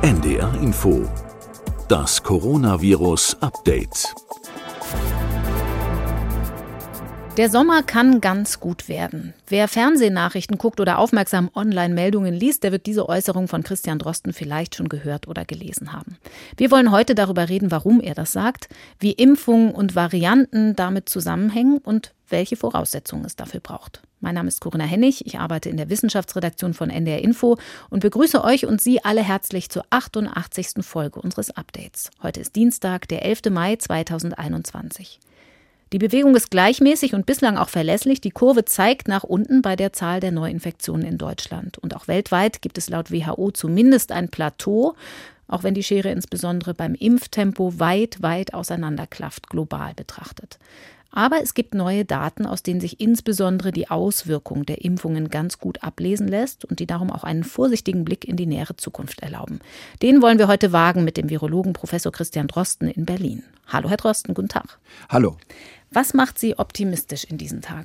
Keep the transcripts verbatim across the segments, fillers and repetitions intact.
N D R Info. Das Coronavirus-Update. Der Sommer kann ganz gut werden. Wer Fernsehnachrichten guckt oder aufmerksam Online-Meldungen liest, der wird diese Äußerung von Christian Drosten vielleicht schon gehört oder gelesen haben. Wir wollen heute darüber reden, warum er das sagt, wie Impfungen und Varianten damit zusammenhängen und welche Voraussetzungen es dafür braucht. Mein Name ist Corinna Hennig, ich arbeite in der Wissenschaftsredaktion von N D R Info und begrüße euch und Sie alle herzlich zur achtundachtzigsten Folge unseres Updates. Heute ist Dienstag, der elfter Mai zweitausendeinundzwanzig. Die Bewegung ist gleichmäßig und bislang auch verlässlich. Die Kurve zeigt nach unten bei der Zahl der Neuinfektionen in Deutschland. Und auch weltweit gibt es laut W H O zumindest ein Plateau, auch wenn die Schere insbesondere beim Impftempo weit, weit auseinanderklafft, global betrachtet. Aber es gibt neue Daten, aus denen sich insbesondere die Auswirkung der Impfungen ganz gut ablesen lässt und die darum auch einen vorsichtigen Blick in die nähere Zukunft erlauben. Den wollen wir heute wagen mit dem Virologen Professor Christian Drosten in Berlin. Hallo Herr Drosten, guten Tag. Hallo. Was macht Sie optimistisch in diesen Tagen?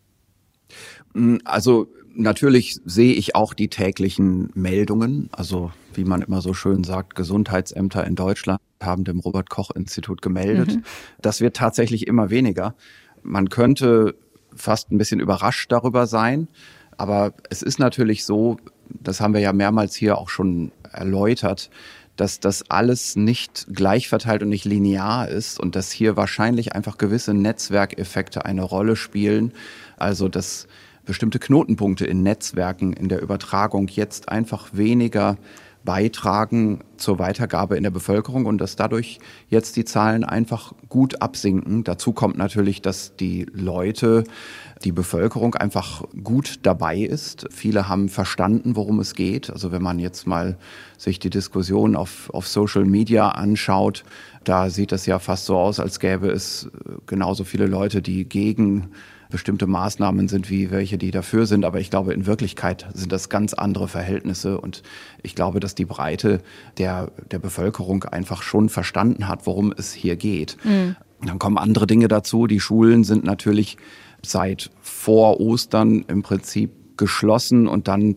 Also natürlich sehe ich auch die täglichen Meldungen, also wie man immer so schön sagt, Gesundheitsämter in Deutschland haben dem Robert-Koch-Institut gemeldet. Mhm. Das wird tatsächlich immer weniger. Man könnte fast ein bisschen überrascht darüber sein, aber es ist natürlich so, das haben wir ja mehrmals hier auch schon erläutert, dass das alles nicht gleich verteilt und nicht linear ist und dass hier wahrscheinlich einfach gewisse Netzwerkeffekte eine Rolle spielen. Also dass bestimmte Knotenpunkte in Netzwerken in der Übertragung jetzt einfach weniger beitragen zur Weitergabe in der Bevölkerung und dass dadurch jetzt die Zahlen einfach gut absinken. Dazu kommt natürlich, dass die Leute, die Bevölkerung einfach gut dabei ist. Viele haben verstanden, worum es geht. Also wenn man jetzt mal sich die Diskussion auf, auf Social Media anschaut, da sieht es ja fast so aus, als gäbe es genauso viele Leute, die gegen bestimmte Maßnahmen sind wie welche, die dafür sind. Aber ich glaube, in Wirklichkeit sind das ganz andere Verhältnisse. Und ich glaube, dass die Breite der, der Bevölkerung einfach schon verstanden hat, worum es hier geht. Mhm. Dann kommen andere Dinge dazu. Die Schulen sind natürlich seit vor Ostern im Prinzip geschlossen und dann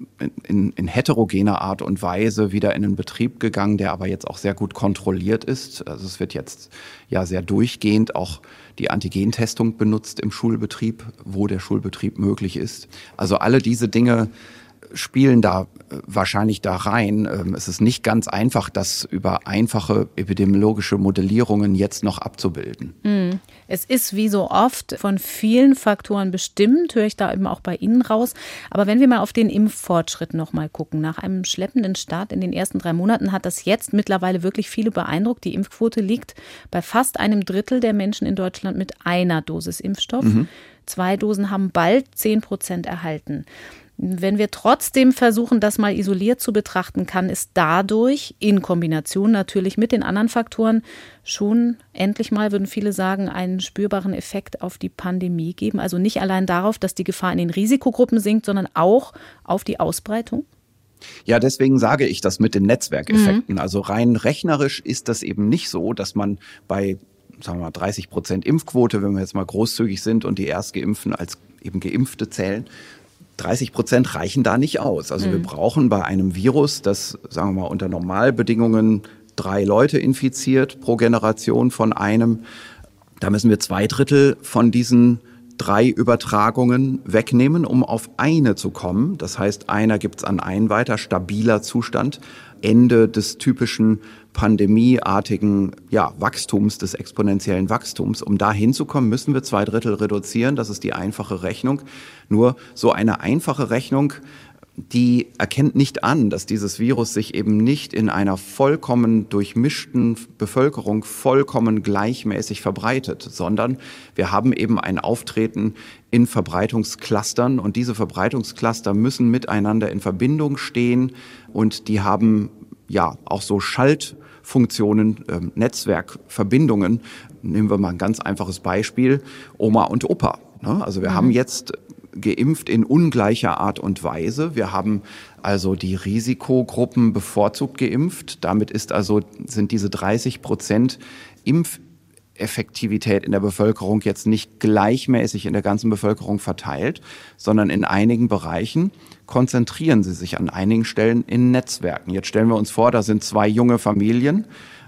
in, in heterogener Art und Weise wieder in den Betrieb gegangen, der aber jetzt auch sehr gut kontrolliert ist. Also es wird jetzt ja sehr durchgehend auch die Antigentestung benutzt im Schulbetrieb, wo der Schulbetrieb möglich ist. Also alle diese Dinge spielen da wahrscheinlich da rein. Es ist nicht ganz einfach, das über einfache epidemiologische Modellierungen jetzt noch abzubilden. Es ist wie so oft von vielen Faktoren bestimmt, höre ich da eben auch bei Ihnen raus. Aber wenn wir mal auf den Impffortschritt noch mal gucken, nach einem schleppenden Start in den ersten drei Monaten hat das jetzt mittlerweile wirklich viele beeindruckt. Die Impfquote liegt bei fast einem Drittel der Menschen in Deutschland mit einer Dosis Impfstoff. Mhm. Zwei Dosen haben bald zehn Prozent erhalten. Wenn wir trotzdem versuchen, das mal isoliert zu betrachten, kann es dadurch, in Kombination natürlich mit den anderen Faktoren, schon endlich mal, würden viele sagen, einen spürbaren Effekt auf die Pandemie geben. Also nicht allein darauf, dass die Gefahr in den Risikogruppen sinkt, sondern auch auf die Ausbreitung? Ja, deswegen sage ich das mit den Netzwerkeffekten. Mhm. Also rein rechnerisch ist das eben nicht so, dass man bei, sagen wir mal, dreißig Prozent Impfquote, wenn wir jetzt mal großzügig sind und die Erstgeimpften als eben Geimpfte zählen, dreißig Prozent reichen da nicht aus. Also mhm. wir brauchen bei einem Virus, das, sagen wir mal, unter Normalbedingungen drei Leute infiziert pro Generation von einem, da müssen wir zwei Drittel von diesen drei Übertragungen wegnehmen, um auf eine zu kommen. Das heißt, einer gibt es an einen weiter, stabiler Zustand, Ende des typischen pandemieartigen ja, Wachstums, des exponentiellen Wachstums. Um da hinzukommen, müssen wir zwei Drittel reduzieren. Das ist die einfache Rechnung. Nur so eine einfache Rechnung, die erkennt nicht an, dass dieses Virus sich eben nicht in einer vollkommen durchmischten Bevölkerung vollkommen gleichmäßig verbreitet, sondern wir haben eben ein Auftreten in Verbreitungsclustern und diese Verbreitungscluster müssen miteinander in Verbindung stehen und die haben ja auch so Schaltfunktionen, äh, Netzwerkverbindungen. Nehmen wir mal ein ganz einfaches Beispiel, Oma und Opa. Ne? Also wir mhm. haben jetzt geimpft in ungleicher Art und Weise. Wir haben also die Risikogruppen bevorzugt geimpft. Damit ist also, sind diese dreißig Prozent Impf Effektivität in der Bevölkerung jetzt nicht gleichmäßig in der ganzen Bevölkerung verteilt, sondern in einigen Bereichen konzentrieren sie sich an einigen Stellen in Netzwerken. Jetzt stellen wir uns vor, da sind zwei junge Familien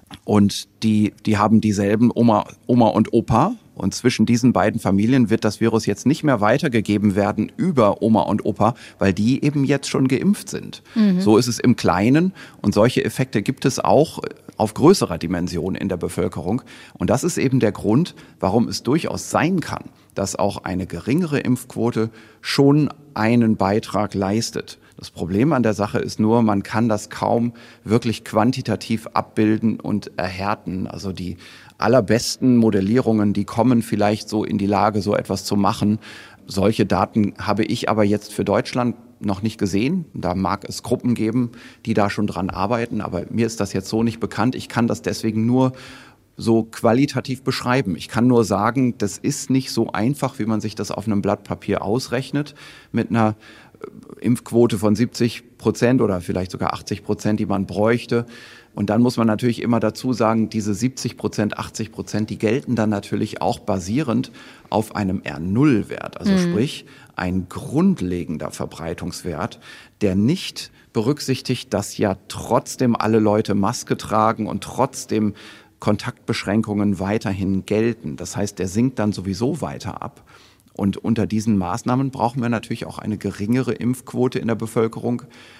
und die, die haben dieselben Oma, Oma und Opa. Und zwischen diesen beiden Familien wird das Virus jetzt nicht mehr weitergegeben werden über Oma und Opa, weil die eben jetzt schon geimpft sind. Mhm. So ist es im Kleinen und solche Effekte gibt es auch auf größerer Dimension in der Bevölkerung. Und das ist eben der Grund, warum es durchaus sein kann, dass auch eine geringere Impfquote schon einen Beitrag leistet. Das Problem an der Sache ist nur, man kann das kaum wirklich quantitativ abbilden und erhärten. Also die allerbesten Modellierungen, die kommen vielleicht so in die Lage, so etwas zu machen. Solche Daten habe ich aber jetzt für Deutschland noch nicht gesehen. Da mag es Gruppen geben, die da schon dran arbeiten, aber mir ist das jetzt so nicht bekannt. Ich kann das deswegen nur so qualitativ beschreiben. Ich kann nur sagen, das ist nicht so einfach, wie man sich das auf einem Blatt Papier ausrechnet, mit einer Impfquote von siebzig Prozent oder vielleicht sogar achtzig Prozent, die man bräuchte. Und dann muss man natürlich immer dazu sagen, diese siebzig Prozent, achtzig Prozent, die gelten dann natürlich auch basierend auf einem R null Wert. Also mhm. sprich, ein grundlegender Verbreitungswert, der nicht berücksichtigt, dass ja trotzdem alle Leute Maske tragen und trotzdem Kontaktbeschränkungen weiterhin gelten. Das heißt, der sinkt dann sowieso weiter ab. Und unter diesen Maßnahmen brauchen wir natürlich auch eine geringere Impfquote in der Bevölkerung,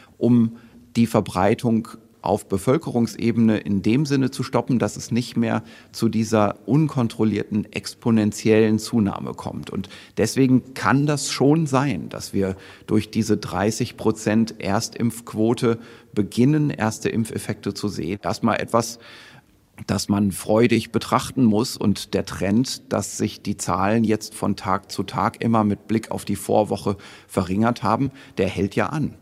um die Verbreitung auf Bevölkerungsebene in dem Sinne zu stoppen, dass es nicht mehr zu dieser unkontrollierten exponentiellen Zunahme kommt. Und deswegen kann das schon sein, dass wir durch diese dreißig Prozent Erstimpfquote beginnen, erste Impfeffekte zu sehen. Erstmal etwas, das man freudig betrachten muss. Und der Trend, dass sich die Zahlen jetzt von Tag zu Tag immer mit Blick auf die Vorwoche verringert haben, der hält ja an.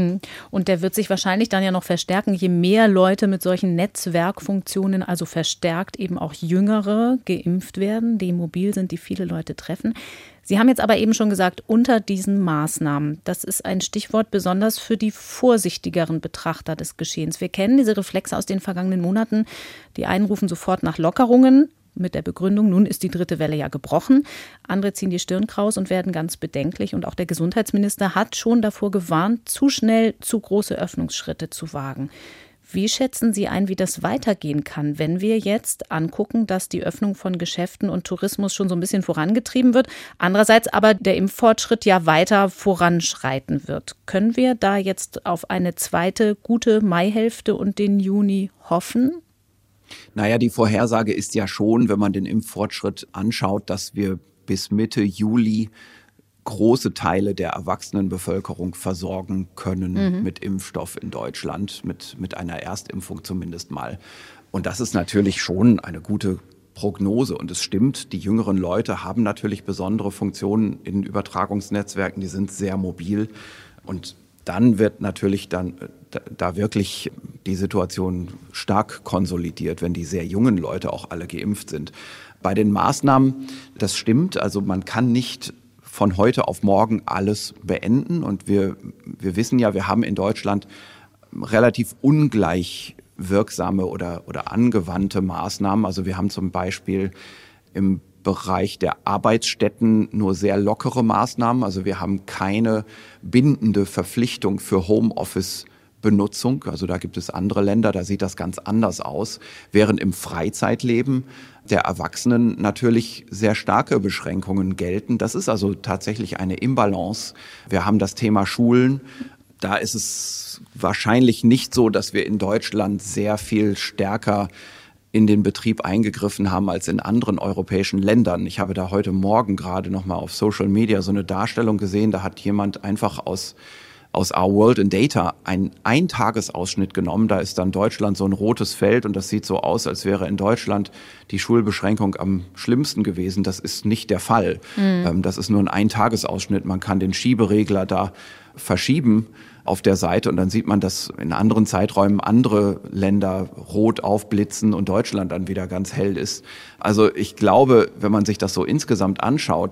Und der wird sich wahrscheinlich dann ja noch verstärken, je mehr Leute mit solchen Netzwerkfunktionen, also verstärkt eben auch Jüngere, geimpft werden, die mobil sind, die viele Leute treffen. Sie haben jetzt aber eben schon gesagt, unter diesen Maßnahmen, das ist ein Stichwort besonders für die vorsichtigeren Betrachter des Geschehens. Wir kennen diese Reflexe aus den vergangenen Monaten. Die einen rufen sofort nach Lockerungen mit der Begründung, nun ist die dritte Welle ja gebrochen. Andere ziehen die Stirn kraus und werden ganz bedenklich. Und auch der Gesundheitsminister hat schon davor gewarnt, zu schnell zu große Öffnungsschritte zu wagen. Wie schätzen Sie ein, wie das weitergehen kann, wenn wir jetzt angucken, dass die Öffnung von Geschäften und Tourismus schon so ein bisschen vorangetrieben wird, andererseits aber der Impffortschritt ja weiter voranschreiten wird? Können wir da jetzt auf eine zweite gute Maihälfte und den Juni hoffen? Naja, die Vorhersage ist ja schon, wenn man den Impffortschritt anschaut, dass wir bis Mitte Juli große Teile der Erwachsenenbevölkerung versorgen können mhm. mit Impfstoff in Deutschland, mit, mit einer Erstimpfung zumindest mal. Und das ist natürlich schon eine gute Prognose. Und es stimmt, die jüngeren Leute haben natürlich besondere Funktionen in Übertragungsnetzwerken, die sind sehr mobil. Und dann wird natürlich dann da wirklich die Situation stark konsolidiert, wenn die sehr jungen Leute auch alle geimpft sind. Bei den Maßnahmen, das stimmt, also man kann nicht von heute auf morgen alles beenden. Und wir, wir wissen ja, wir haben in Deutschland relativ ungleich wirksame oder, oder angewandte Maßnahmen. Also wir haben zum Beispiel im Bereich der Arbeitsstätten nur sehr lockere Maßnahmen. Also wir haben keine bindende Verpflichtung für Homeoffice-Benutzung. Also da gibt es andere Länder, da sieht das ganz anders aus. Während im Freizeitleben der Erwachsenen natürlich sehr starke Beschränkungen gelten. Das ist also tatsächlich eine Imbalance. Wir haben das Thema Schulen. Da ist es wahrscheinlich nicht so, dass wir in Deutschland sehr viel stärker in den Betrieb eingegriffen haben als in anderen europäischen Ländern. Ich habe da heute Morgen gerade noch mal auf Social Media so eine Darstellung gesehen, da hat jemand einfach aus aus Our World in Data einen Eintagesausschnitt genommen. Da ist dann Deutschland so ein rotes Feld und das sieht so aus, als wäre in Deutschland die Schulbeschränkung am schlimmsten gewesen. Das ist nicht der Fall. Mhm. Das ist nur ein Eintagesausschnitt. Man kann den Schieberegler da verschieben auf der Seite und dann sieht man, dass in anderen Zeiträumen andere Länder rot aufblitzen und Deutschland dann wieder ganz hell ist. Also ich glaube, wenn man sich das so insgesamt anschaut,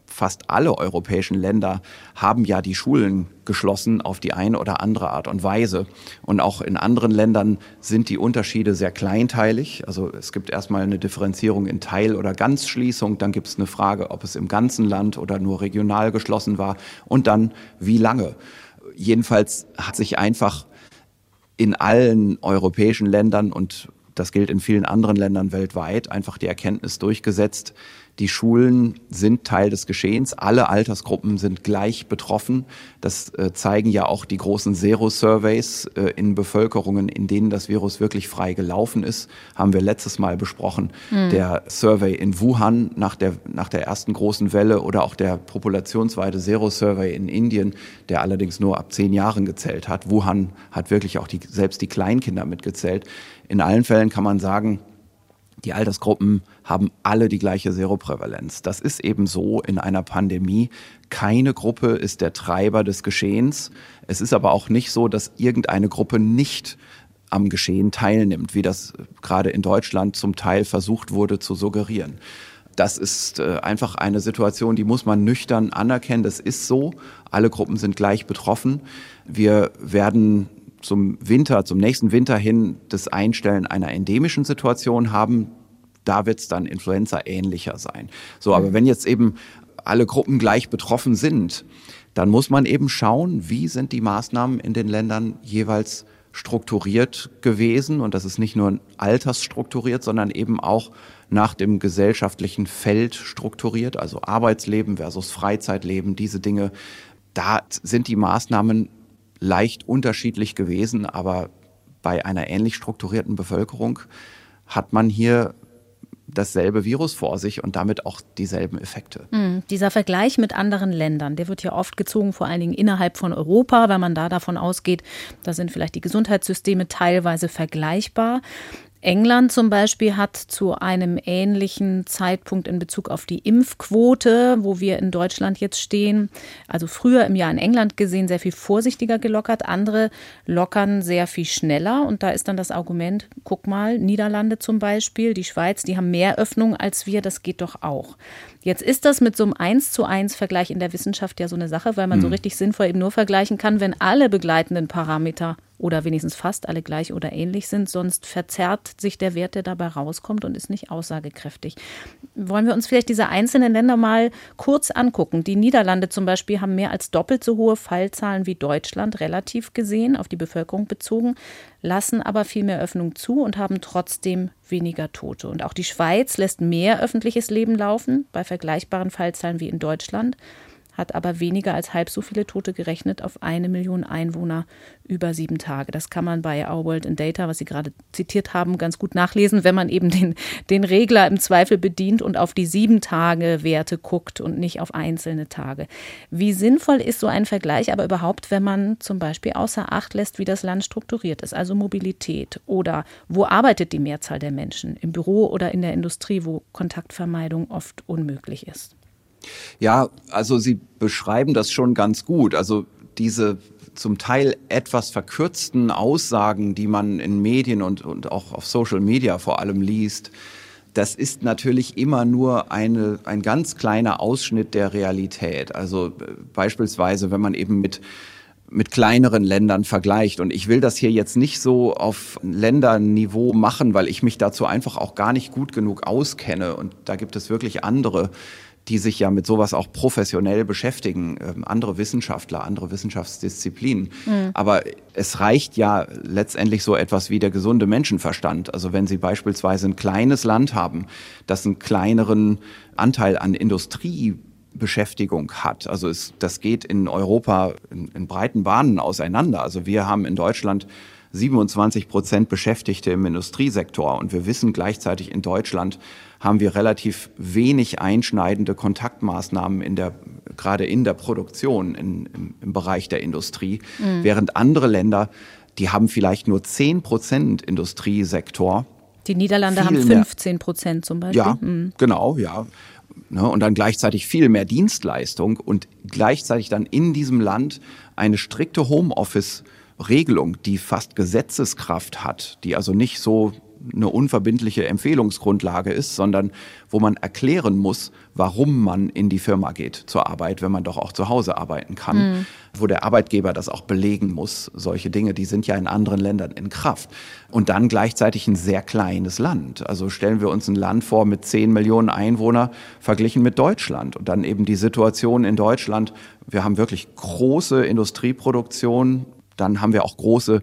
fast alle europäischen Länder haben ja die Schulen geschlossen auf die eine oder andere Art und Weise. Und auch in anderen Ländern sind die Unterschiede sehr kleinteilig. Also es gibt erstmal eine Differenzierung in Teil- oder Ganzschließung. Dann gibt es eine Frage, ob es im ganzen Land oder nur regional geschlossen war. Und dann, wie lange? Jedenfalls hat sich einfach in allen europäischen Ländern, und das gilt in vielen anderen Ländern weltweit, einfach die Erkenntnis durchgesetzt, die Schulen sind Teil des Geschehens. Alle Altersgruppen sind gleich betroffen. Das äh, zeigen ja auch die großen Sero-Surveys äh, in Bevölkerungen, in denen das Virus wirklich frei gelaufen ist. Haben wir letztes Mal besprochen. Mhm. Der Survey in Wuhan nach der, nach der ersten großen Welle oder auch der populationsweite Sero-Survey in Indien, der allerdings nur ab zehn Jahren gezählt hat. Wuhan hat wirklich auch die, selbst die Kleinkinder mitgezählt. In allen Fällen kann man sagen, die Altersgruppen haben alle die gleiche Seroprävalenz. Das ist eben so in einer Pandemie. Keine Gruppe ist der Treiber des Geschehens. Es ist aber auch nicht so, dass irgendeine Gruppe nicht am Geschehen teilnimmt, wie das gerade in Deutschland zum Teil versucht wurde zu suggerieren. Das ist einfach eine Situation, die muss man nüchtern anerkennen. Das ist so. Alle Gruppen sind gleich betroffen. Wir werden zum Winter, zum nächsten Winter hin das Einstellen einer endemischen Situation haben. Da wird es dann Influenza ähnlicher sein. So, aber wenn jetzt eben alle Gruppen gleich betroffen sind, dann muss man eben schauen, wie sind die Maßnahmen in den Ländern jeweils strukturiert gewesen. Und das ist nicht nur altersstrukturiert, sondern eben auch nach dem gesellschaftlichen Feld strukturiert, also Arbeitsleben versus Freizeitleben, diese Dinge. Da sind die Maßnahmen leicht unterschiedlich gewesen, aber bei einer ähnlich strukturierten Bevölkerung hat man hier dasselbe Virus vor sich und damit auch dieselben Effekte. Mhm. Dieser Vergleich mit anderen Ländern, der wird ja oft gezogen, vor allen Dingen innerhalb von Europa, weil man da davon ausgeht, da sind vielleicht die Gesundheitssysteme teilweise vergleichbar. England zum Beispiel hat zu einem ähnlichen Zeitpunkt in Bezug auf die Impfquote, wo wir in Deutschland jetzt stehen, also früher im Jahr in England gesehen, sehr viel vorsichtiger gelockert. Andere lockern sehr viel schneller. Und da ist dann das Argument, guck mal, Niederlande zum Beispiel, die Schweiz, die haben mehr Öffnung als wir, das geht doch auch. Jetzt ist das mit so einem eins zu eins Vergleich in der Wissenschaft ja so eine Sache, weil man mhm. so richtig sinnvoll eben nur vergleichen kann, wenn alle begleitenden Parameter oder wenigstens fast alle gleich oder ähnlich sind. Sonst verzerrt sich der Wert, der dabei rauskommt und ist nicht aussagekräftig. Wollen wir uns vielleicht diese einzelnen Länder mal kurz angucken? Die Niederlande zum Beispiel haben mehr als doppelt so hohe Fallzahlen wie Deutschland, relativ gesehen, auf die Bevölkerung bezogen, lassen aber viel mehr Öffnung zu und haben trotzdem weniger Tote. Und auch die Schweiz lässt mehr öffentliches Leben laufen, bei vergleichbaren Fallzahlen wie in Deutschland, hat aber weniger als halb so viele Tote gerechnet auf eine Million Einwohner über sieben Tage. Das kann man bei Our World in Data, was Sie gerade zitiert haben, ganz gut nachlesen, wenn man eben den, den Regler im Zweifel bedient und auf die sieben Tage Werte guckt und nicht auf einzelne Tage. Wie sinnvoll ist so ein Vergleich aber überhaupt, wenn man zum Beispiel außer Acht lässt, wie das Land strukturiert ist, also Mobilität oder wo arbeitet die Mehrzahl der Menschen, im Büro oder in der Industrie, wo Kontaktvermeidung oft unmöglich ist? Ja, also Sie beschreiben das schon ganz gut. Also diese zum Teil etwas verkürzten Aussagen, die man in Medien und, und auch auf Social Media vor allem liest, das ist natürlich immer nur eine, ein ganz kleiner Ausschnitt der Realität. Also beispielsweise, wenn man eben mit mit kleineren Ländern vergleicht. Und ich will das hier jetzt nicht so auf Länderniveau machen, weil ich mich dazu einfach auch gar nicht gut genug auskenne. Und da gibt es wirklich andere, die sich ja mit sowas auch professionell beschäftigen, ähm, andere Wissenschaftler, andere Wissenschaftsdisziplinen. Mhm. Aber es reicht ja letztendlich so etwas wie der gesunde Menschenverstand. Also wenn Sie beispielsweise ein kleines Land haben, das einen kleineren Anteil an Industriebeschäftigung hat. Also es, das geht in Europa in, in breiten Bahnen auseinander. Also wir haben in Deutschland siebenundzwanzig Prozent Beschäftigte im Industriesektor und wir wissen gleichzeitig, in Deutschland haben wir relativ wenig einschneidende Kontaktmaßnahmen in der, gerade in der Produktion, in, im, im Bereich der Industrie, mhm. während andere Länder, die haben vielleicht nur zehn Prozent Industriesektor. Die Niederlande haben fünfzehn Prozent zum Beispiel. Ja, mhm. genau, ja. Und dann gleichzeitig viel mehr Dienstleistung und gleichzeitig dann in diesem Land eine strikte Homeoffice Regelung, die fast Gesetzeskraft hat, die also nicht so eine unverbindliche Empfehlungsgrundlage ist, sondern wo man erklären muss, warum man in die Firma geht zur Arbeit, wenn man doch auch zu Hause arbeiten kann, mhm. wo der Arbeitgeber das auch belegen muss. Solche Dinge, die sind ja in anderen Ländern in Kraft. Und dann gleichzeitig ein sehr kleines Land. Also stellen wir uns ein Land vor mit zehn Millionen Einwohnern verglichen mit Deutschland. Und dann eben die Situation in Deutschland. Wir haben wirklich große Industrieproduktion. Dann haben wir auch große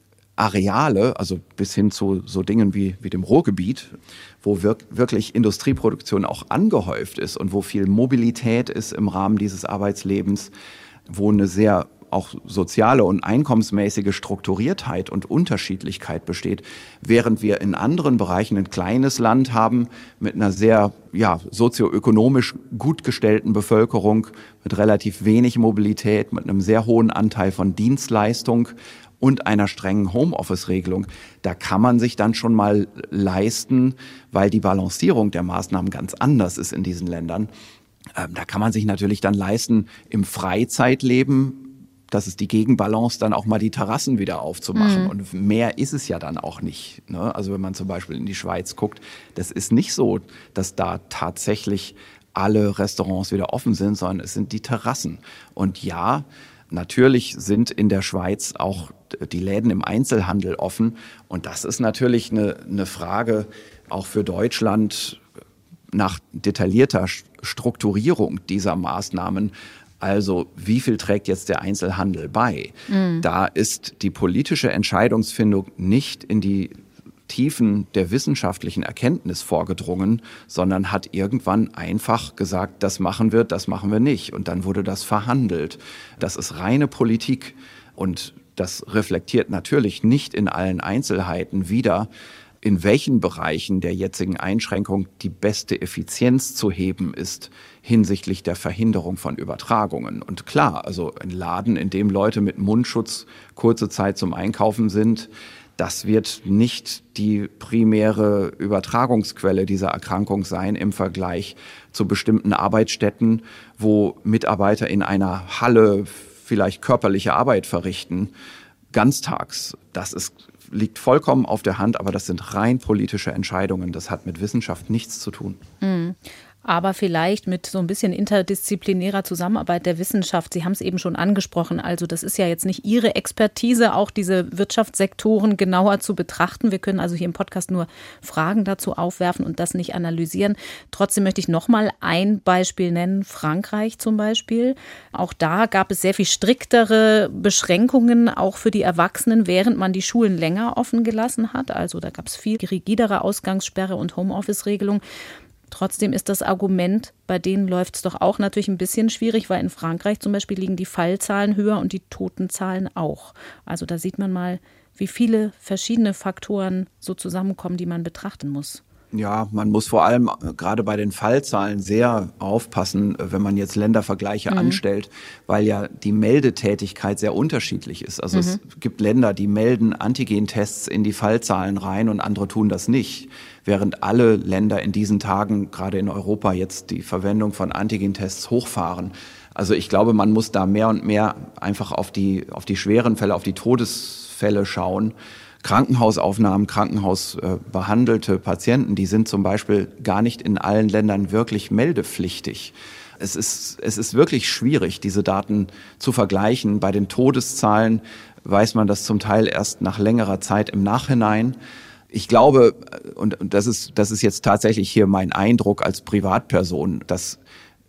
Areale, also bis hin zu so Dingen wie, wie dem Ruhrgebiet, wo wir, wirklich Industrieproduktion auch angehäuft ist und wo viel Mobilität ist im Rahmen dieses Arbeitslebens, wo eine sehr auch soziale und einkommensmäßige Strukturiertheit und Unterschiedlichkeit besteht, während wir in anderen Bereichen ein kleines Land haben mit einer sehr ja, sozioökonomisch gut gestellten Bevölkerung, mit relativ wenig Mobilität, mit einem sehr hohen Anteil von Dienstleistung und einer strengen Homeoffice-Regelung. Da kann man sich dann schon mal leisten, weil die Balancierung der Maßnahmen ganz anders ist in diesen Ländern. Ähm, da kann man sich natürlich dann leisten, im Freizeitleben, das ist die Gegenbalance, dann auch mal die Terrassen wieder aufzumachen. Mhm. Und mehr ist es ja dann auch nicht. Ne? Also wenn man zum Beispiel in die Schweiz guckt, das ist nicht so, dass da tatsächlich alle Restaurants wieder offen sind, sondern es sind die Terrassen. Und ja, natürlich sind in der Schweiz auch die Läden im Einzelhandel offen. Und das ist natürlich eine, eine Frage auch für Deutschland nach detaillierter Strukturierung dieser Maßnahmen. Also wie viel trägt jetzt der Einzelhandel bei? Mhm. Da ist die politische Entscheidungsfindung nicht in die Tiefen der wissenschaftlichen Erkenntnis vorgedrungen, sondern hat irgendwann einfach gesagt, das machen wir, das machen wir nicht. Und dann wurde das verhandelt. Das ist reine Politik und das reflektiert natürlich nicht in allen Einzelheiten wider, in welchen Bereichen der jetzigen Einschränkung die beste Effizienz zu heben ist hinsichtlich der Verhinderung von Übertragungen. Und klar, also ein Laden, in dem Leute mit Mundschutz kurze Zeit zum Einkaufen sind, das wird nicht die primäre Übertragungsquelle dieser Erkrankung sein im Vergleich zu bestimmten Arbeitsstätten, wo Mitarbeiter in einer Halle vielleicht körperliche Arbeit verrichten, ganztags. Das ist, liegt vollkommen auf der Hand, aber das sind rein politische Entscheidungen. Das hat mit Wissenschaft nichts zu tun. Mhm. Aber vielleicht mit so ein bisschen interdisziplinärer Zusammenarbeit der Wissenschaft. Sie haben es eben schon angesprochen. Also das ist ja jetzt nicht Ihre Expertise, auch diese Wirtschaftssektoren genauer zu betrachten. Wir können also hier im Podcast nur Fragen dazu aufwerfen und das nicht analysieren. Trotzdem möchte ich noch mal ein Beispiel nennen, Frankreich zum Beispiel. Auch da gab es sehr viel striktere Beschränkungen, auch für die Erwachsenen, während man die Schulen länger offen gelassen hat. Also da gab es viel rigidere Ausgangssperre und Homeoffice-Regelung. Trotzdem ist das Argument, bei denen läuft es doch auch natürlich ein bisschen schwierig, weil in Frankreich zum Beispiel liegen die Fallzahlen höher und die Totenzahlen auch. Also da sieht man mal, wie viele verschiedene Faktoren so zusammenkommen, die man betrachten muss. Ja, man muss vor allem gerade bei den Fallzahlen sehr aufpassen, wenn man jetzt Ländervergleiche mhm. anstellt, weil ja die Meldetätigkeit sehr unterschiedlich ist. Also mhm. es gibt Länder, die melden Antigentests in die Fallzahlen rein und andere tun das nicht. Während alle Länder in diesen Tagen, gerade in Europa, jetzt die Verwendung von Antigentests hochfahren. Also ich glaube, man muss da mehr und mehr einfach auf die, auf die schweren Fälle, auf die Todesfälle schauen. Krankenhausaufnahmen, krankenhausbehandelte Patienten, die sind zum Beispiel gar nicht in allen Ländern wirklich meldepflichtig. Es ist, es ist wirklich schwierig, diese Daten zu vergleichen. Bei den Todeszahlen weiß man das zum Teil erst nach längerer Zeit im Nachhinein. Ich glaube, und, und das ist, das ist jetzt tatsächlich hier mein Eindruck als Privatperson, dass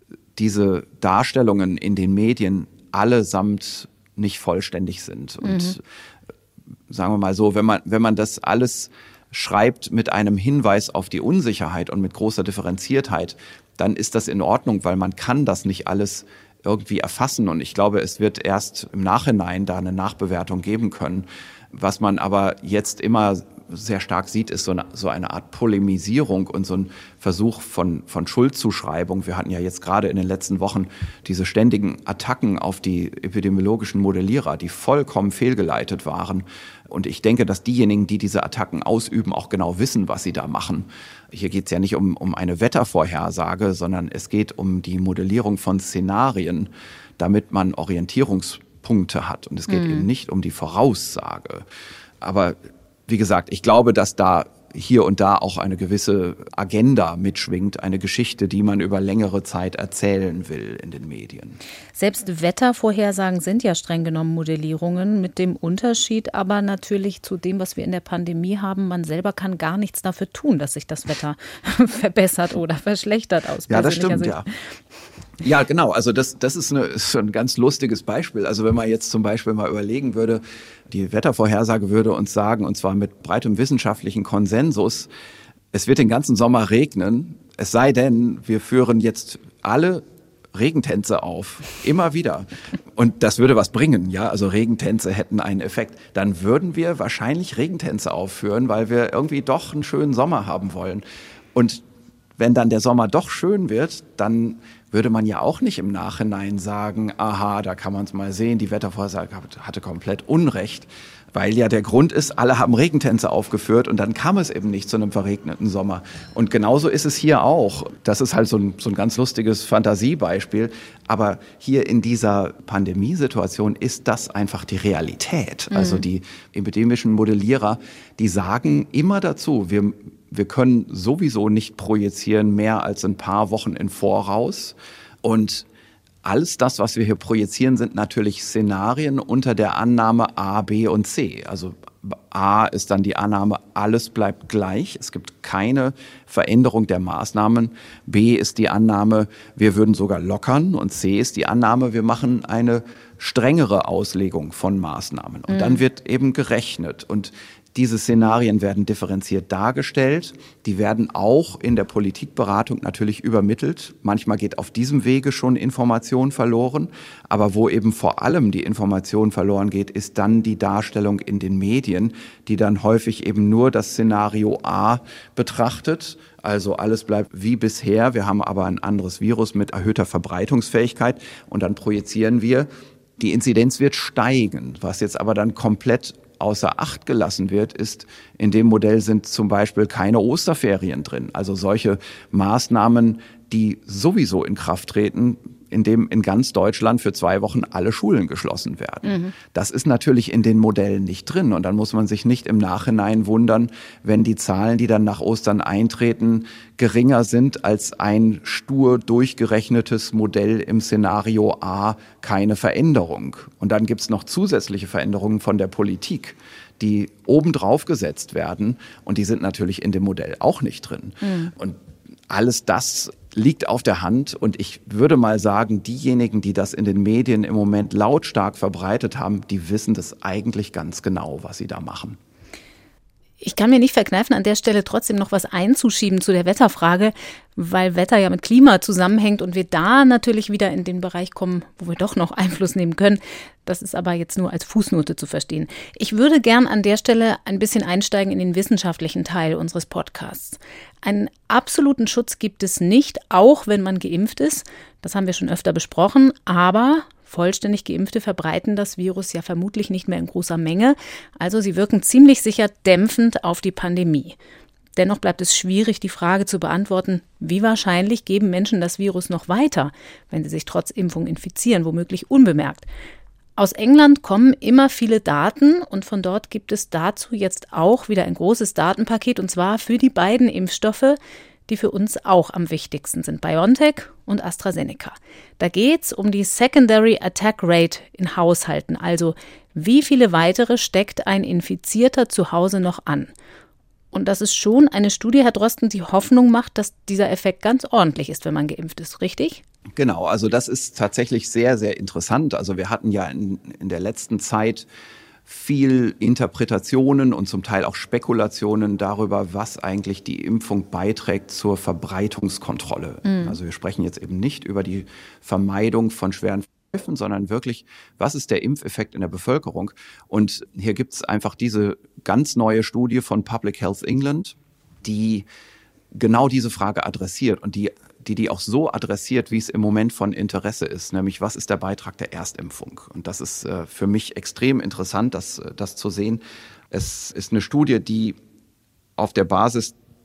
diese Darstellungen in den Medien allesamt nicht vollständig sind. Und mhm. sagen wir mal so, wenn man, wenn man das alles schreibt mit einem Hinweis auf die Unsicherheit und mit großer Differenziertheit, dann ist das in Ordnung, weil man kann das nicht alles irgendwie erfassen. Und ich glaube, es wird erst im Nachhinein da eine Nachbewertung geben können. Was man aber jetzt immer sehr stark sieht, ist so eine, so eine Art Polemisierung und so ein Versuch von, von Schuldzuschreibung. Wir hatten ja jetzt gerade in den letzten Wochen diese ständigen Attacken auf die epidemiologischen Modellierer, die vollkommen fehlgeleitet waren. Und ich denke, dass diejenigen, die diese Attacken ausüben, auch genau wissen, was sie da machen. Hier geht es ja nicht um, um eine Wettervorhersage, sondern es geht um die Modellierung von Szenarien, damit man Orientierungspunkte hat. Und es geht mhm. eben nicht um die Voraussage. Aber wie gesagt, ich glaube, dass da hier und da auch eine gewisse Agenda mitschwingt, eine Geschichte, die man über längere Zeit erzählen will in den Medien. Selbst Wettervorhersagen sind ja streng genommen Modellierungen, mit dem Unterschied aber natürlich zu dem, was wir in der Pandemie haben. Man selber kann gar nichts dafür tun, dass sich das Wetter verbessert oder verschlechtert aus Ja, das stimmt, Sicht. ja. Ja, genau. Also das, das ist, eine, ist ein ganz lustiges Beispiel. Also wenn man jetzt zum Beispiel mal überlegen würde, die Wettervorhersage würde uns sagen, und zwar mit breitem wissenschaftlichen Konsensus, es wird den ganzen Sommer regnen, es sei denn, wir führen jetzt alle Regentänze auf, immer wieder. Und das würde was bringen, ja, also Regentänze hätten einen Effekt. Dann würden wir wahrscheinlich Regentänze aufführen, weil wir irgendwie doch einen schönen Sommer haben wollen. Und wenn dann der Sommer doch schön wird, dann würde man ja auch nicht im Nachhinein sagen, aha, da kann man es mal sehen, die Wettervorhersage hatte komplett Unrecht, weil ja der Grund ist, alle haben Regentänze aufgeführt und dann kam es eben nicht zu einem verregneten Sommer. Und genauso ist es hier auch. Das ist halt so ein, so ein ganz lustiges Fantasiebeispiel. Aber hier in dieser Pandemiesituation ist das einfach die Realität. Mhm. Also die epidemischen Modellierer, die sagen immer dazu, wir Wir können sowieso nicht projizieren mehr als ein paar Wochen im Voraus. Und alles das, was wir hier projizieren, sind natürlich Szenarien unter der Annahme A, B und C. Also A ist dann die Annahme, alles bleibt gleich. Es gibt keine Veränderung der Maßnahmen. B ist die Annahme, wir würden sogar lockern. Und C ist die Annahme, wir machen eine strengere Auslegung von Maßnahmen. Und mhm. dann wird eben gerechnet. Und diese Szenarien werden differenziert dargestellt. Die werden auch in der Politikberatung natürlich übermittelt. Manchmal geht auf diesem Wege schon Information verloren. Aber wo eben vor allem die Information verloren geht, ist dann die Darstellung in den Medien, die dann häufig eben nur das Szenario A betrachtet. Also alles bleibt wie bisher. Wir haben aber ein anderes Virus mit erhöhter Verbreitungsfähigkeit. Und dann projizieren wir, die Inzidenz wird steigen, was jetzt aber dann komplett außer Acht gelassen wird, ist, in dem Modell sind zum Beispiel keine Osterferien drin. Also solche Maßnahmen, die sowieso in Kraft treten, indem in ganz Deutschland für zwei Wochen alle Schulen geschlossen werden. Mhm. Das ist natürlich in den Modellen nicht drin. Und dann muss man sich nicht im Nachhinein wundern, wenn die Zahlen, die dann nach Ostern eintreten, geringer sind als ein stur durchgerechnetes Modell im Szenario A, keine Veränderung. Und dann gibt's noch zusätzliche Veränderungen von der Politik, die obendrauf gesetzt werden. Und die sind natürlich in dem Modell auch nicht drin. Mhm. Und alles das liegt auf der Hand und ich würde mal sagen, diejenigen, die das in den Medien im Moment lautstark verbreitet haben, die wissen das eigentlich ganz genau, was sie da machen. Ich kann mir nicht verkneifen, an der Stelle trotzdem noch was einzuschieben zu der Wetterfrage, weil Wetter ja mit Klima zusammenhängt und wir da natürlich wieder in den Bereich kommen, wo wir doch noch Einfluss nehmen können. Das ist aber jetzt nur als Fußnote zu verstehen. Ich würde gern an der Stelle ein bisschen einsteigen in den wissenschaftlichen Teil unseres Podcasts. Einen absoluten Schutz gibt es nicht, auch wenn man geimpft ist. Das haben wir schon öfter besprochen, aber vollständig Geimpfte verbreiten das Virus ja vermutlich nicht mehr in großer Menge. Also sie wirken ziemlich sicher dämpfend auf die Pandemie. Dennoch bleibt es schwierig, die Frage zu beantworten, wie wahrscheinlich geben Menschen das Virus noch weiter, wenn sie sich trotz Impfung infizieren, womöglich unbemerkt. Aus England kommen immer viele Daten und von dort gibt es dazu jetzt auch wieder ein großes Datenpaket und zwar für die beiden Impfstoffe, die für uns auch am wichtigsten sind, BioNTech und AstraZeneca. Da geht es um die Secondary Attack Rate in Haushalten, also wie viele weitere steckt ein Infizierter zu Hause noch an. Und das ist schon eine Studie, Herr Drosten, die Hoffnung macht, dass dieser Effekt ganz ordentlich ist, wenn man geimpft ist, richtig? Genau, also das ist tatsächlich sehr, sehr interessant. Also wir hatten ja in, in der letzten Zeit viel Interpretationen und zum Teil auch Spekulationen darüber, was eigentlich die Impfung beiträgt zur Verbreitungskontrolle. Mhm. Also wir sprechen jetzt eben nicht über die Vermeidung von schweren Verläufen, sondern wirklich, was ist der Impfeffekt in der Bevölkerung? Und hier gibt es einfach diese ganz neue Studie von Public Health England, die genau diese Frage adressiert und die die die auch so adressiert, wie es im Moment von Interesse ist, nämlich was ist der Beitrag der Erstimpfung? Und das ist äh, für mich extrem interessant, das, das zu sehen. Es ist eine Studie, die auf der Basis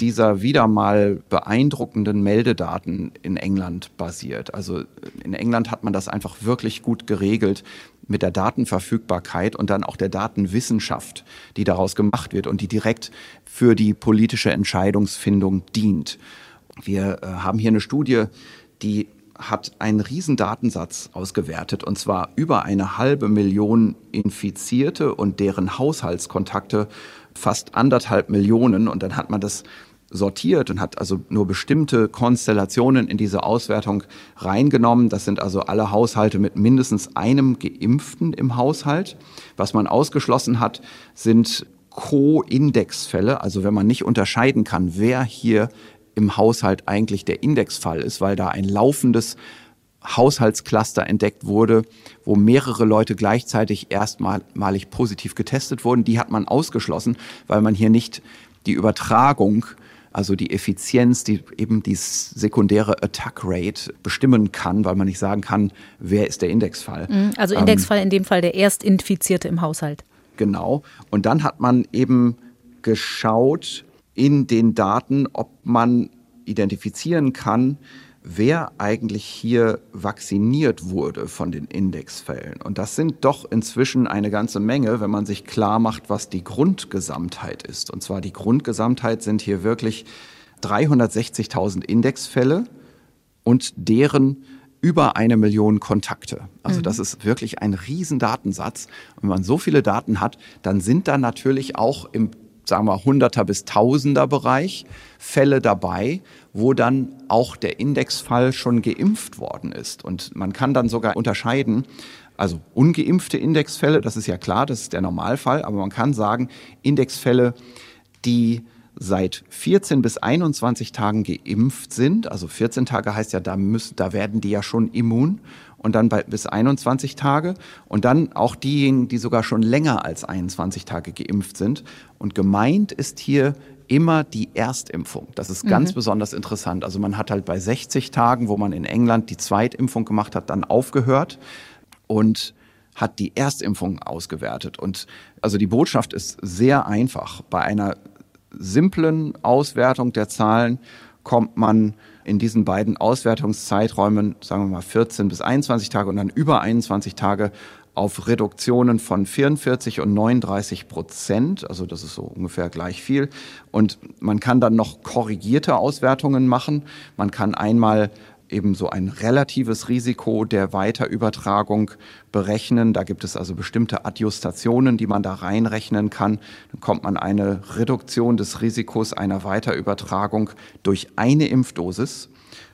dieser wieder mal beeindruckenden Meldedaten in England basiert. Also in England hat man das einfach wirklich gut geregelt mit der Datenverfügbarkeit und dann auch der Datenwissenschaft, die daraus gemacht wird und die direkt für die politische Entscheidungsfindung dient. Wir äh, haben hier eine Studie, die hat einen riesen Datensatz ausgewertet, und zwar über eine halbe Million Infizierte und deren Haushaltskontakte, fast anderthalb Millionen. Und dann hat man das sortiert und hat also nur bestimmte Konstellationen in diese Auswertung reingenommen. Das sind also alle Haushalte mit mindestens einem Geimpften im Haushalt. Was man ausgeschlossen hat, sind Co-Indexfälle, also wenn man nicht unterscheiden kann, wer hier im Haushalt eigentlich der Indexfall ist, weil da ein laufendes Haushaltscluster entdeckt wurde, wo mehrere Leute gleichzeitig erstmalig positiv getestet wurden. Die hat man ausgeschlossen, weil man hier nicht die Übertragung, also die Effizienz, die eben die sekundäre Attack Rate bestimmen kann, weil man nicht sagen kann, wer ist der Indexfall. Also Indexfall ähm, in dem Fall der Erstinfizierte im Haushalt. Genau. Und dann hat man eben geschaut in den Daten, ob man identifizieren kann, wer eigentlich hier vacciniert wurde von den Indexfällen. Und das sind doch inzwischen eine ganze Menge, wenn man sich klar macht, was die Grundgesamtheit ist. Und zwar die Grundgesamtheit sind hier wirklich dreihundertsechzigtausend Indexfälle und deren über eine Million Kontakte. Also das ist wirklich ein riesen Datensatz. Und wenn man so viele Daten hat, dann sind da natürlich auch im, sagen wir, Hunderter bis Tausender Bereich Fälle dabei, wo dann auch der Indexfall schon geimpft worden ist. Und man kann dann sogar unterscheiden, also ungeimpfte Indexfälle, das ist ja klar, das ist der Normalfall, aber man kann sagen, Indexfälle, die seit vierzehn bis einundzwanzig Tagen geimpft sind, also vierzehn Tage heißt ja, da müssen, da werden die ja schon immun, und dann bei, bis einundzwanzig Tage, und dann auch diejenigen, die sogar schon länger als einundzwanzig Tage geimpft sind. Und gemeint ist hier immer die Erstimpfung. Das ist ganz mhm. besonders interessant. Also man hat halt bei sechzig Tagen, wo man in England die Zweitimpfung gemacht hat, dann aufgehört und hat die Erstimpfung ausgewertet. Und also die Botschaft ist sehr einfach. Bei einer simplen Auswertung der Zahlen kommt man in diesen beiden Auswertungszeiträumen, sagen wir mal vierzehn bis einundzwanzig Tage und dann über einundzwanzig Tage, auf Reduktionen von vierundvierzig und neununddreißig Prozent. Also das ist so ungefähr gleich viel. Und man kann dann noch korrigierte Auswertungen machen. Man kann einmal eben so ein relatives Risiko der Weiterübertragung berechnen. Da gibt es also bestimmte Adjustationen, die man da reinrechnen kann. Dann kommt man eine Reduktion des Risikos einer Weiterübertragung durch eine Impfdosis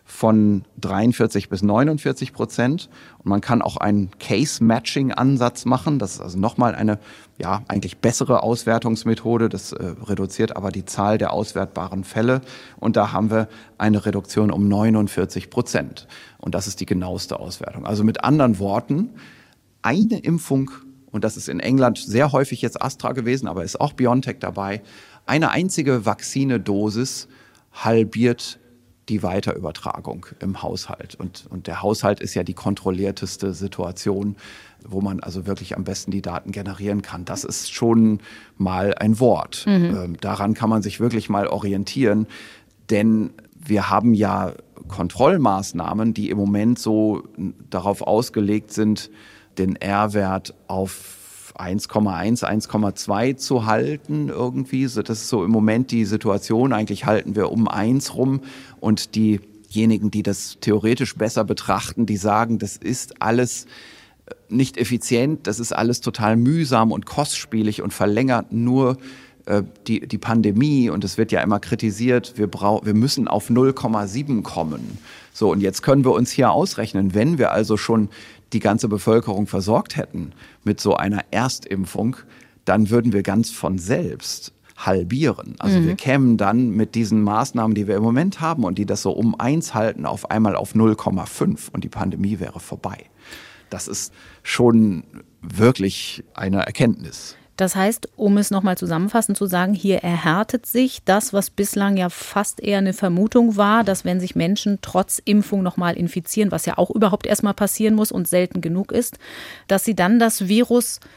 von dreiundvierzig bis neunundvierzig Prozent. Und man kann auch einen Case-Matching-Ansatz machen. Das ist also nochmal eine, ja, eigentlich bessere Auswertungsmethode. Das äh, reduziert aber die Zahl der auswertbaren Fälle. Und da haben wir eine Reduktion um neunundvierzig Prozent. Und das ist die genaueste Auswertung. Also mit anderen Worten, eine Impfung, und das ist in England sehr häufig jetzt Astra gewesen, aber ist auch BioNTech dabei, eine einzige Vakzinedosis halbiert die Weiterübertragung im Haushalt. Und, und der Haushalt ist ja die kontrollierteste Situation, wo man also wirklich am besten die Daten generieren kann. Das ist schon mal ein Wort. Mhm. Ähm, daran kann man sich wirklich mal orientieren, denn wir haben ja Kontrollmaßnahmen, die im Moment so darauf ausgelegt sind, den R-Wert auf eins Komma eins, eins Komma zwei zu halten irgendwie. Das ist so im Moment die Situation. Eigentlich halten wir um eins rum, und diejenigen, die das theoretisch besser betrachten, die sagen, das ist alles nicht effizient, das ist alles total mühsam und kostspielig und verlängert nur äh, die, die Pandemie, und es wird ja immer kritisiert, wir, brau- wir müssen auf null Komma sieben kommen. So, und jetzt können wir uns hier ausrechnen, wenn wir also schon die ganze Bevölkerung versorgt hätten mit so einer Erstimpfung, dann würden wir ganz von selbst halbieren. Also mhm. wir kämen dann mit diesen Maßnahmen, die wir im Moment haben und die das so um eins halten, auf einmal auf null Komma fünf, und die Pandemie wäre vorbei. Das ist schon wirklich eine Erkenntnis. Das heißt, um es nochmal zusammenfassend zu sagen, hier erhärtet sich das, was bislang ja fast eher eine Vermutung war, dass wenn sich Menschen trotz Impfung nochmal infizieren, was ja auch überhaupt erstmal passieren muss und selten genug ist, dass sie dann das Virus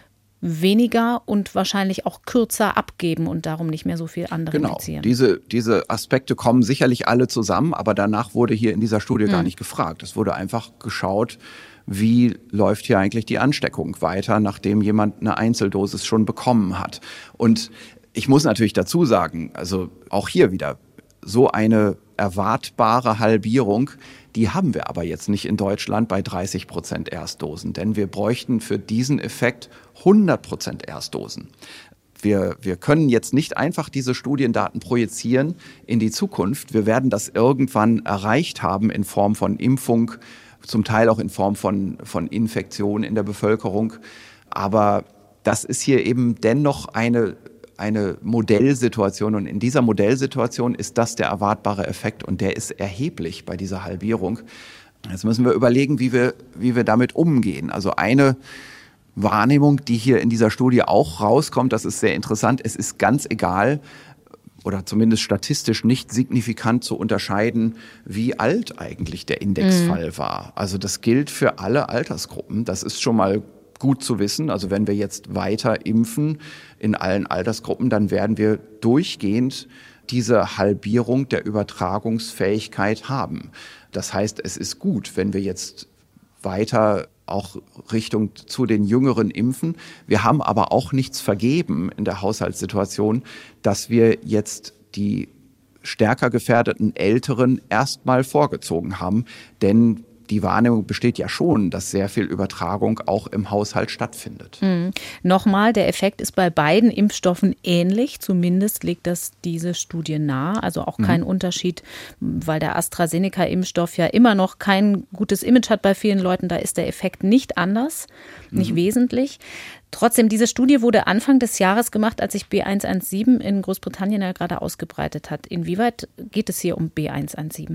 weniger und wahrscheinlich auch kürzer abgeben und darum nicht mehr so viel andere genau. infizieren. Diese, diese Aspekte kommen sicherlich alle zusammen, aber danach wurde hier in dieser Studie mhm. gar nicht gefragt. Es wurde einfach geschaut, wie läuft hier eigentlich die Ansteckung weiter, nachdem jemand eine Einzeldosis schon bekommen hat. Und ich muss natürlich dazu sagen, also auch hier wieder, so eine erwartbare Halbierung, die haben wir aber jetzt nicht in Deutschland bei dreißig Prozent Erstdosen, denn wir bräuchten für diesen Effekt hundert Prozent Erstdosen. Wir, wir können jetzt nicht einfach diese Studiendaten projizieren in die Zukunft. Wir werden das irgendwann erreicht haben in Form von Impfung, zum Teil auch in Form von, von Infektion in der Bevölkerung. Aber das ist hier eben dennoch eine eine Modellsituation und in dieser Modellsituation ist das der erwartbare Effekt und der ist erheblich bei dieser Halbierung. Jetzt müssen wir überlegen, wie wir, wie wir damit umgehen. Also eine Wahrnehmung, die hier in dieser Studie auch rauskommt, das ist sehr interessant, es ist ganz egal oder zumindest statistisch nicht signifikant zu unterscheiden, wie alt eigentlich der Indexfall mhm. war. Also das gilt für alle Altersgruppen, das ist schon mal gut zu wissen. Also wenn wir jetzt weiter impfen in allen Altersgruppen, dann werden wir durchgehend diese Halbierung der Übertragungsfähigkeit haben. Das heißt, es ist gut, wenn wir jetzt weiter auch Richtung zu den Jüngeren impfen. Wir haben aber auch nichts vergeben in der Haushaltssituation, dass wir jetzt die stärker gefährdeten Älteren erstmal vorgezogen haben, denn die Wahrnehmung besteht ja schon, dass sehr viel Übertragung auch im Haushalt stattfindet. Mhm. Nochmal, der Effekt ist bei beiden Impfstoffen ähnlich. Zumindest legt das diese Studie nahe. Also auch kein mhm. Unterschied, weil der AstraZeneca-Impfstoff ja immer noch kein gutes Image hat bei vielen Leuten. Da ist der Effekt nicht anders, nicht mhm. wesentlich. Trotzdem, diese Studie wurde Anfang des Jahres gemacht, als sich B eins eins sieben in Großbritannien ja gerade ausgebreitet hat. Inwieweit geht es hier um B eins eins sieben?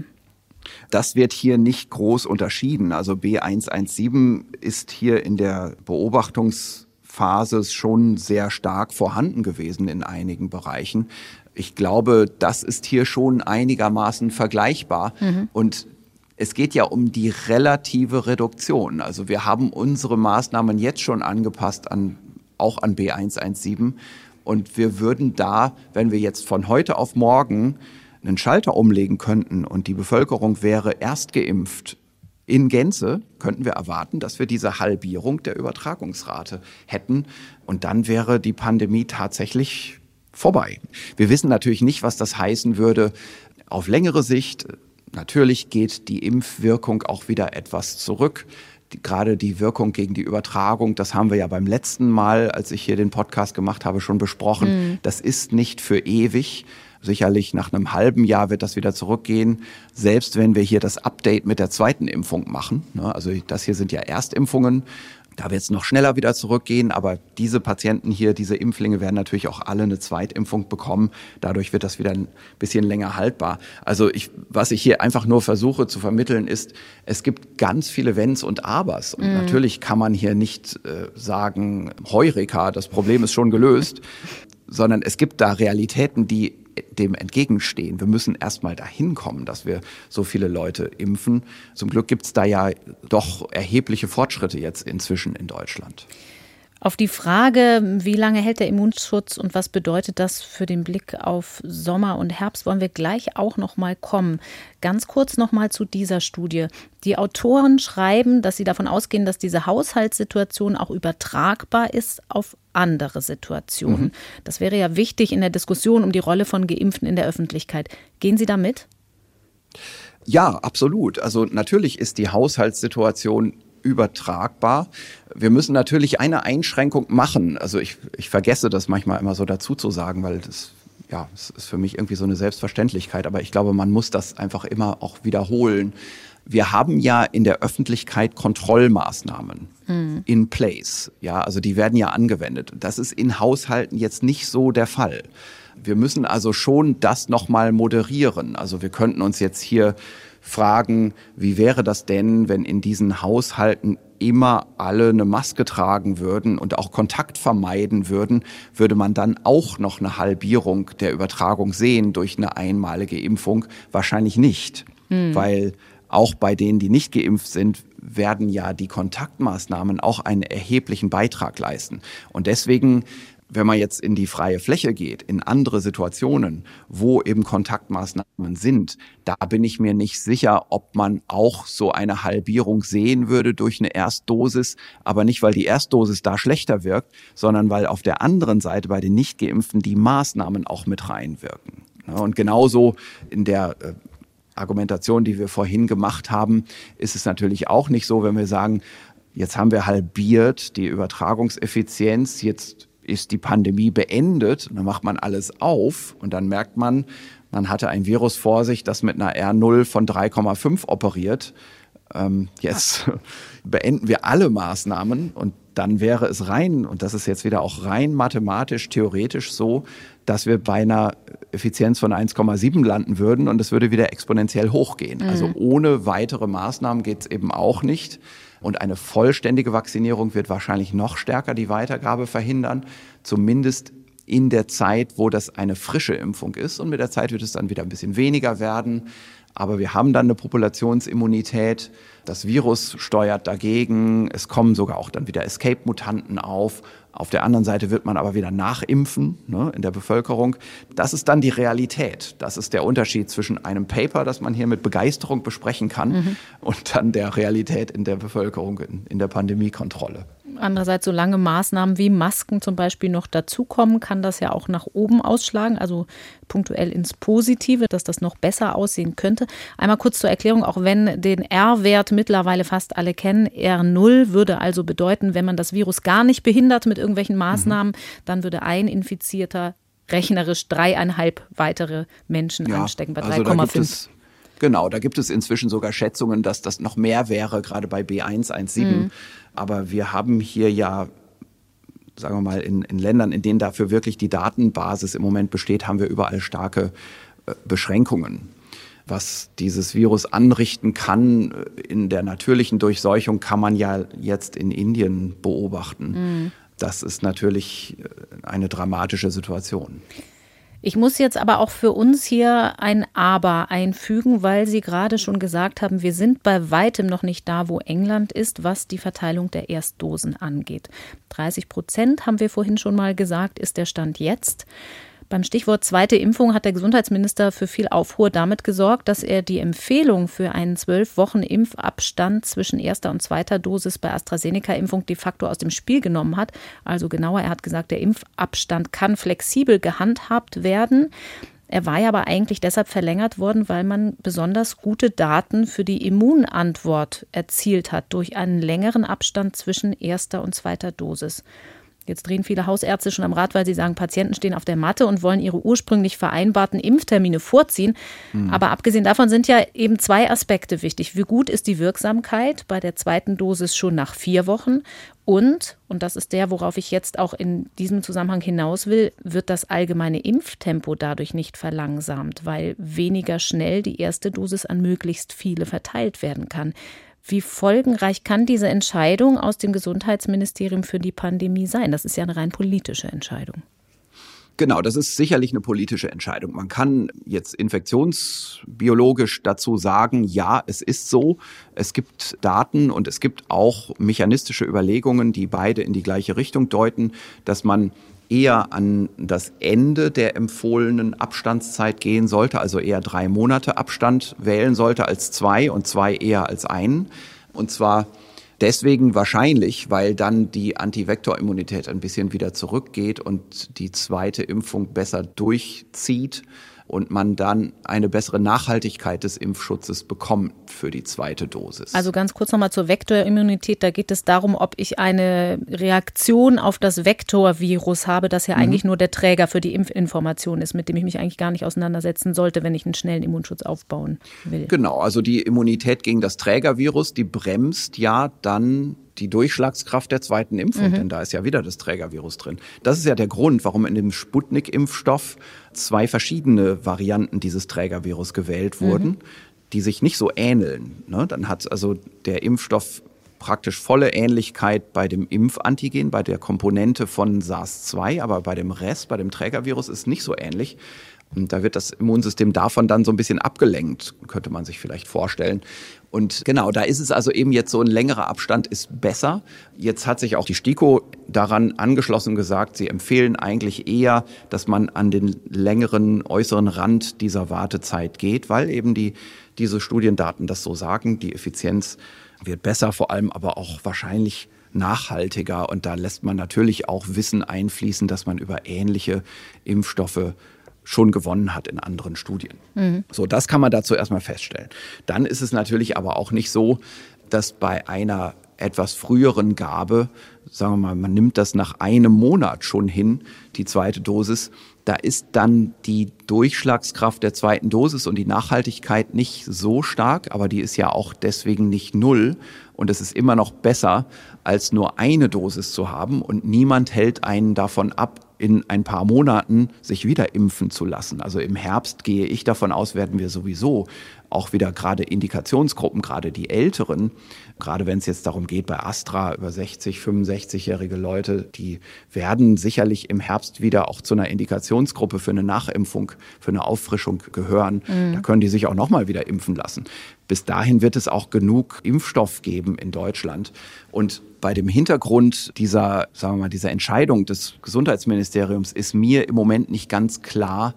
Das wird hier nicht groß unterschieden. Also B eins eins sieben ist hier in der Beobachtungsphase schon sehr stark vorhanden gewesen in einigen Bereichen. Ich glaube, das ist hier schon einigermaßen vergleichbar. Mhm. Und es geht ja um die relative Reduktion. Also wir haben unsere Maßnahmen jetzt schon angepasst an, auch an B eins eins sieben. Und wir würden da, wenn wir jetzt von heute auf morgen einen Schalter umlegen könnten und die Bevölkerung wäre erst geimpft in Gänze, könnten wir erwarten, dass wir diese Halbierung der Übertragungsrate hätten. Und dann wäre die Pandemie tatsächlich vorbei. Wir wissen natürlich nicht, was das heißen würde auf längere Sicht. Natürlich geht die Impfwirkung auch wieder etwas zurück. Die, gerade die Wirkung gegen die Übertragung, das haben wir ja beim letzten Mal, als ich hier den Podcast gemacht habe, schon besprochen. Mhm. Das ist nicht für ewig. Sicherlich nach einem halben Jahr wird das wieder zurückgehen, selbst wenn wir hier das Update mit der zweiten Impfung machen. Also das hier sind ja Erstimpfungen, da wird es noch schneller wieder zurückgehen, aber diese Patienten hier, diese Impflinge werden natürlich auch alle eine Zweitimpfung bekommen. Dadurch wird das wieder ein bisschen länger haltbar. Also ich, was ich hier einfach nur versuche zu vermitteln ist, es gibt ganz viele Wenns und Abers. Und mm. natürlich kann man hier nicht äh, sagen, Heureka, das Problem ist schon gelöst, sondern es gibt da Realitäten, die dem entgegenstehen. Wir müssen erstmal dahin kommen, dass wir so viele Leute impfen. Zum Glück gibt es da ja doch erhebliche Fortschritte jetzt inzwischen in Deutschland. Auf die Frage, wie lange hält der Immunschutz und was bedeutet das für den Blick auf Sommer und Herbst, wollen wir gleich auch noch mal kommen. Ganz kurz noch mal zu dieser Studie. Die Autoren schreiben, dass sie davon ausgehen, dass diese Haushaltssituation auch übertragbar ist auf andere Situationen. Mhm. Das wäre ja wichtig in der Diskussion um die Rolle von Geimpften in der Öffentlichkeit. Gehen Sie da mit? Ja, absolut. Also natürlich ist die Haushaltssituation übertragbar. Wir müssen natürlich eine Einschränkung machen. Also ich, ich vergesse das manchmal immer so dazu zu sagen, weil das, ja, das ist für mich irgendwie so eine Selbstverständlichkeit. Aber ich glaube, man muss das einfach immer auch wiederholen. Wir haben ja in der Öffentlichkeit Kontrollmaßnahmen mhm. in place. Ja, also die werden ja angewendet. Das ist in Haushalten jetzt nicht so der Fall. Wir müssen also schon das nochmal moderieren. Also wir könnten uns jetzt hier fragen, wie wäre das denn, wenn in diesen Haushalten immer alle eine Maske tragen würden und auch Kontakt vermeiden würden, würde man dann auch noch eine Halbierung der Übertragung sehen durch eine einmalige Impfung? Wahrscheinlich nicht, mhm. weil auch bei denen, die nicht geimpft sind, werden ja die Kontaktmaßnahmen auch einen erheblichen Beitrag leisten. Und deswegen, wenn man jetzt in die freie Fläche geht, in andere Situationen, wo eben Kontaktmaßnahmen sind, da bin ich mir nicht sicher, ob man auch so eine Halbierung sehen würde durch eine Erstdosis, aber nicht, weil die Erstdosis da schlechter wirkt, sondern weil auf der anderen Seite bei den Nichtgeimpften die Maßnahmen auch mit reinwirken. Und genauso in der Argumentation, die wir vorhin gemacht haben, ist es natürlich auch nicht so, wenn wir sagen, jetzt haben wir halbiert die Übertragungseffizienz, jetzt ist die Pandemie beendet, und dann macht man alles auf und dann merkt man, man hatte ein Virus vor sich, das mit einer R null von drei Komma fünf operiert. Ähm, jetzt beenden wir alle Maßnahmen und dann wäre es rein, und das ist jetzt wieder auch rein mathematisch, theoretisch so, dass wir bei einer Effizienz von eins Komma sieben landen würden und es würde wieder exponentiell hochgehen. Mhm. Also ohne weitere Maßnahmen geht es eben auch nicht. Und eine vollständige Vaccinierung wird wahrscheinlich noch stärker die Weitergabe verhindern, zumindest in der Zeit, wo das eine frische Impfung ist. Und mit der Zeit wird es dann wieder ein bisschen weniger werden. Aber wir haben dann eine Populationsimmunität. Das Virus steuert dagegen. Es kommen sogar auch dann wieder Escape-Mutanten auf. Auf der anderen Seite wird man aber wieder nachimpfen, ne, in der Bevölkerung. Das ist dann die Realität. Das ist der Unterschied zwischen einem Paper, das man hier mit Begeisterung besprechen kann, mhm. und dann der Realität in der Bevölkerung, in, in der Pandemiekontrolle. Andererseits, solange Maßnahmen wie Masken zum Beispiel noch dazukommen, kann das ja auch nach oben ausschlagen, also punktuell ins Positive, dass das noch besser aussehen könnte. Einmal kurz zur Erklärung, auch wenn den R-Wert mittlerweile fast alle kennen, R null würde also bedeuten, wenn man das Virus gar nicht behindert mit irgendwelchen Maßnahmen, mhm. dann würde ein Infizierter rechnerisch dreieinhalb weitere Menschen ja, anstecken bei drei Komma fünf. Genau, da gibt es inzwischen sogar Schätzungen, dass das noch mehr wäre, gerade bei B eins Punkt eins Komma sieben. Mhm. Aber wir haben hier ja, sagen wir mal, in, in Ländern, in denen dafür wirklich die Datenbasis im Moment besteht, haben wir überall starke äh, Beschränkungen. Was dieses Virus anrichten kann in der natürlichen Durchseuchung, kann man ja jetzt in Indien beobachten. Mhm. Das ist natürlich eine dramatische Situation. Ich muss jetzt aber auch für uns hier ein Aber einfügen, weil Sie gerade schon gesagt haben, wir sind bei weitem noch nicht da, wo England ist, was die Verteilung der Erstdosen angeht. dreißig Prozent, haben wir vorhin schon mal gesagt, ist der Stand jetzt. Beim Stichwort zweite Impfung hat der Gesundheitsminister für viel Aufruhr damit gesorgt, dass er die Empfehlung für einen zwölf Wochen Impfabstand zwischen erster und zweiter Dosis bei AstraZeneca-Impfung de facto aus dem Spiel genommen hat. Also genauer, er hat gesagt, der Impfabstand kann flexibel gehandhabt werden. Er war ja aber eigentlich deshalb verlängert worden, weil man besonders gute Daten für die Immunantwort erzielt hat durch einen längeren Abstand zwischen erster und zweiter Dosis. Jetzt drehen viele Hausärzte schon am Rad, weil sie sagen, Patienten stehen auf der Matte und wollen ihre ursprünglich vereinbarten Impftermine vorziehen. Mhm. Aber abgesehen davon sind ja eben zwei Aspekte wichtig. Wie gut ist die Wirksamkeit bei der zweiten Dosis schon nach vier Wochen? Und, und das ist der, worauf ich jetzt auch in diesem Zusammenhang hinaus will, wird das allgemeine Impftempo dadurch nicht verlangsamt, weil weniger schnell die erste Dosis an möglichst viele verteilt werden kann. Wie folgenreich kann diese Entscheidung aus dem Gesundheitsministerium für die Pandemie sein? Das ist ja eine rein politische Entscheidung. Genau, das ist sicherlich eine politische Entscheidung. Man kann jetzt infektionsbiologisch dazu sagen, ja, es ist so. Es gibt Daten und es gibt auch mechanistische Überlegungen, die beide in die gleiche Richtung deuten, dass man eher an das Ende der empfohlenen Abstandszeit gehen sollte, also eher drei Monate Abstand wählen sollte als zwei und zwei eher als einen. Und zwar deswegen wahrscheinlich, weil dann die Antivektorimmunität ein bisschen wieder zurückgeht und die zweite Impfung besser durchzieht und man dann eine bessere Nachhaltigkeit des Impfschutzes bekommt für die zweite Dosis. Also ganz kurz nochmal zur Vektorimmunität. Da geht es darum, ob ich eine Reaktion auf das Vektorvirus habe, das ja mhm. eigentlich nur der Träger für die Impfinformation ist, mit dem ich mich eigentlich gar nicht auseinandersetzen sollte, wenn ich einen schnellen Immunschutz aufbauen will. Genau, also die Immunität gegen das Trägervirus, die bremst ja dann die Durchschlagskraft der zweiten Impfung, mhm. denn da ist ja wieder das Trägervirus drin. Das ist ja der Grund, warum in dem Sputnik-Impfstoff zwei verschiedene Varianten dieses Trägervirus gewählt wurden, mhm. die sich nicht so ähneln. Ne? Dann hat also der Impfstoff praktisch volle Ähnlichkeit bei dem Impfantigen, bei der Komponente von SARS zwei, aber bei dem Rest, bei dem Trägervirus ist es nicht so ähnlich. Und da wird das Immunsystem davon dann so ein bisschen abgelenkt, könnte man sich vielleicht vorstellen. Und genau, da ist es also eben jetzt so, ein längerer Abstand ist besser. Jetzt hat sich auch die STIKO daran angeschlossen und gesagt, sie empfehlen eigentlich eher, dass man an den längeren äußeren Rand dieser Wartezeit geht, weil eben die, diese Studiendaten das so sagen. Die Effizienz wird besser, vor allem aber auch wahrscheinlich nachhaltiger. Und da lässt man natürlich auch Wissen einfließen, dass man über ähnliche Impfstoffe schon gewonnen hat in anderen Studien. Mhm. So, das kann man dazu erstmal feststellen. Dann ist es natürlich aber auch nicht so, dass bei einer etwas früheren Gabe, sagen wir mal, man nimmt das nach einem Monat schon hin, die zweite Dosis, da ist dann die Durchschlagskraft der zweiten Dosis und die Nachhaltigkeit nicht so stark, aber die ist ja auch deswegen nicht null. Und es ist immer noch besser, als nur eine Dosis zu haben. Und niemand hält einen davon ab, in ein paar Monaten sich wieder impfen zu lassen. Also im Herbst gehe ich davon aus, werden wir sowieso auch wieder gerade Indikationsgruppen, gerade die Älteren, gerade wenn es jetzt darum geht, bei Astra über sechzig, fünfundsechzigjährige Leute, die werden sicherlich im Herbst wieder auch zu einer Indikationsgruppe für eine Nachimpfung, für eine Auffrischung gehören. Mhm. Da können die sich auch nochmal wieder impfen lassen. Bis dahin wird es auch genug Impfstoff geben in Deutschland. Und bei dem Hintergrund dieser, sagen wir mal, dieser Entscheidung des Gesundheitsministeriums ist mir im Moment nicht ganz klar,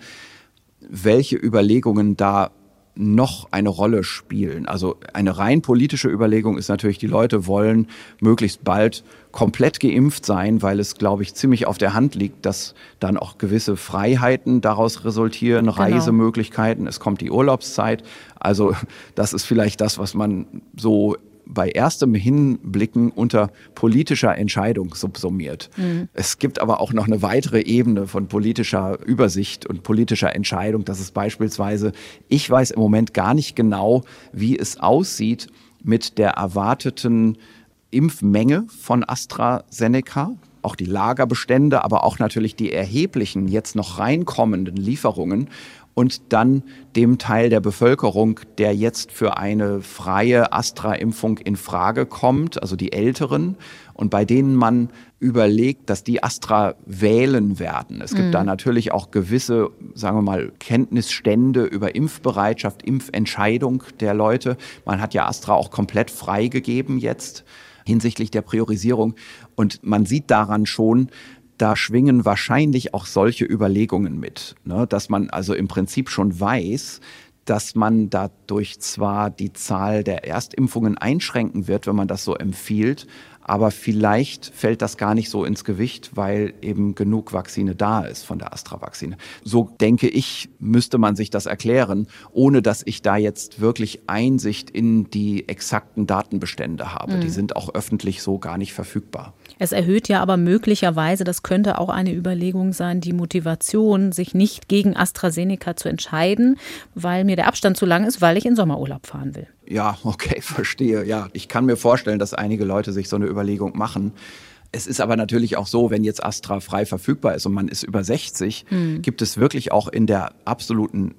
welche Überlegungen da noch eine Rolle spielen. Also eine rein politische Überlegung ist natürlich, die Leute wollen möglichst bald komplett geimpft sein, weil es, glaube ich, ziemlich auf der Hand liegt, dass dann auch gewisse Freiheiten daraus resultieren, genau. Reisemöglichkeiten, es kommt die Urlaubszeit. Also das ist vielleicht das, was man so bei erstem Hinblicken unter politischer Entscheidung subsumiert. Mhm. Es gibt aber auch noch eine weitere Ebene von politischer Übersicht und politischer Entscheidung. Das ist beispielsweise, ich weiß im Moment gar nicht genau, wie es aussieht mit der erwarteten Impfmenge von AstraZeneca. Auch die Lagerbestände, aber auch natürlich die erheblichen, jetzt noch reinkommenden Lieferungen. Und dann dem Teil der Bevölkerung, der jetzt für eine freie Astra-Impfung in Frage kommt, also die Älteren, und bei denen man überlegt, dass die Astra wählen werden. Es gibt mhm. da natürlich auch gewisse, sagen wir mal, Kenntnisstände über Impfbereitschaft, Impfentscheidung der Leute. Man hat ja Astra auch komplett freigegeben jetzt hinsichtlich der Priorisierung. Und man sieht daran schon, da schwingen wahrscheinlich auch solche Überlegungen mit, ne? Dass man also im Prinzip schon weiß, dass man dadurch zwar die Zahl der Erstimpfungen einschränken wird, wenn man das so empfiehlt, aber vielleicht fällt das gar nicht so ins Gewicht, weil eben genug Vakzine da ist von der Astra-Vakzine. So denke ich, müsste man sich das erklären, ohne dass ich da jetzt wirklich Einsicht in die exakten Datenbestände habe. Mhm. Die sind auch öffentlich so gar nicht verfügbar. Es erhöht ja aber möglicherweise, das könnte auch eine Überlegung sein, die Motivation, sich nicht gegen AstraZeneca zu entscheiden, weil mir der Abstand zu lang ist, weil ich in Sommerurlaub fahren will. Ja, okay, verstehe. Ja, ich kann mir vorstellen, dass einige Leute sich so eine Überlegung machen. Es ist aber natürlich auch so, wenn jetzt Astra frei verfügbar ist und man ist über sechzig, mhm. gibt es wirklich auch in der absoluten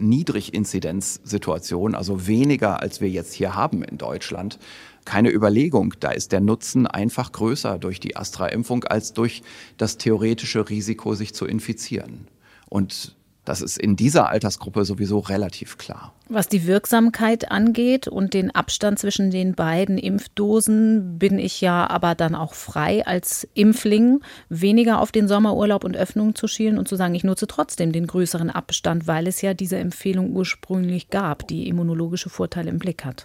Niedriginzidenzsituation, also weniger als wir jetzt hier haben in Deutschland, keine Überlegung. Da ist der Nutzen einfach größer durch die Astra-Impfung als durch das theoretische Risiko, sich zu infizieren. Und das ist in dieser Altersgruppe sowieso relativ klar. Was die Wirksamkeit angeht und den Abstand zwischen den beiden Impfdosen, bin ich ja aber dann auch frei als Impfling, weniger auf den Sommerurlaub und Öffnungen zu schielen und zu sagen, ich nutze trotzdem den größeren Abstand, weil es ja diese Empfehlung ursprünglich gab, die immunologische Vorteile im Blick hat.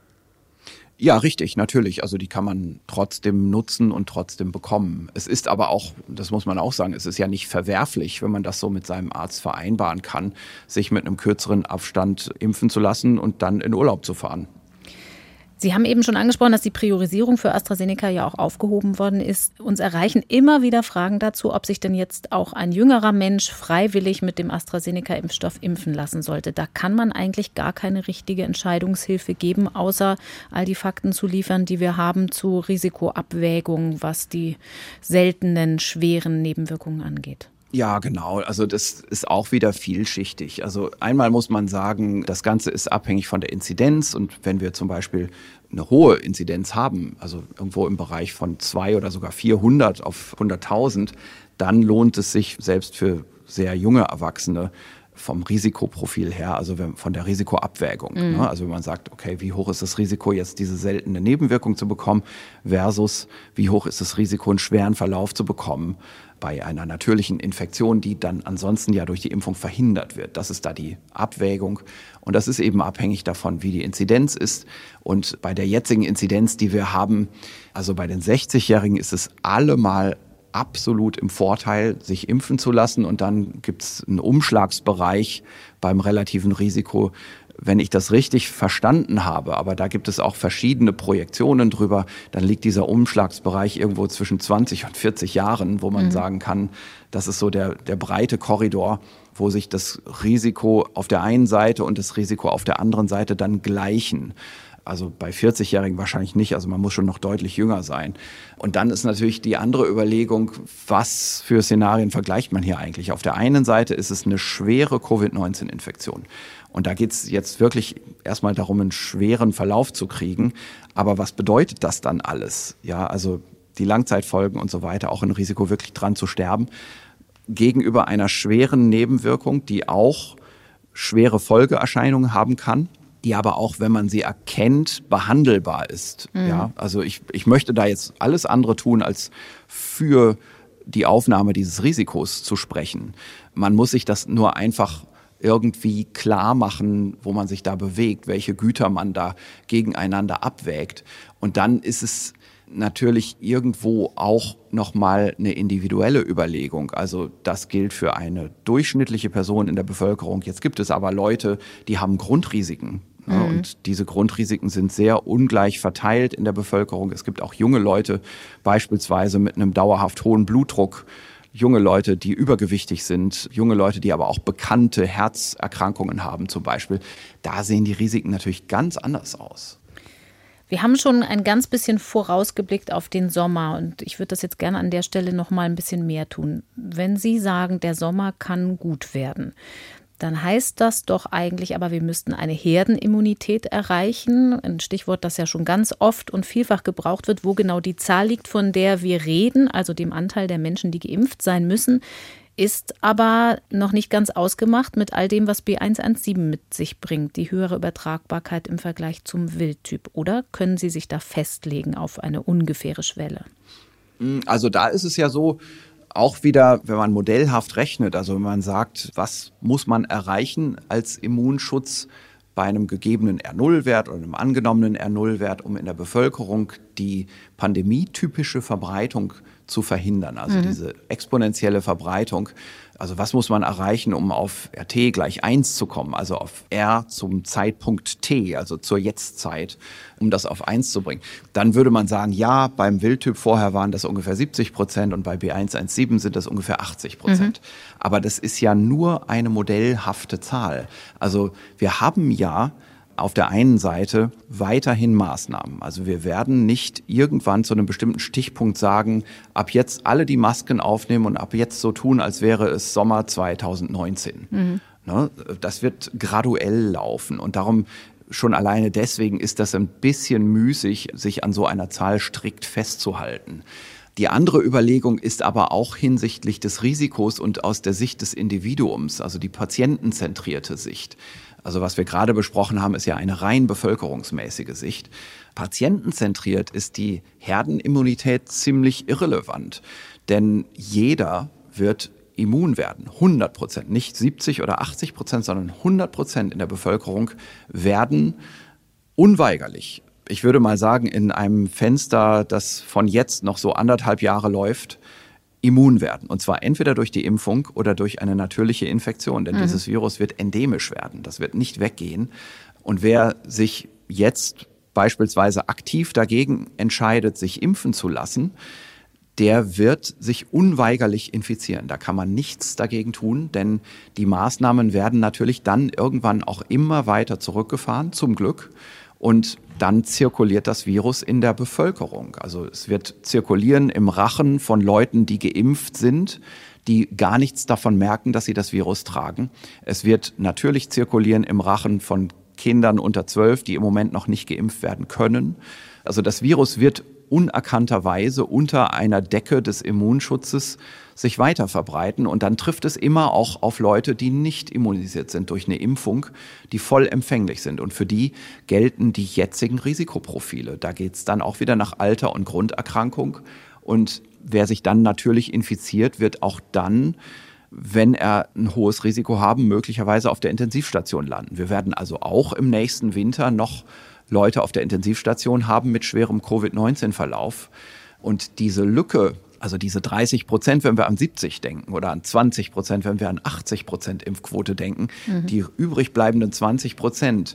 Ja, richtig, natürlich. Also die kann man trotzdem nutzen und trotzdem bekommen. Es ist aber auch, das muss man auch sagen, es ist ja nicht verwerflich, wenn man das so mit seinem Arzt vereinbaren kann, sich mit einem kürzeren Abstand impfen zu lassen und dann in Urlaub zu fahren. Sie haben eben schon angesprochen, dass die Priorisierung für AstraZeneca ja auch aufgehoben worden ist. Uns erreichen immer wieder Fragen dazu, ob sich denn jetzt auch ein jüngerer Mensch freiwillig mit dem AstraZeneca-Impfstoff impfen lassen sollte. Da kann man eigentlich gar keine richtige Entscheidungshilfe geben, außer all die Fakten zu liefern, die wir haben zu Risikoabwägung, was die seltenen, schweren Nebenwirkungen angeht. Ja, genau. Also das ist auch wieder vielschichtig. Also einmal muss man sagen, das Ganze ist abhängig von der Inzidenz. Und wenn wir zum Beispiel eine hohe Inzidenz haben, also irgendwo im Bereich von zwei oder sogar vierhundert auf hunderttausend, dann lohnt es sich selbst für sehr junge Erwachsene vom Risikoprofil her, also von der Risikoabwägung. Mhm. Ne? Also wenn man sagt, okay, wie hoch ist das Risiko, jetzt diese seltene Nebenwirkung zu bekommen versus wie hoch ist das Risiko, einen schweren Verlauf zu bekommen bei einer natürlichen Infektion, die dann ansonsten ja durch die Impfung verhindert wird. Das ist da die Abwägung. Und das ist eben abhängig davon, wie die Inzidenz ist. Und bei der jetzigen Inzidenz, die wir haben, also bei den sechzigjährigen ist es allemal absolut im Vorteil, sich impfen zu lassen. Und dann gibt es einen Umschlagsbereich beim relativen Risiko, wenn ich das richtig verstanden habe. Aber da gibt es auch verschiedene Projektionen drüber. Dann liegt dieser Umschlagsbereich irgendwo zwischen zwanzig und vierzig Jahren, wo man mhm. sagen kann, das ist so der, der breite Korridor, wo sich das Risiko auf der einen Seite und das Risiko auf der anderen Seite dann gleichen. Also bei vierzigjährigen wahrscheinlich nicht, also man muss schon noch deutlich jünger sein. Und dann ist natürlich die andere Überlegung, was für Szenarien vergleicht man hier eigentlich? Auf der einen Seite ist es eine schwere Covid neunzehn Infektion. Und da geht es jetzt wirklich erstmal darum, einen schweren Verlauf zu kriegen. Aber was bedeutet das dann alles? Ja, also die Langzeitfolgen und so weiter, auch ein Risiko wirklich dran zu sterben, gegenüber einer schweren Nebenwirkung, die auch schwere Folgeerscheinungen haben kann, die aber auch, wenn man sie erkennt, behandelbar ist. Mhm. Ja, also ich, ich möchte da jetzt alles andere tun, als für die Aufnahme dieses Risikos zu sprechen. Man muss sich das nur einfach irgendwie klar machen, wo man sich da bewegt, welche Güter man da gegeneinander abwägt. Und dann ist es natürlich irgendwo auch nochmal eine individuelle Überlegung. Also das gilt für eine durchschnittliche Person in der Bevölkerung. Jetzt gibt es aber Leute, die haben Grundrisiken. Mhm. Und diese Grundrisiken sind sehr ungleich verteilt in der Bevölkerung. Es gibt auch junge Leute, beispielsweise mit einem dauerhaft hohen Blutdruck, junge Leute, die übergewichtig sind, junge Leute, die aber auch bekannte Herzerkrankungen haben zum Beispiel. Da sehen die Risiken natürlich ganz anders aus. Wir haben schon ein ganz bisschen vorausgeblickt auf den Sommer und ich würde das jetzt gerne an der Stelle noch mal ein bisschen mehr tun. Wenn Sie sagen, der Sommer kann gut werden, dann heißt das doch eigentlich, aber wir müssten eine Herdenimmunität erreichen. Ein Stichwort, das ja schon ganz oft und vielfach gebraucht wird, wo genau die Zahl liegt, von der wir reden, also dem Anteil der Menschen, die geimpft sein müssen, ist aber noch nicht ganz ausgemacht mit all dem, was B eins eins sieben mit sich bringt, die höhere Übertragbarkeit im Vergleich zum Wildtyp. Oder können Sie sich da festlegen auf eine ungefähre Schwelle? Also da ist es ja so, auch wieder, wenn man modellhaft rechnet, also wenn man sagt, was muss man erreichen als Immunschutz bei einem gegebenen R null Wert oder einem angenommenen R null Wert, um in der Bevölkerung die pandemietypische Verbreitung zu verhindern, also mhm. diese exponentielle Verbreitung. Also was muss man erreichen, um auf R T gleich eins zu kommen, also auf R zum Zeitpunkt T, also zur Jetztzeit, um das auf eins zu bringen. Dann würde man sagen, ja, beim Wildtyp vorher waren das ungefähr siebzig Prozent und bei B eins eins sieben sind das ungefähr achtzig Prozent. Mhm. Aber das ist ja nur eine modellhafte Zahl. Also wir haben ja auf der einen Seite weiterhin Maßnahmen. Also wir werden nicht irgendwann zu einem bestimmten Stichpunkt sagen, ab jetzt alle die Masken aufnehmen und ab jetzt so tun, als wäre es Sommer zwanzig neunzehn. Mhm. Ne? Das wird graduell laufen und darum schon alleine deswegen ist das ein bisschen müßig, sich an so einer Zahl strikt festzuhalten. Die andere Überlegung ist aber auch hinsichtlich des Risikos und aus der Sicht des Individuums, also die patientenzentrierte Sicht. Also was wir gerade besprochen haben, ist ja eine rein bevölkerungsmäßige Sicht. Patientenzentriert ist die Herdenimmunität ziemlich irrelevant, denn jeder wird immun werden, hundert Prozent, nicht siebzig oder achtzig Prozent, sondern hundert Prozent in der Bevölkerung werden unweigerlich, ich würde mal sagen, in einem Fenster, das von jetzt noch so anderthalb Jahre läuft, immun werden. Und zwar entweder durch die Impfung oder durch eine natürliche Infektion. Denn mhm. dieses Virus wird endemisch werden. Das wird nicht weggehen. Und wer sich jetzt beispielsweise aktiv dagegen entscheidet, sich impfen zu lassen, der wird sich unweigerlich infizieren. Da kann man nichts dagegen tun, denn die Maßnahmen werden natürlich dann irgendwann auch immer weiter zurückgefahren, zum Glück. Und dann zirkuliert das Virus in der Bevölkerung. Also es wird zirkulieren im Rachen von Leuten, die geimpft sind. die gar nichts davon merken, dass sie das Virus tragen. Es wird natürlich zirkulieren im Rachen von Kindern unter zwölf, die im Moment noch nicht geimpft werden können. Also das Virus wird unerkannterweise unter einer Decke des Immunschutzes sich weiter verbreiten. Und dann trifft es immer auch auf Leute, die nicht immunisiert sind durch eine Impfung, die voll empfänglich sind. Und für die gelten die jetzigen Risikoprofile. Da geht es dann auch wieder nach Alter und Grunderkrankung. Und wer sich dann natürlich infiziert, wird auch dann, wenn er ein hohes Risiko haben, möglicherweise auf der Intensivstation landen. Wir werden also auch im nächsten Winter noch Leute auf der Intensivstation haben mit schwerem Covid neunzehn Verlauf. Und diese Lücke, also diese dreißig Prozent, wenn wir an siebzig denken oder an zwanzig Prozent, wenn wir an achtzig Prozent Impfquote denken, mhm. die übrig bleibenden zwanzig Prozent,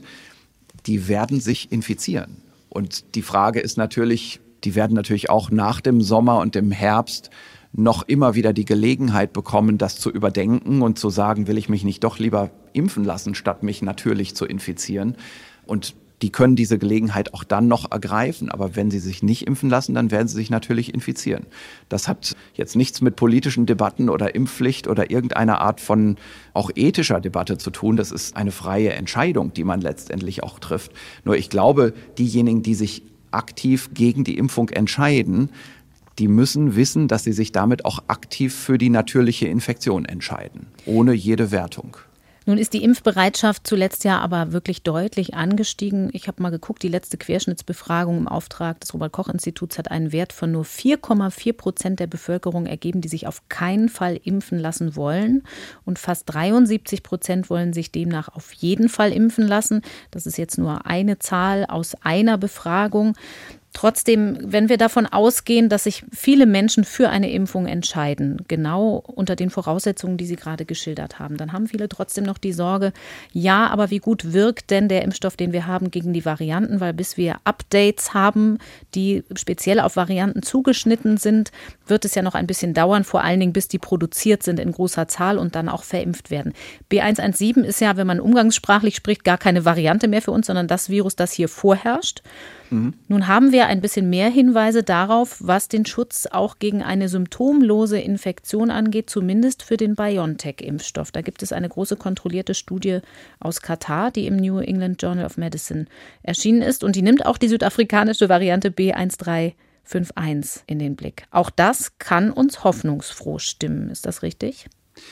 die werden sich infizieren. Und die Frage ist natürlich, die werden natürlich auch nach dem Sommer und dem Herbst noch immer wieder die Gelegenheit bekommen, das zu überdenken und zu sagen, will ich mich nicht doch lieber impfen lassen, statt mich natürlich zu infizieren. Und die können diese Gelegenheit auch dann noch ergreifen. Aber wenn sie sich nicht impfen lassen, dann werden sie sich natürlich infizieren. Das hat jetzt nichts mit politischen Debatten oder Impfpflicht oder irgendeiner Art von auch ethischer Debatte zu tun. Das ist eine freie Entscheidung, die man letztendlich auch trifft. Nur ich glaube, diejenigen, die sich aktiv gegen die Impfung entscheiden, die müssen wissen, dass sie sich damit auch aktiv für die natürliche Infektion entscheiden, ohne jede Wertung. Nun ist die Impfbereitschaft zuletzt ja aber wirklich deutlich angestiegen. Ich habe mal geguckt, die letzte Querschnittsbefragung im Auftrag des Robert-Koch-Instituts hat einen Wert von nur vier Komma vier Prozent der Bevölkerung ergeben, die sich auf keinen Fall impfen lassen wollen. Und fast dreiundsiebzig Prozent wollen sich demnach auf jeden Fall impfen lassen. Das ist jetzt nur eine Zahl aus einer Befragung. Trotzdem, wenn wir davon ausgehen, dass sich viele Menschen für eine Impfung entscheiden, genau unter den Voraussetzungen, die Sie gerade geschildert haben, dann haben viele trotzdem noch die Sorge, ja, aber wie gut wirkt denn der Impfstoff, den wir haben, gegen die Varianten? Weil bis wir Updates haben, die speziell auf Varianten zugeschnitten sind, wird es ja noch ein bisschen dauern, vor allen Dingen bis die produziert sind in großer Zahl und dann auch verimpft werden. B eins eins sieben ist ja, wenn man umgangssprachlich spricht, gar keine Variante mehr für uns, sondern das Virus, das hier vorherrscht. Mhm. Nun haben wir ein bisschen mehr Hinweise darauf, was den Schutz auch gegen eine symptomlose Infektion angeht, zumindest für den BioNTech-Impfstoff. Da gibt es eine große kontrollierte Studie aus Katar, die im New England Journal of Medicine erschienen ist. Und die nimmt auch die südafrikanische Variante B eins drei fünf eins in den Blick. Auch das kann uns hoffnungsfroh stimmen. Ist das richtig?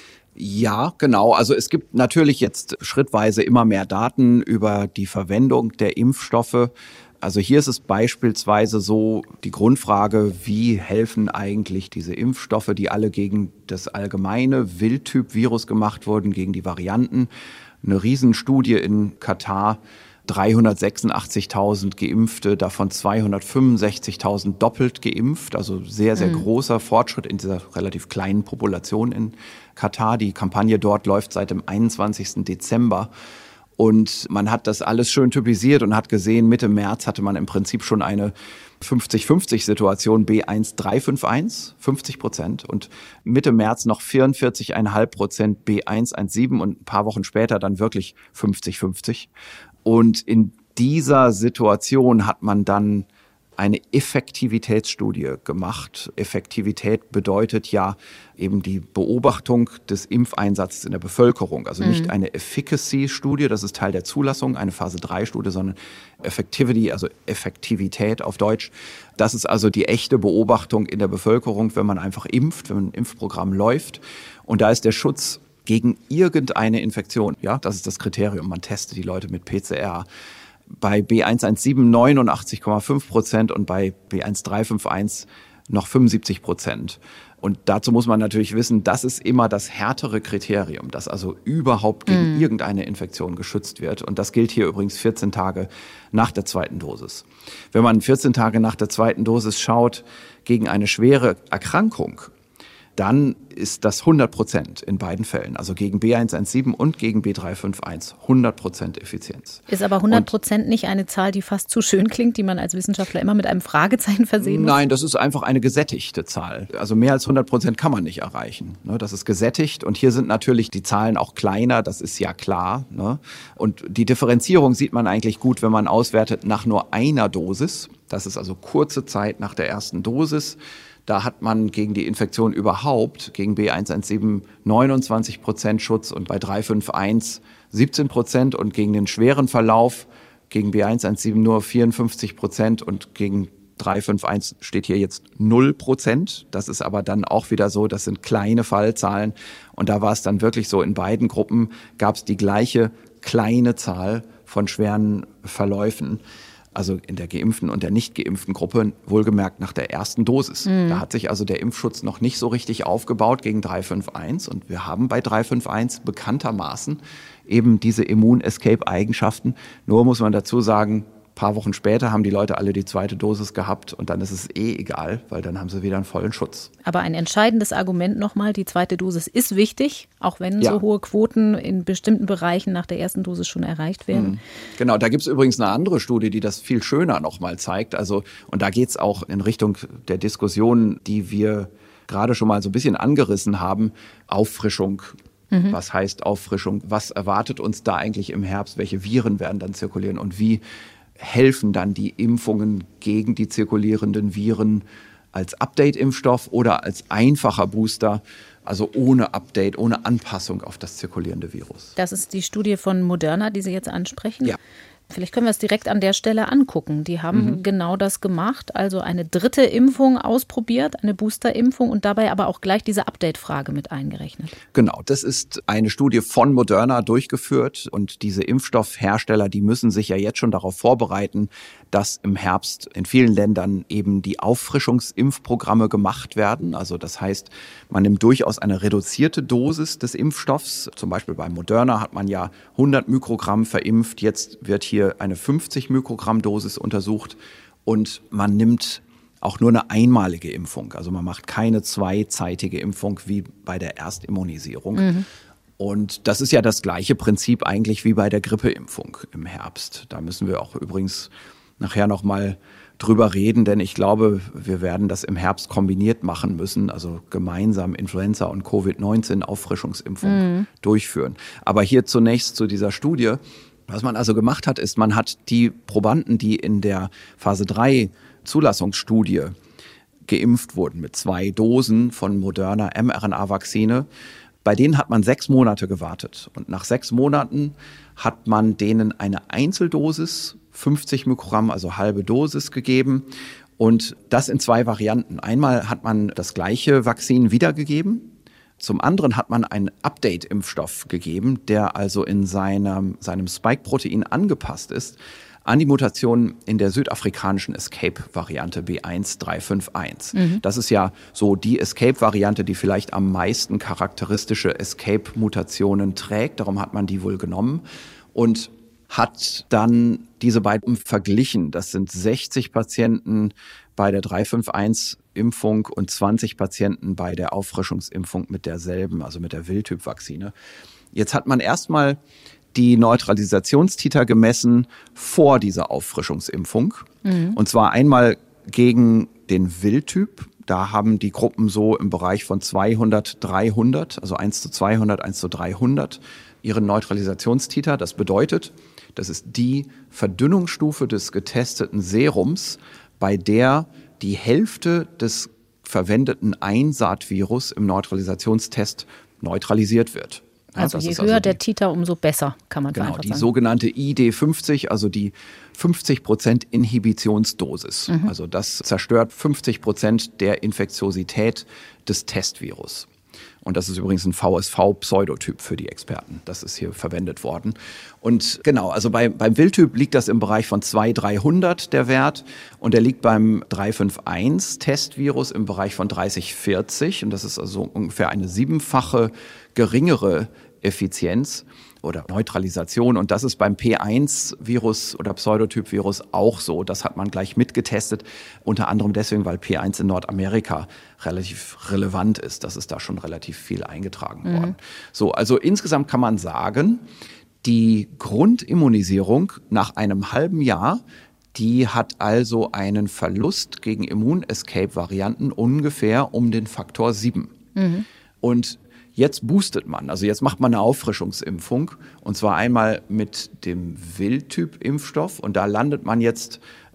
Ja, genau. Also es gibt natürlich jetzt schrittweise immer mehr Daten über die Verwendung der Impfstoffe. Also hier ist es beispielsweise so, die Grundfrage, wie helfen eigentlich diese Impfstoffe, die alle gegen das allgemeine Wildtyp-Virus gemacht wurden, gegen die Varianten. Eine Riesenstudie in Katar, dreihundertsechsundachtzigtausend Geimpfte, davon zweihundertfünfundsechzigtausend doppelt geimpft. Also sehr, sehr mhm. großer Fortschritt in dieser relativ kleinen Population in Katar. Die Kampagne dort läuft seit dem einundzwanzigsten Dezember. Und man hat das alles schön typisiert und hat gesehen, Mitte März hatte man im Prinzip schon eine fünfzig fünfzig Situation, B eins drei fünf eins, fünfzig Prozent. Und Mitte März noch vierundvierzig Komma fünf Prozent B eins eins sieben und ein paar Wochen später dann wirklich fünfzig fünfzig. Und in dieser Situation hat man dann eine Effektivitätsstudie gemacht. Effektivität bedeutet ja eben die Beobachtung des Impfeinsatzes in der Bevölkerung. Also nicht mhm. eine Efficacy-Studie, das ist Teil der Zulassung, eine Phase drei Studie, sondern Effectivity, also Effektivität auf Deutsch. Das ist also die echte Beobachtung in der Bevölkerung, wenn man einfach impft, wenn ein Impfprogramm läuft. Und da ist der Schutz gegen irgendeine Infektion, ja, das ist das Kriterium. Man testet die Leute mit P C R. Bei B eins eins sieben neunundachtzig Komma fünf Prozent und bei B eins drei fünf eins noch fünfundsiebzig Prozent. Und dazu muss man natürlich wissen, das ist immer das härtere Kriterium, dass also überhaupt gegen mm. irgendeine Infektion geschützt wird. Und das gilt hier übrigens vierzehn Tage nach der zweiten Dosis. Wenn man vierzehn Tage nach der zweiten Dosis schaut, gegen eine schwere Erkrankung, dann ist das hundert Prozent in beiden Fällen. Also gegen B eins eins sieben und gegen B drei fünf eins. hundert Prozent Effizienz. Ist aber hundert Prozent und nicht eine Zahl, die fast zu schön klingt, die man als Wissenschaftler immer mit einem Fragezeichen versehen muss? Nein, das ist einfach eine gesättigte Zahl. Also mehr als hundert Prozent kann man nicht erreichen. Das ist gesättigt. Und hier sind natürlich die Zahlen auch kleiner, das ist ja klar. Und die Differenzierung sieht man eigentlich gut, wenn man auswertet nach nur einer Dosis. Das ist also kurze Zeit nach der ersten Dosis. Da hat man gegen die Infektion überhaupt, gegen B eins eins sieben neunundzwanzig Prozent Schutz und bei drei fünf eins siebzehn Prozent und gegen den schweren Verlauf gegen B eins eins sieben nur vierundfünfzig Prozent und gegen drei fünf eins steht hier jetzt null Prozent. Das ist aber dann auch wieder so, das sind kleine Fallzahlen. Und da war es dann wirklich so, in beiden Gruppen gab es die gleiche kleine Zahl von schweren Verläufen. Also in der geimpften und der nicht geimpften Gruppe, wohlgemerkt nach der ersten Dosis. Mhm. Da hat sich also der Impfschutz noch nicht so richtig aufgebaut gegen drei fünf eins. Und wir haben bei drei fünf eins bekanntermaßen eben diese Immun-Escape-Eigenschaften. Nur muss man dazu sagen, ein paar Wochen später haben die Leute alle die zweite Dosis gehabt und dann ist es eh egal, weil dann haben sie wieder einen vollen Schutz. Aber ein entscheidendes Argument nochmal, die zweite Dosis ist wichtig, auch wenn ja. so hohe Quoten in bestimmten Bereichen nach der ersten Dosis schon erreicht werden. Genau, da gibt es übrigens eine andere Studie, die das viel schöner nochmal zeigt. Also, und da geht es auch in Richtung der Diskussion, die wir gerade schon mal so ein bisschen angerissen haben, Auffrischung. Mhm. Was heißt Auffrischung? Was erwartet uns da eigentlich im Herbst? Welche Viren werden dann zirkulieren und wie helfen dann die Impfungen gegen die zirkulierenden Viren als Update-Impfstoff oder als einfacher Booster, also ohne Update, ohne Anpassung auf das zirkulierende Virus? Das ist die Studie von Moderna, die Sie jetzt ansprechen. Ja. Vielleicht können wir es direkt an der Stelle angucken. Die haben mhm. genau das gemacht, also eine dritte Impfung ausprobiert, eine Boosterimpfung und dabei aber auch gleich diese Update-Frage mit eingerechnet. Genau, das ist eine Studie von Moderna durchgeführt und diese Impfstoffhersteller, die müssen sich ja jetzt schon darauf vorbereiten, dass im Herbst in vielen Ländern eben die Auffrischungsimpfprogramme gemacht werden. Also das heißt, man nimmt durchaus eine reduzierte Dosis des Impfstoffs. Zum Beispiel bei Moderna hat man ja hundert Mikrogramm verimpft. Jetzt wird hier eine fünfzig Mikrogramm Dosis untersucht und man nimmt auch nur eine einmalige Impfung. Also man macht keine zweizeitige Impfung wie bei der Erstimmunisierung. Mhm. Und das ist ja das gleiche Prinzip eigentlich wie bei der Grippeimpfung im Herbst. Da müssen wir auch übrigens nachher noch mal drüber reden, denn ich glaube, wir werden das im Herbst kombiniert machen müssen, also gemeinsam Influenza- und Covid neunzehn Auffrischungsimpfung mhm. durchführen. Aber hier zunächst zu dieser Studie. Was man also gemacht hat, ist, man hat die Probanden, die in der Phase drei Zulassungsstudie geimpft wurden mit zwei Dosen von Moderna mRNA-Vakzine, bei denen hat man sechs Monate gewartet. Und nach sechs Monaten hat man denen eine Einzeldosis, fünfzig Mikrogramm, also halbe Dosis gegeben. Und das in zwei Varianten. Einmal hat man das gleiche Vakzin wiedergegeben. Zum anderen hat man einen Update-Impfstoff gegeben, der also in seinem, seinem Spike-Protein angepasst ist an die Mutation in der südafrikanischen Escape-Variante B eins drei fünf eins. Mhm. Das ist ja so die Escape-Variante, die vielleicht am meisten charakteristische Escape-Mutationen trägt. Darum hat man die wohl genommen und hat dann diese beiden verglichen. Das sind sechzig Patienten bei der drei fünf eins Impfung und zwanzig Patienten bei der Auffrischungsimpfung mit derselben, also mit der Wildtyp-Vakzine. Jetzt hat man erstmal die Neutralisationstiter gemessen vor dieser Auffrischungsimpfung. Mhm. Und zwar einmal gegen den Wildtyp. Da haben die Gruppen so im Bereich von zweihundert, dreihundert, also eins zu zweihundert, eins zu dreihundert, ihren Neutralisationstiter. Das bedeutet, das ist die Verdünnungsstufe des getesteten Serums, bei der die Hälfte des verwendeten Einsaatvirus im Neutralisationstest neutralisiert wird. Ja, also je höher also die, der Titer, umso besser, kann man genau, einfach sagen. Genau, die sogenannte I D fünfzig, also die fünfzig Prozent Inhibitionsdosis. Mhm. Also das zerstört fünfzig Prozent der Infektiosität des Testvirus. Und das ist übrigens ein V S V-Pseudotyp für die Experten. Das ist hier verwendet worden. Und genau, also bei, beim Wildtyp liegt das im Bereich von zweitausend dreihundert der Wert. Und der liegt beim drei fünf eins Testvirus im Bereich von dreißig vierzig. Und das ist also ungefähr eine siebenfache geringere Effizienz oder Neutralisation. Und das ist beim P eins Virus oder Pseudotyp-Virus auch so. Das hat man gleich mitgetestet. Unter anderem deswegen, weil P eins in Nordamerika relativ relevant ist. Das ist da schon relativ viel eingetragen mhm. worden. So, also insgesamt kann man sagen, die Grundimmunisierung nach einem halben Jahr, die hat also einen Verlust gegen Immun-Escape-Varianten ungefähr um den Faktor sieben. Mhm. Und jetzt boostet man, also jetzt macht man eine Auffrischungsimpfung und zwar einmal mit dem Wildtyp-Impfstoff und da landet man jetzt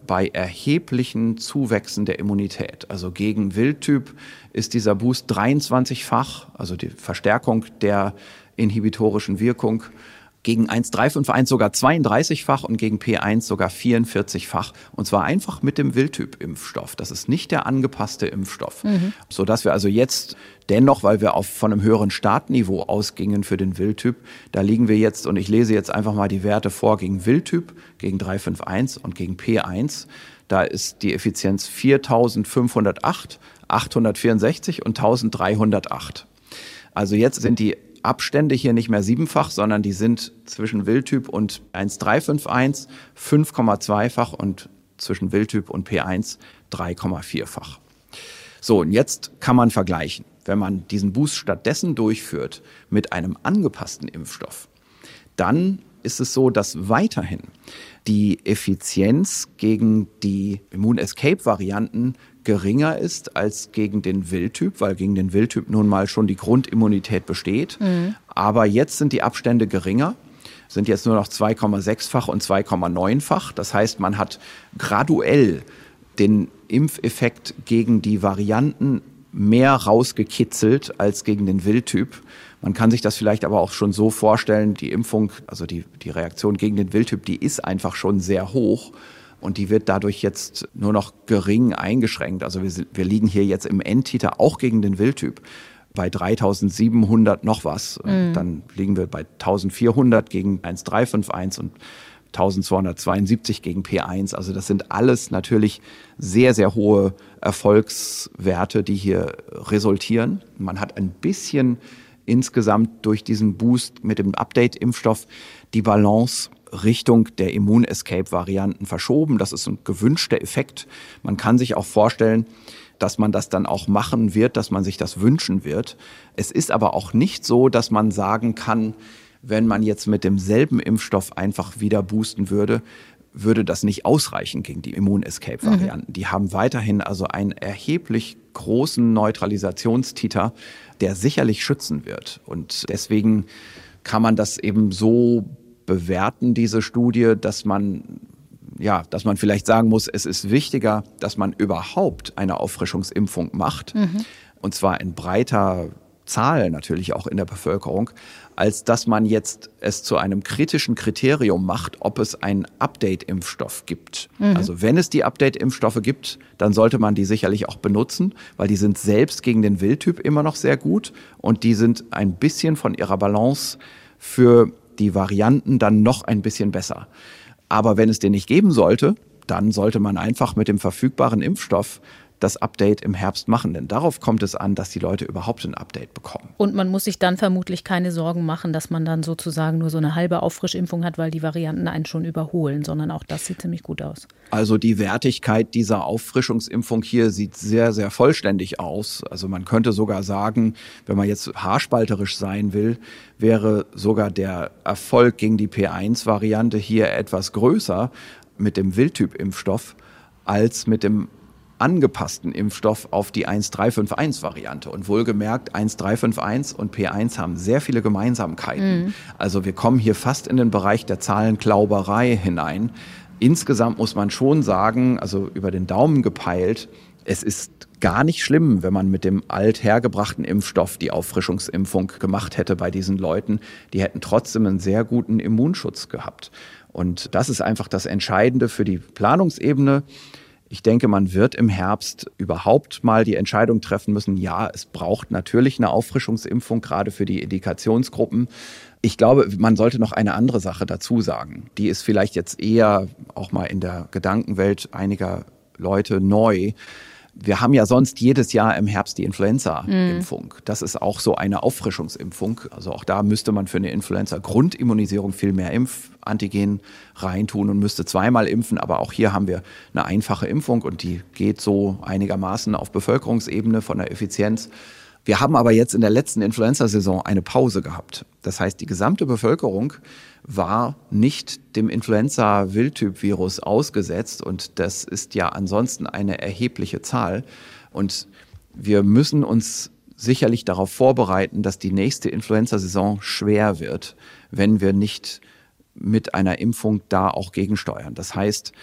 bei erheblichen Zuwächsen der Immunität. Also gegen Wildtyp ist dieser Boost dreiundzwanzigfach, also die Verstärkung der inhibitorischen Wirkung, gegen eins drei fünf eins sogar zweiunddreißigfach und gegen P eins sogar vierundvierzigfach. Und zwar einfach mit dem Wildtyp-Impfstoff. Das ist nicht der angepasste Impfstoff. Mhm. Sodass wir also jetzt dennoch, weil wir auf, von einem höheren Startniveau ausgingen für den Wildtyp, da liegen wir jetzt, und ich lese jetzt einfach mal die Werte vor, gegen Wildtyp, gegen drei fünf eins und gegen P eins. Da ist die Effizienz viertausendfünfhundertacht, achthundertvierundsechzig und eintausenddreihundertacht. Also jetzt sind die Abstände hier nicht mehr siebenfach, sondern die sind zwischen Wildtyp und eins drei fünf eins fünf Komma zwei-fach und zwischen Wildtyp und P eins drei Komma vier-fach. So, und jetzt kann man vergleichen. Wenn man diesen Boost stattdessen durchführt mit einem angepassten Impfstoff, dann ist es so, dass weiterhin die Effizienz gegen die Immun-Escape-Varianten geringer ist als gegen den Wildtyp, weil gegen den Wildtyp nun mal schon die Grundimmunität besteht. Mhm. Aber jetzt sind die Abstände geringer, sind jetzt nur noch zwei Komma sechs-fach und zwei Komma neun-fach. Das heißt, man hat graduell den Impfeffekt gegen die Varianten mehr rausgekitzelt als gegen den Wildtyp. Man kann sich das vielleicht aber auch schon so vorstellen, die Impfung, also die, die Reaktion gegen den Wildtyp, die ist einfach schon sehr hoch. Und die wird dadurch jetzt nur noch gering eingeschränkt. Also wir, wir liegen hier jetzt im Endtiter auch gegen den Wildtyp bei dreitausendsiebenhundert noch was. Mhm. Dann liegen wir bei eintausendvierhundert gegen eins drei fünf eins und eintausendzweihundertzweiundsiebzig gegen P eins. Also das sind alles natürlich sehr, sehr hohe Erfolgswerte, die hier resultieren. Man hat ein bisschen insgesamt durch diesen Boost mit dem Update-Impfstoff die Balance Richtung der Immun-Escape-Varianten verschoben. Das ist ein gewünschter Effekt. Man kann sich auch vorstellen, dass man das dann auch machen wird, dass man sich das wünschen wird. Es ist aber auch nicht so, dass man sagen kann, wenn man jetzt mit demselben Impfstoff einfach wieder boosten würde, würde das nicht ausreichen gegen die Immun-Escape-Varianten. Mhm. Die haben weiterhin also einen erheblich großen Neutralisationstiter, der sicherlich schützen wird. Und deswegen kann man das eben so bewerten, diese Studie, dass man, ja, dass man vielleicht sagen muss, es ist wichtiger, dass man überhaupt eine Auffrischungsimpfung macht. Mhm. Und zwar in breiter Zahl natürlich auch in der Bevölkerung, als dass man jetzt es zu einem kritischen Kriterium macht, ob es einen Update-Impfstoff gibt. Mhm. Also wenn es die Update-Impfstoffe gibt, dann sollte man die sicherlich auch benutzen, weil die sind selbst gegen den Wildtyp immer noch sehr gut und die sind ein bisschen von ihrer Balance für die Varianten dann noch ein bisschen besser. Aber wenn es den nicht geben sollte, dann sollte man einfach mit dem verfügbaren Impfstoff das Update im Herbst machen. Denn darauf kommt es an, dass die Leute überhaupt ein Update bekommen. Und man muss sich dann vermutlich keine Sorgen machen, dass man dann sozusagen nur so eine halbe Auffrischimpfung hat, weil die Varianten einen schon überholen, sondern auch das sieht ziemlich gut aus. Also die Wertigkeit dieser Auffrischungsimpfung hier sieht sehr, sehr vollständig aus. Also man könnte sogar sagen, wenn man jetzt haarspalterisch sein will, wäre sogar der Erfolg gegen die P eins Variante hier etwas größer mit dem Wildtyp-Impfstoff als mit dem angepassten Impfstoff auf die eins drei fünf eins Variante. Und wohlgemerkt, eins drei fünf eins und P eins haben sehr viele Gemeinsamkeiten. Mhm. Also wir kommen hier fast in den Bereich der Zahlenklauberei hinein. Insgesamt muss man schon sagen, also über den Daumen gepeilt, es ist gar nicht schlimm, wenn man mit dem althergebrachten Impfstoff die Auffrischungsimpfung gemacht hätte bei diesen Leuten. Die hätten trotzdem einen sehr guten Immunschutz gehabt. Und das ist einfach das Entscheidende für die Planungsebene. Ich denke, man wird im Herbst überhaupt mal die Entscheidung treffen müssen, ja, es braucht natürlich eine Auffrischungsimpfung, gerade für die Indikationsgruppen. Ich glaube, man sollte noch eine andere Sache dazu sagen. Die ist vielleicht jetzt eher auch mal in der Gedankenwelt einiger Leute neu. Wir haben ja sonst jedes Jahr im Herbst die Influenza-Impfung. Mm. Das ist auch so eine Auffrischungsimpfung. Also auch da müsste man für eine Influenza-Grundimmunisierung viel mehr Impfantigen reintun und müsste zweimal impfen. Aber auch hier haben wir eine einfache Impfung und die geht so einigermaßen auf Bevölkerungsebene von der Effizienz. Wir haben aber jetzt in der letzten Influenza-Saison eine Pause gehabt. Das heißt, die gesamte Bevölkerung war nicht dem Influenza-Wildtyp-Virus ausgesetzt und das ist ja ansonsten eine erhebliche Zahl. Und wir müssen uns sicherlich darauf vorbereiten, dass die nächste Influenza-Saison schwer wird, wenn wir nicht mit einer Impfung da auch gegensteuern. Das heißt,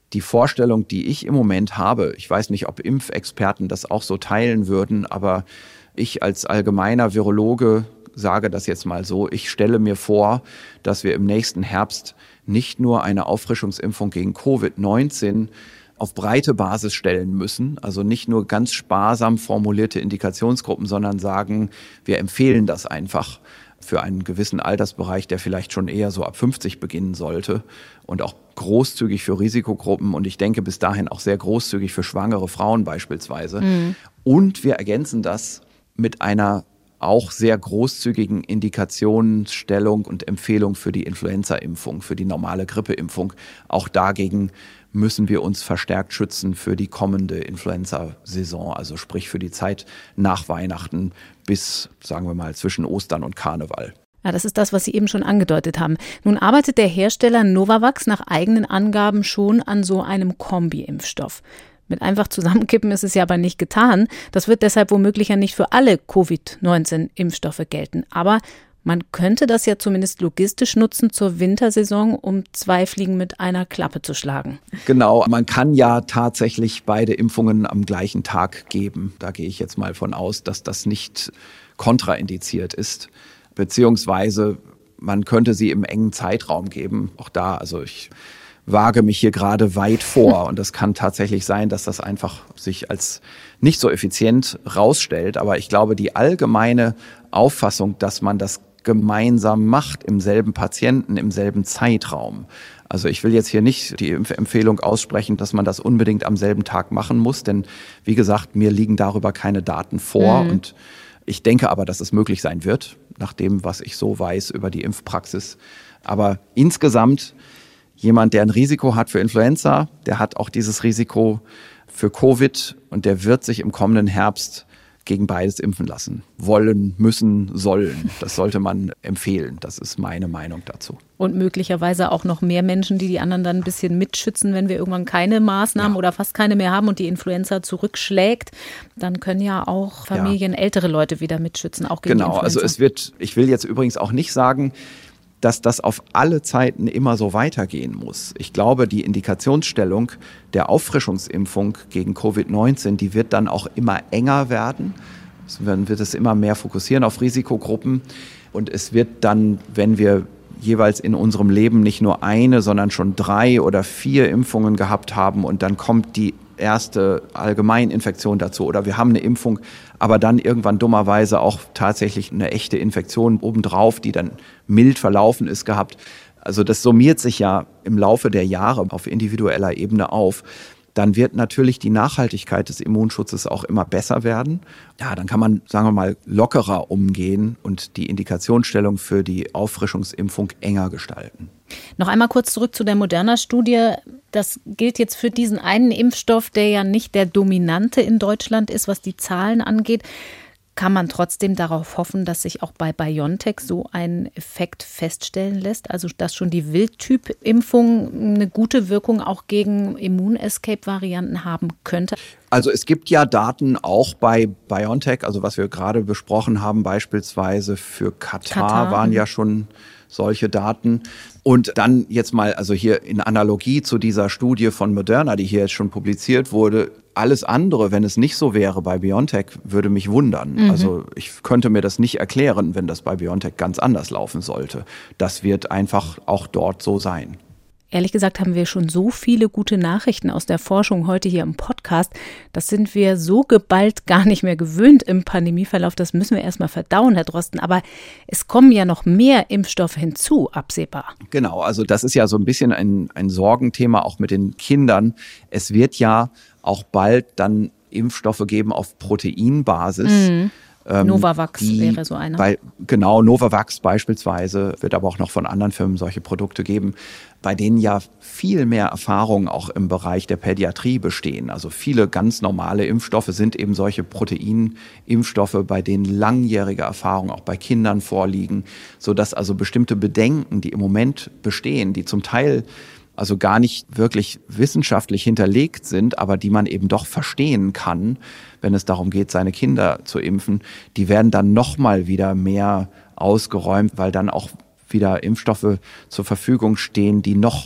Die Vorstellung, die ich im Moment habe, ich weiß nicht, ob Impfexperten das auch so teilen würden, aber ich als allgemeiner Virologe sage das jetzt mal so, ich stelle mir vor, dass wir im nächsten Herbst nicht nur eine Auffrischungsimpfung gegen Covid neunzehn auf breite Basis stellen müssen, also nicht nur ganz sparsam formulierte Indikationsgruppen, sondern sagen, wir empfehlen das einfach für einen gewissen Altersbereich, der vielleicht schon eher so ab fünfzig beginnen sollte und auch großzügig für Risikogruppen und ich denke bis dahin auch sehr großzügig für schwangere Frauen beispielsweise. Mhm. Und wir ergänzen das mit einer auch sehr großzügigen Indikationsstellung und Empfehlung für die Influenza-Impfung, für die normale Grippeimpfung. Auch dagegen müssen wir uns verstärkt schützen für die kommende Influenza-Saison, also sprich für die Zeit nach Weihnachten bis, sagen wir mal, zwischen Ostern und Karneval. Ja, das ist das, was Sie eben schon angedeutet haben. Nun arbeitet der Hersteller Novavax nach eigenen Angaben schon an so einem Kombi-Impfstoff. Mit einfach zusammenkippen ist es ja aber nicht getan. Das wird deshalb womöglich ja nicht für alle Covid neunzehn Impfstoffe gelten. Aber man könnte das ja zumindest logistisch nutzen zur Wintersaison, um zwei Fliegen mit einer Klappe zu schlagen. Genau, man kann ja tatsächlich beide Impfungen am gleichen Tag geben. Da gehe ich jetzt mal von aus, dass das nicht kontraindiziert ist. Beziehungsweise man könnte sie im engen Zeitraum geben. Auch da, also ich wage mich hier gerade weit vor und das kann tatsächlich sein, dass das einfach sich als nicht so effizient rausstellt. Aber ich glaube, die allgemeine Auffassung, dass man das gemeinsam macht im selben Patienten, im selben Zeitraum. Also ich will jetzt hier nicht die Empfehlung aussprechen, dass man das unbedingt am selben Tag machen muss, denn wie gesagt, mir liegen darüber keine Daten vor mhm. und ich denke aber, dass es möglich sein wird, nach dem, was ich so weiß über die Impfpraxis. Aber insgesamt jemand, der ein Risiko hat für Influenza, der hat auch dieses Risiko für Covid und der wird sich im kommenden Herbst gegen beides impfen lassen. Wollen, müssen, sollen. Das sollte man empfehlen. Das ist meine Meinung dazu. Und möglicherweise auch noch mehr Menschen, die die anderen dann ein bisschen mitschützen, wenn wir irgendwann keine Maßnahmen ja. oder fast keine mehr haben und die Influenza zurückschlägt. Dann können ja auch Familien, ja. ältere Leute wieder mitschützen, auch gegen genau, die Influenza. Also es wird, ich will jetzt übrigens auch nicht sagen, dass das auf alle Zeiten immer so weitergehen muss. Ich glaube, die Indikationsstellung der Auffrischungsimpfung gegen Covid neunzehn, die wird dann auch immer enger werden. Dann wird es immer mehr fokussieren auf Risikogruppen. Und es wird dann, wenn wir jeweils in unserem Leben nicht nur eine, sondern schon drei oder vier Impfungen gehabt haben und dann kommt die erste Allgemeininfektion dazu oder wir haben eine Impfung, aber dann irgendwann dummerweise auch tatsächlich eine echte Infektion obendrauf, die dann mild verlaufen ist, gehabt. Also das summiert sich ja im Laufe der Jahre auf individueller Ebene auf. Dann wird natürlich die Nachhaltigkeit des Immunschutzes auch immer besser werden. Ja, dann kann man, sagen wir mal, lockerer umgehen und die Indikationsstellung für die Auffrischungsimpfung enger gestalten. Noch einmal kurz zurück zu der Moderna-Studie. Das gilt jetzt für diesen einen Impfstoff, der ja nicht der dominante in Deutschland ist, was die Zahlen angeht. Kann man trotzdem darauf hoffen, dass sich auch bei BioNTech so ein Effekt feststellen lässt? Also dass schon die Wildtyp-Impfung eine gute Wirkung auch gegen Immun-Escape-Varianten haben könnte? Also es gibt ja Daten auch bei BioNTech, also was wir gerade besprochen haben, beispielsweise für Katar, Katar. waren ja schon solche Daten. Und dann jetzt mal, also hier in Analogie zu dieser Studie von Moderna, die hier jetzt schon publiziert wurde, alles andere, wenn es nicht so wäre bei BioNTech, würde mich wundern. Mhm. Also ich könnte mir das nicht erklären, wenn das bei BioNTech ganz anders laufen sollte. Das wird einfach auch dort so sein. Ehrlich gesagt haben wir schon so viele gute Nachrichten aus der Forschung heute hier im Podcast. Das sind wir so geballt gar nicht mehr gewöhnt im Pandemieverlauf. Das müssen wir erstmal verdauen, Herr Drosten. Aber es kommen ja noch mehr Impfstoffe hinzu, absehbar. Genau, also das ist ja so ein bisschen ein, ein Sorgenthema auch mit den Kindern. Es wird ja auch bald dann Impfstoffe geben auf Proteinbasis. Mhm. Ähm, Novavax wäre so einer. Bei, genau, Novavax beispielsweise, wird aber auch noch von anderen Firmen solche Produkte geben, bei denen ja viel mehr Erfahrungen auch im Bereich der Pädiatrie bestehen. Also viele ganz normale Impfstoffe sind eben solche Proteinimpfstoffe, bei denen langjährige Erfahrungen auch bei Kindern vorliegen, sodass also bestimmte Bedenken, die im Moment bestehen, die zum Teil also gar nicht wirklich wissenschaftlich hinterlegt sind, aber die man eben doch verstehen kann, wenn es darum geht, seine Kinder zu impfen, die werden dann nochmal wieder mehr ausgeräumt, weil dann auch wieder Impfstoffe zur Verfügung stehen, die noch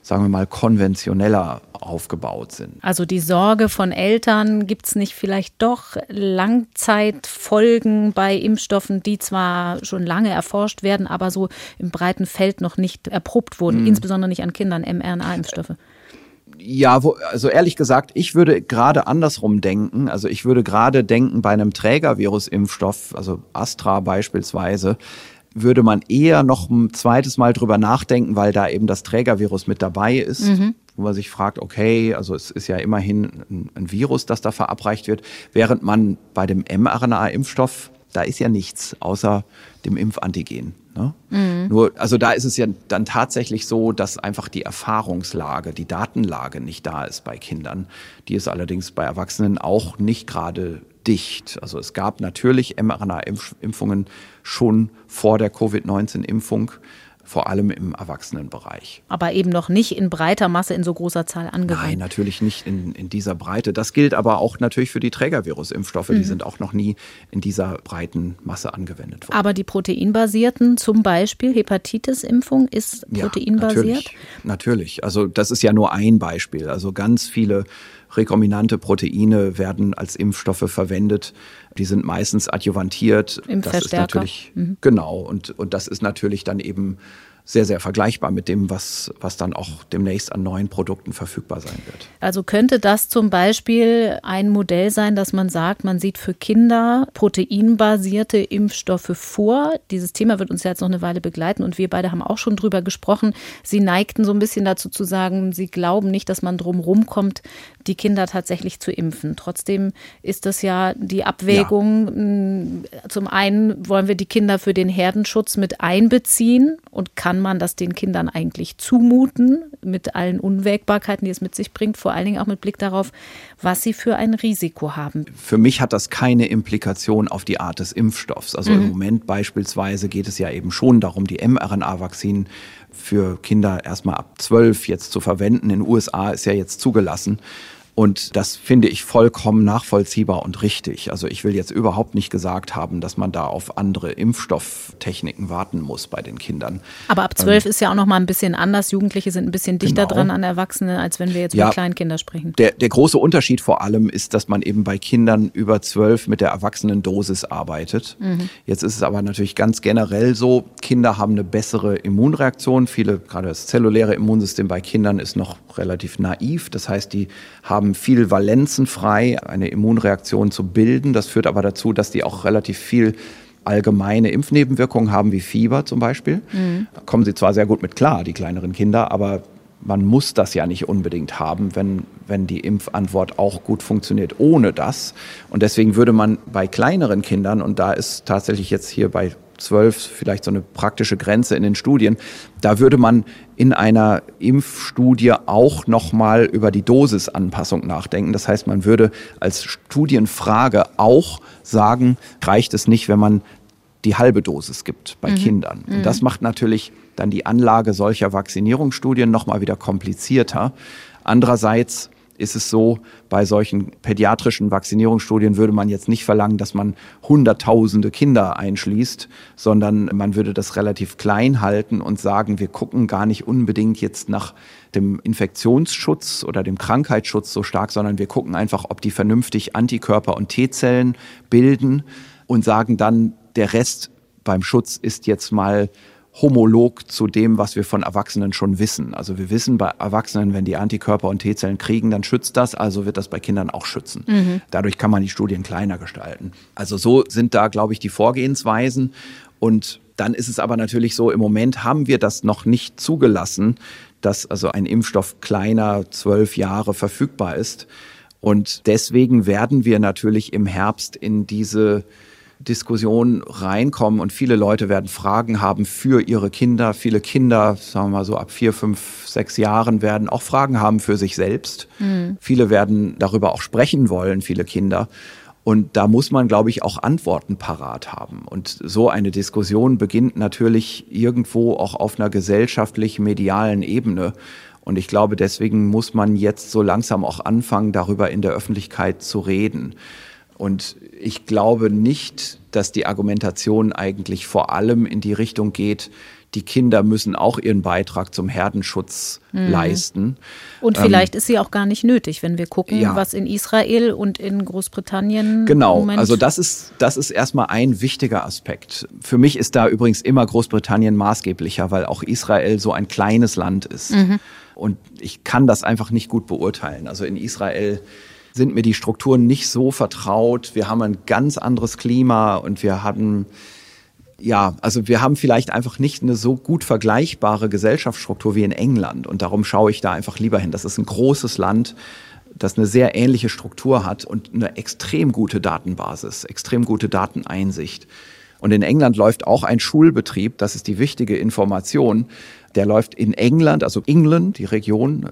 sagen wir mal, konventioneller aufgebaut sind. Also die Sorge von Eltern, gibt es nicht vielleicht doch Langzeitfolgen bei Impfstoffen, die zwar schon lange erforscht werden, aber so im breiten Feld noch nicht erprobt wurden, hm. insbesondere nicht an Kindern, mRNA-Impfstoffe? Ja, wo, also ehrlich gesagt, ich würde gerade andersrum denken. Also ich würde gerade denken, bei einem Trägervirus-Impfstoff, also Astra beispielsweise, würde man eher noch ein zweites Mal drüber nachdenken, weil da eben das Trägervirus mit dabei ist, mhm. wo man sich fragt, okay, also es ist ja immerhin ein, ein Virus, das da verabreicht wird, während man bei dem mRNA-Impfstoff, da ist ja nichts außer dem Impfantigen. Ne? Mhm. Nur, also da ist es ja dann tatsächlich so, dass einfach die Erfahrungslage, die Datenlage nicht da ist bei Kindern. Die ist allerdings bei Erwachsenen auch nicht gerade dicht. Also es gab natürlich mRNA-Impfungen schon vor der Covid neunzehn Impfung, vor allem im Erwachsenenbereich. Aber eben noch nicht in breiter Masse, in so großer Zahl angewandt. Nein, natürlich nicht in, in dieser Breite. Das gilt aber auch natürlich für die Trägervirus-Impfstoffe. Mhm. Die sind auch noch nie in dieser breiten Masse angewendet worden. Aber die proteinbasierten, zum Beispiel Hepatitis-Impfung, ist proteinbasiert? Ja, natürlich, natürlich. Also das ist ja nur ein Beispiel. Also ganz viele rekombinante Proteine werden als Impfstoffe verwendet. Die sind meistens adjuvantiert. Impfverstärker. Das ist natürlich, mhm. genau. Und, und das ist natürlich dann eben sehr, sehr vergleichbar mit dem, was, was dann auch demnächst an neuen Produkten verfügbar sein wird. Also könnte das zum Beispiel ein Modell sein, dass man sagt, man sieht für Kinder proteinbasierte Impfstoffe vor. Dieses Thema wird uns ja jetzt noch eine Weile begleiten und wir beide haben auch schon drüber gesprochen. Sie neigten so ein bisschen dazu zu sagen, Sie glauben nicht, dass man drum rumkommt, die Kinder tatsächlich zu impfen. Trotzdem ist das ja die Abwägung. Ja. Zum einen wollen wir die Kinder für den Herdenschutz mit einbeziehen und kann man das den Kindern eigentlich zumuten, mit allen Unwägbarkeiten, die es mit sich bringt, vor allen Dingen auch mit Blick darauf, was sie für ein Risiko haben. Für mich hat das keine Implikation auf die Art des Impfstoffs. Also mhm. im Moment beispielsweise geht es ja eben schon darum, die mRNA-Vakzinen für Kinder erstmal ab zwölf jetzt zu verwenden. In den U S A ist ja jetzt zugelassen. Und das finde ich vollkommen nachvollziehbar und richtig. Also ich will jetzt überhaupt nicht gesagt haben, dass man da auf andere Impfstofftechniken warten muss bei den Kindern. Aber ab zwölf ähm, ist ja auch noch mal ein bisschen anders. Jugendliche sind ein bisschen dichter genau. dran an Erwachsene, als wenn wir jetzt ja, über Kleinkinder sprechen. Der, der große Unterschied vor allem ist, dass man eben bei Kindern über zwölf mit der Erwachsenendosis arbeitet. Mhm. Jetzt ist es aber natürlich ganz generell so, Kinder haben eine bessere Immunreaktion. Viele, gerade das zelluläre Immunsystem bei Kindern ist noch relativ naiv. Das heißt, die haben viel Valenzen frei, eine Immunreaktion zu bilden. Das führt aber dazu, dass die auch relativ viel allgemeine Impfnebenwirkungen haben, wie Fieber zum Beispiel. Mhm. Da kommen sie zwar sehr gut mit klar, die kleineren Kinder, aber man muss das ja nicht unbedingt haben, wenn, wenn die Impfantwort auch gut funktioniert ohne das. Und deswegen würde man bei kleineren Kindern, und da ist tatsächlich jetzt hier bei zwölf vielleicht so eine praktische Grenze in den Studien, da würde man in einer Impfstudie auch nochmal über die Dosisanpassung nachdenken. Das heißt, man würde als Studienfrage auch sagen, reicht es nicht, wenn man die halbe Dosis gibt bei mhm. Kindern. Und das macht natürlich dann die Anlage solcher Vaccinierungsstudien nochmal wieder komplizierter. Andererseits ist es so, bei solchen pädiatrischen Vaccinierungsstudien würde man jetzt nicht verlangen, dass man hunderttausende Kinder einschließt, sondern man würde das relativ klein halten und sagen, wir gucken gar nicht unbedingt jetzt nach dem Infektionsschutz oder dem Krankheitsschutz so stark, sondern wir gucken einfach, ob die vernünftig Antikörper und T-Zellen bilden und sagen dann, der Rest beim Schutz ist jetzt mal homolog zu dem, was wir von Erwachsenen schon wissen. Also wir wissen bei Erwachsenen, wenn die Antikörper und T-Zellen kriegen, dann schützt das, also wird das bei Kindern auch schützen. Mhm. Dadurch kann man die Studien kleiner gestalten. Also so sind da, glaube ich, die Vorgehensweisen. Und dann ist es aber natürlich so, im Moment haben wir das noch nicht zugelassen, dass also ein Impfstoff kleiner zwölf Jahre verfügbar ist. Und deswegen werden wir natürlich im Herbst in diese Diskussion reinkommen und viele Leute werden Fragen haben für ihre Kinder. Viele Kinder, sagen wir mal so ab vier, fünf, sechs Jahren, werden auch Fragen haben für sich selbst. Mhm. Viele werden darüber auch sprechen wollen, viele Kinder. Und da muss man, glaube ich, auch Antworten parat haben. Und so eine Diskussion beginnt natürlich irgendwo auch auf einer gesellschaftlich-medialen Ebene. Und ich glaube, deswegen muss man jetzt so langsam auch anfangen, darüber in der Öffentlichkeit zu reden. Und ich glaube nicht, dass die Argumentation eigentlich vor allem in die Richtung geht, die Kinder müssen auch ihren Beitrag zum Herdenschutz mhm. leisten. Und vielleicht ähm, ist sie auch gar nicht nötig, wenn wir gucken, ja. was in Israel und in Großbritannien Genau, im Moment also das ist, das ist erstmal ein wichtiger Aspekt. Für mich ist da übrigens immer Großbritannien maßgeblicher, weil auch Israel so ein kleines Land ist. Mhm. Und ich kann das einfach nicht gut beurteilen. Also in Israel sind mir die Strukturen nicht so vertraut. Wir haben ein ganz anderes Klima und wir hatten, ja, also wir haben vielleicht einfach nicht eine so gut vergleichbare Gesellschaftsstruktur wie in England. Und darum schaue ich da einfach lieber hin. Das ist ein großes Land, das eine sehr ähnliche Struktur hat und eine extrem gute Datenbasis, extrem gute Dateneinsicht. Und in England läuft auch ein Schulbetrieb, das ist die wichtige Information, der läuft in England, also England, die Region,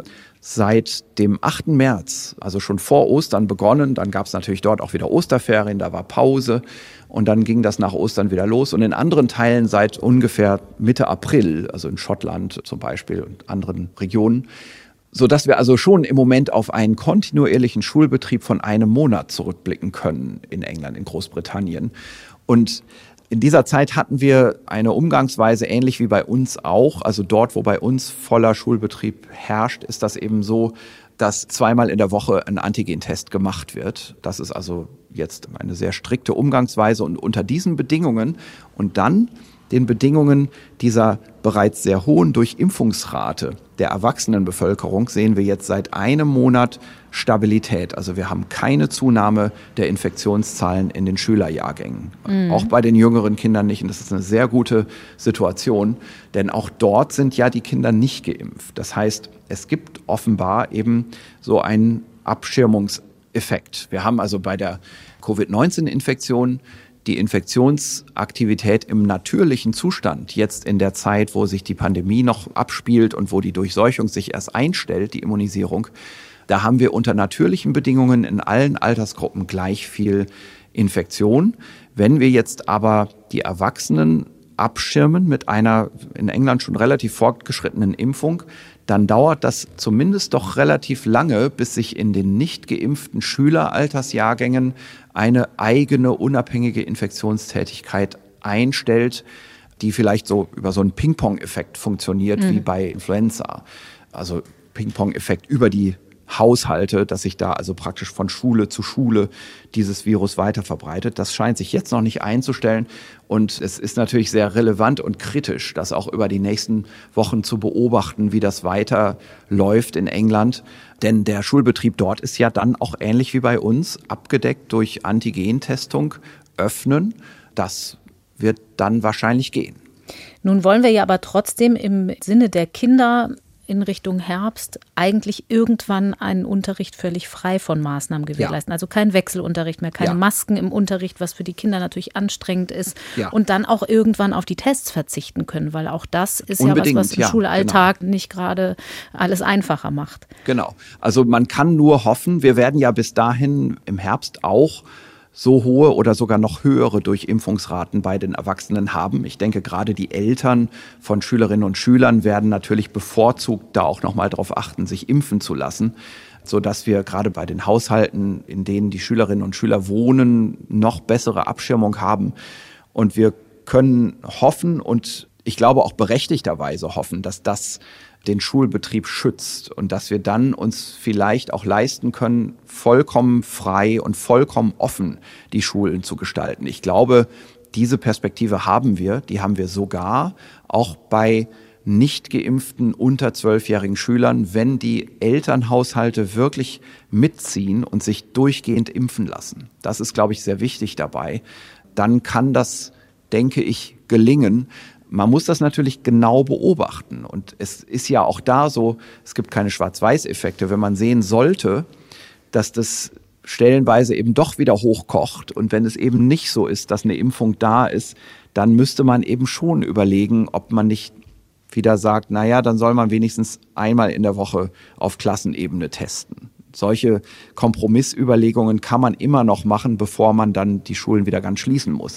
seit dem achten März, also schon vor Ostern begonnen. Dann gab es natürlich dort auch wieder Osterferien, da war Pause und dann ging das nach Ostern wieder los. Und in anderen Teilen seit ungefähr Mitte April, also in Schottland zum Beispiel und anderen Regionen, sodass wir also schon im Moment auf einen kontinuierlichen Schulbetrieb von einem Monat zurückblicken können in England, in Großbritannien. Und in dieser Zeit hatten wir eine Umgangsweise ähnlich wie bei uns auch. Also dort, wo bei uns voller Schulbetrieb herrscht, ist das eben so, dass zweimal in der Woche ein Antigentest gemacht wird. Das ist also jetzt eine sehr strikte Umgangsweise und unter diesen Bedingungen und dann den Bedingungen dieser bereits sehr hohen Durchimpfungsrate der Erwachsenenbevölkerung sehen wir jetzt seit einem Monat Stabilität. Also wir haben keine Zunahme der Infektionszahlen in den Schülerjahrgängen. Mhm. Auch bei den jüngeren Kindern nicht. Und das ist eine sehr gute Situation, denn auch dort sind ja die Kinder nicht geimpft. Das heißt, es gibt offenbar eben so einen Abschirmungseffekt. Wir haben also bei der Covid neunzehn Infektion die Infektionsaktivität im natürlichen Zustand, jetzt in der Zeit, wo sich die Pandemie noch abspielt und wo die Durchseuchung sich erst einstellt, die Immunisierung, da haben wir unter natürlichen Bedingungen in allen Altersgruppen gleich viel Infektion. Wenn wir jetzt aber die Erwachsenen abschirmen mit einer in England schon relativ fortgeschrittenen Impfung, dann dauert das zumindest doch relativ lange, bis sich in den nicht geimpften Schüleraltersjahrgängen eine eigene unabhängige Infektionstätigkeit einstellt, die vielleicht so über so einen Ping-Pong-Effekt funktioniert, mhm. wie bei Influenza. Also Ping-Pong-Effekt über die Haushalte, dass sich da also praktisch von Schule zu Schule dieses Virus weiter verbreitet. Das scheint sich jetzt noch nicht einzustellen. Und es ist natürlich sehr relevant und kritisch, das auch über die nächsten Wochen zu beobachten, wie das weiterläuft in England. Denn der Schulbetrieb dort ist ja dann auch ähnlich wie bei uns abgedeckt durch Antigentestung öffnen. Das wird dann wahrscheinlich gehen. Nun wollen wir ja aber trotzdem im Sinne der Kinder in Richtung Herbst eigentlich irgendwann einen Unterricht völlig frei von Maßnahmen gewährleisten. Ja. Also kein Wechselunterricht mehr, keine ja. Masken im Unterricht, was für die Kinder natürlich anstrengend ist. Ja. Und dann auch irgendwann auf die Tests verzichten können, weil auch das ist Unbedingt, ja was, was im ja, Schulalltag genau. nicht gerade alles einfacher macht. Genau. Also man kann nur hoffen, wir werden ja bis dahin im Herbst auch so hohe oder sogar noch höhere Durchimpfungsraten bei den Erwachsenen haben. Ich denke, gerade die Eltern von Schülerinnen und Schülern werden natürlich bevorzugt da auch noch mal darauf achten, sich impfen zu lassen, sodass wir gerade bei den Haushalten, in denen die Schülerinnen und Schüler wohnen, noch bessere Abschirmung haben. Und wir können hoffen und ich glaube auch berechtigterweise hoffen, dass das den Schulbetrieb schützt und dass wir dann uns vielleicht auch leisten können, vollkommen frei und vollkommen offen die Schulen zu gestalten. Ich glaube, diese Perspektive haben wir, die haben wir sogar auch bei nicht geimpften unter zwölfjährigen Schülern, wenn die Elternhaushalte wirklich mitziehen und sich durchgehend impfen lassen. Das ist, glaube ich, sehr wichtig dabei. Dann kann das, denke ich, gelingen. Man muss das natürlich genau beobachten und es ist ja auch da so, es gibt keine Schwarz-Weiß-Effekte. Wenn man sehen sollte, dass das stellenweise eben doch wieder hochkocht und wenn es eben nicht so ist, dass eine Impfung da ist, dann müsste man eben schon überlegen, ob man nicht wieder sagt, naja, dann soll man wenigstens einmal in der Woche auf Klassenebene testen. Solche Kompromissüberlegungen kann man immer noch machen, bevor man dann die Schulen wieder ganz schließen muss.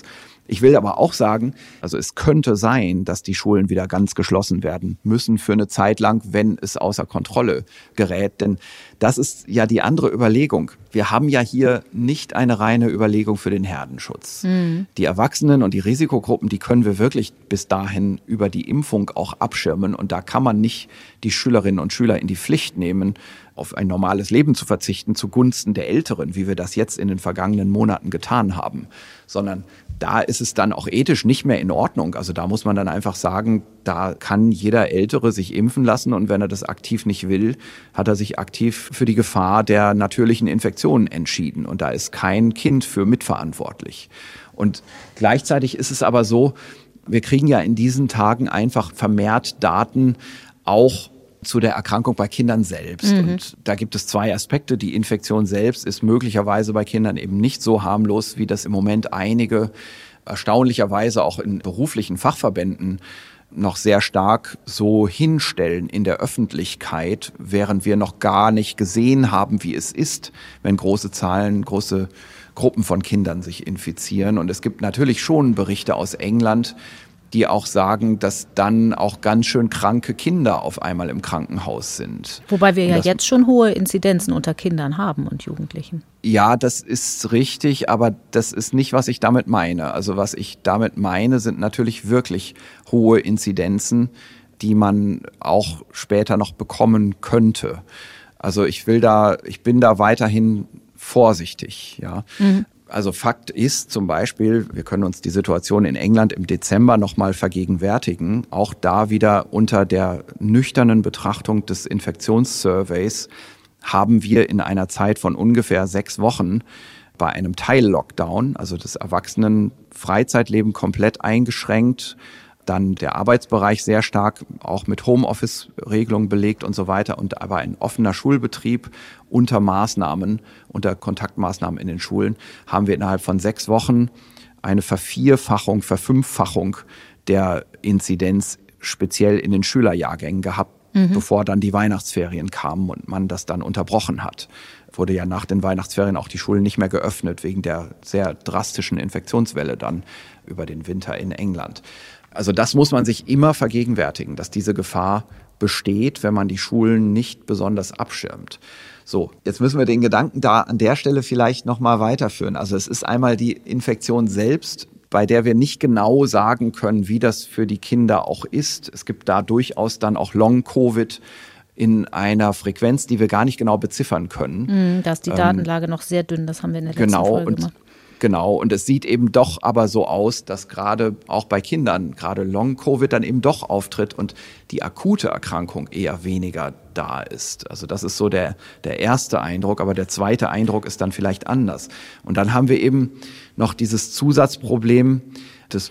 Ich will aber auch sagen, also es könnte sein, dass die Schulen wieder ganz geschlossen werden müssen für eine Zeit lang, wenn es außer Kontrolle gerät. Denn das ist ja die andere Überlegung. Wir haben ja hier nicht eine reine Überlegung für den Herdenschutz. Mhm. Die Erwachsenen und die Risikogruppen, die können wir wirklich bis dahin über die Impfung auch abschirmen. Und da kann man nicht die Schülerinnen und Schüler in die Pflicht nehmen, auf ein normales Leben zu verzichten zugunsten der Älteren, wie wir das jetzt in den vergangenen Monaten getan haben. Sondern da ist es dann auch ethisch nicht mehr in Ordnung. Also da muss man dann einfach sagen, da kann jeder Ältere sich impfen lassen und wenn er das aktiv nicht will, hat er sich aktiv für die Gefahr der natürlichen Infektionen entschieden. Und da ist kein Kind für mitverantwortlich. Und gleichzeitig ist es aber so, wir kriegen ja in diesen Tagen einfach vermehrt Daten auch zu der Erkrankung bei Kindern selbst. Mhm. Und da gibt es zwei Aspekte. Die Infektion selbst ist möglicherweise bei Kindern eben nicht so harmlos, wie das im Moment einige erstaunlicherweise auch in beruflichen Fachverbänden noch sehr stark so hinstellen in der Öffentlichkeit, während wir noch gar nicht gesehen haben, wie es ist, wenn große Zahlen, große Gruppen von Kindern sich infizieren. Und es gibt natürlich schon Berichte aus England, die auch sagen, dass dann auch ganz schön kranke Kinder auf einmal im Krankenhaus sind. Wobei wir ja jetzt schon hohe Inzidenzen unter Kindern haben und Jugendlichen. Ja, das ist richtig, aber das ist nicht, was ich damit meine. Also was ich damit meine, sind natürlich wirklich hohe Inzidenzen, die man auch später noch bekommen könnte. Also ich will da, ich bin da weiterhin vorsichtig, ja. Mhm. Also Fakt ist zum Beispiel, wir können uns die Situation in England im Dezember nochmal vergegenwärtigen, auch da wieder unter der nüchternen Betrachtung des Infektionssurveys haben wir in einer Zeit von ungefähr sechs Wochen bei einem Teil-Lockdown, also das Erwachsenen-Freizeitleben komplett eingeschränkt, dann der Arbeitsbereich sehr stark auch mit Homeoffice-Regelungen belegt und so weiter und aber ein offener Schulbetrieb unter Maßnahmen, unter Kontaktmaßnahmen in den Schulen, haben wir innerhalb von sechs Wochen eine Vervierfachung, Verfünffachung der Inzidenz speziell in den Schülerjahrgängen gehabt, mhm. bevor dann die Weihnachtsferien kamen und man das dann unterbrochen hat. Wurde ja nach den Weihnachtsferien auch die Schulen nicht mehr geöffnet, wegen der sehr drastischen Infektionswelle dann über den Winter in England. Also das muss man sich immer vergegenwärtigen, dass diese Gefahr besteht, wenn man die Schulen nicht besonders abschirmt. So, jetzt müssen wir den Gedanken da an der Stelle vielleicht nochmal weiterführen. Also es ist einmal die Infektion selbst, bei der wir nicht genau sagen können, wie das für die Kinder auch ist. Es gibt da durchaus dann auch Long-Covid in einer Frequenz, die wir gar nicht genau beziffern können. Da ist die Datenlage ähm, noch sehr dünn, das haben wir in der letzten genau, Folge und gemacht. Genau, und es sieht eben doch aber so aus, dass gerade auch bei Kindern, gerade Long-Covid dann eben doch auftritt und die akute Erkrankung eher weniger da ist. Also das ist so der, der erste Eindruck, aber der zweite Eindruck ist dann vielleicht anders. Und dann haben wir eben noch dieses Zusatzproblem des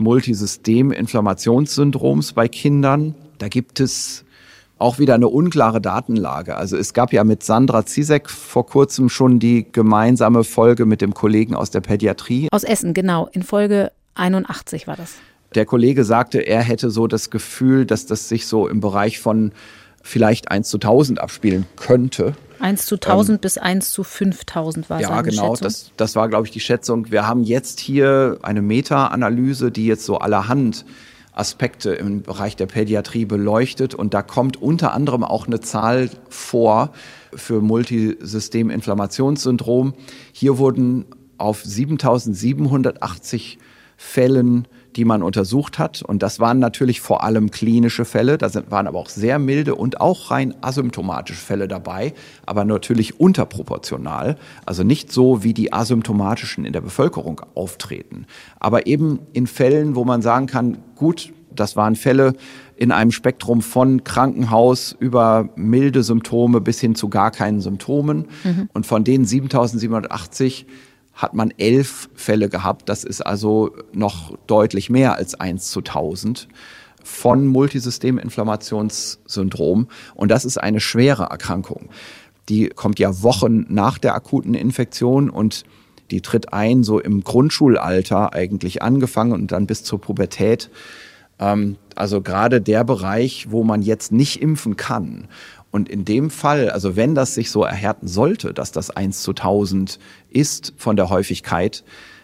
Multisystem-Inflammationssyndroms bei Kindern. Da gibt es auch wieder eine unklare Datenlage. Also es gab ja mit Sandra Zizek vor kurzem schon die gemeinsame Folge mit dem Kollegen aus der Pädiatrie. Aus Essen, genau. In Folge einundachtzig war das. Der Kollege sagte, er hätte so das Gefühl, dass das sich so im Bereich von vielleicht eins zu tausend abspielen könnte. eins zu tausend ähm, bis eins zu fünftausend war ja, seine genau, Schätzung. das, das war, glaube ich, die Schätzung. Wir haben jetzt hier eine Meta-Analyse, die jetzt so allerhand Aspekte im Bereich der Pädiatrie beleuchtet und da kommt unter anderem auch eine Zahl vor für Multisystem-Inflammationssyndrom. Hier wurden auf siebentausendsiebenhundertachtzig Fällen, die man untersucht hat, und das waren natürlich vor allem klinische Fälle, da waren aber auch sehr milde und auch rein asymptomatische Fälle dabei, aber natürlich unterproportional, also nicht so, wie die asymptomatischen in der Bevölkerung auftreten, aber eben in Fällen, wo man sagen kann, gut, das waren Fälle in einem Spektrum von Krankenhaus über milde Symptome bis hin zu gar keinen Symptomen, mhm. und von den siebentausendsiebenhundertachtzig hat man elf Fälle gehabt. Das ist also noch deutlich mehr als eins zu tausend von Multisystem-Inflammationssyndrom. Und das ist eine schwere Erkrankung. Die kommt ja Wochen nach der akuten Infektion und die tritt ein so im Grundschulalter eigentlich angefangen und dann bis zur Pubertät. Also gerade der Bereich, wo man jetzt nicht impfen kann. Und in dem Fall, also wenn das sich so erhärten sollte, dass das eins zu tausend ist von der Häufigkeit,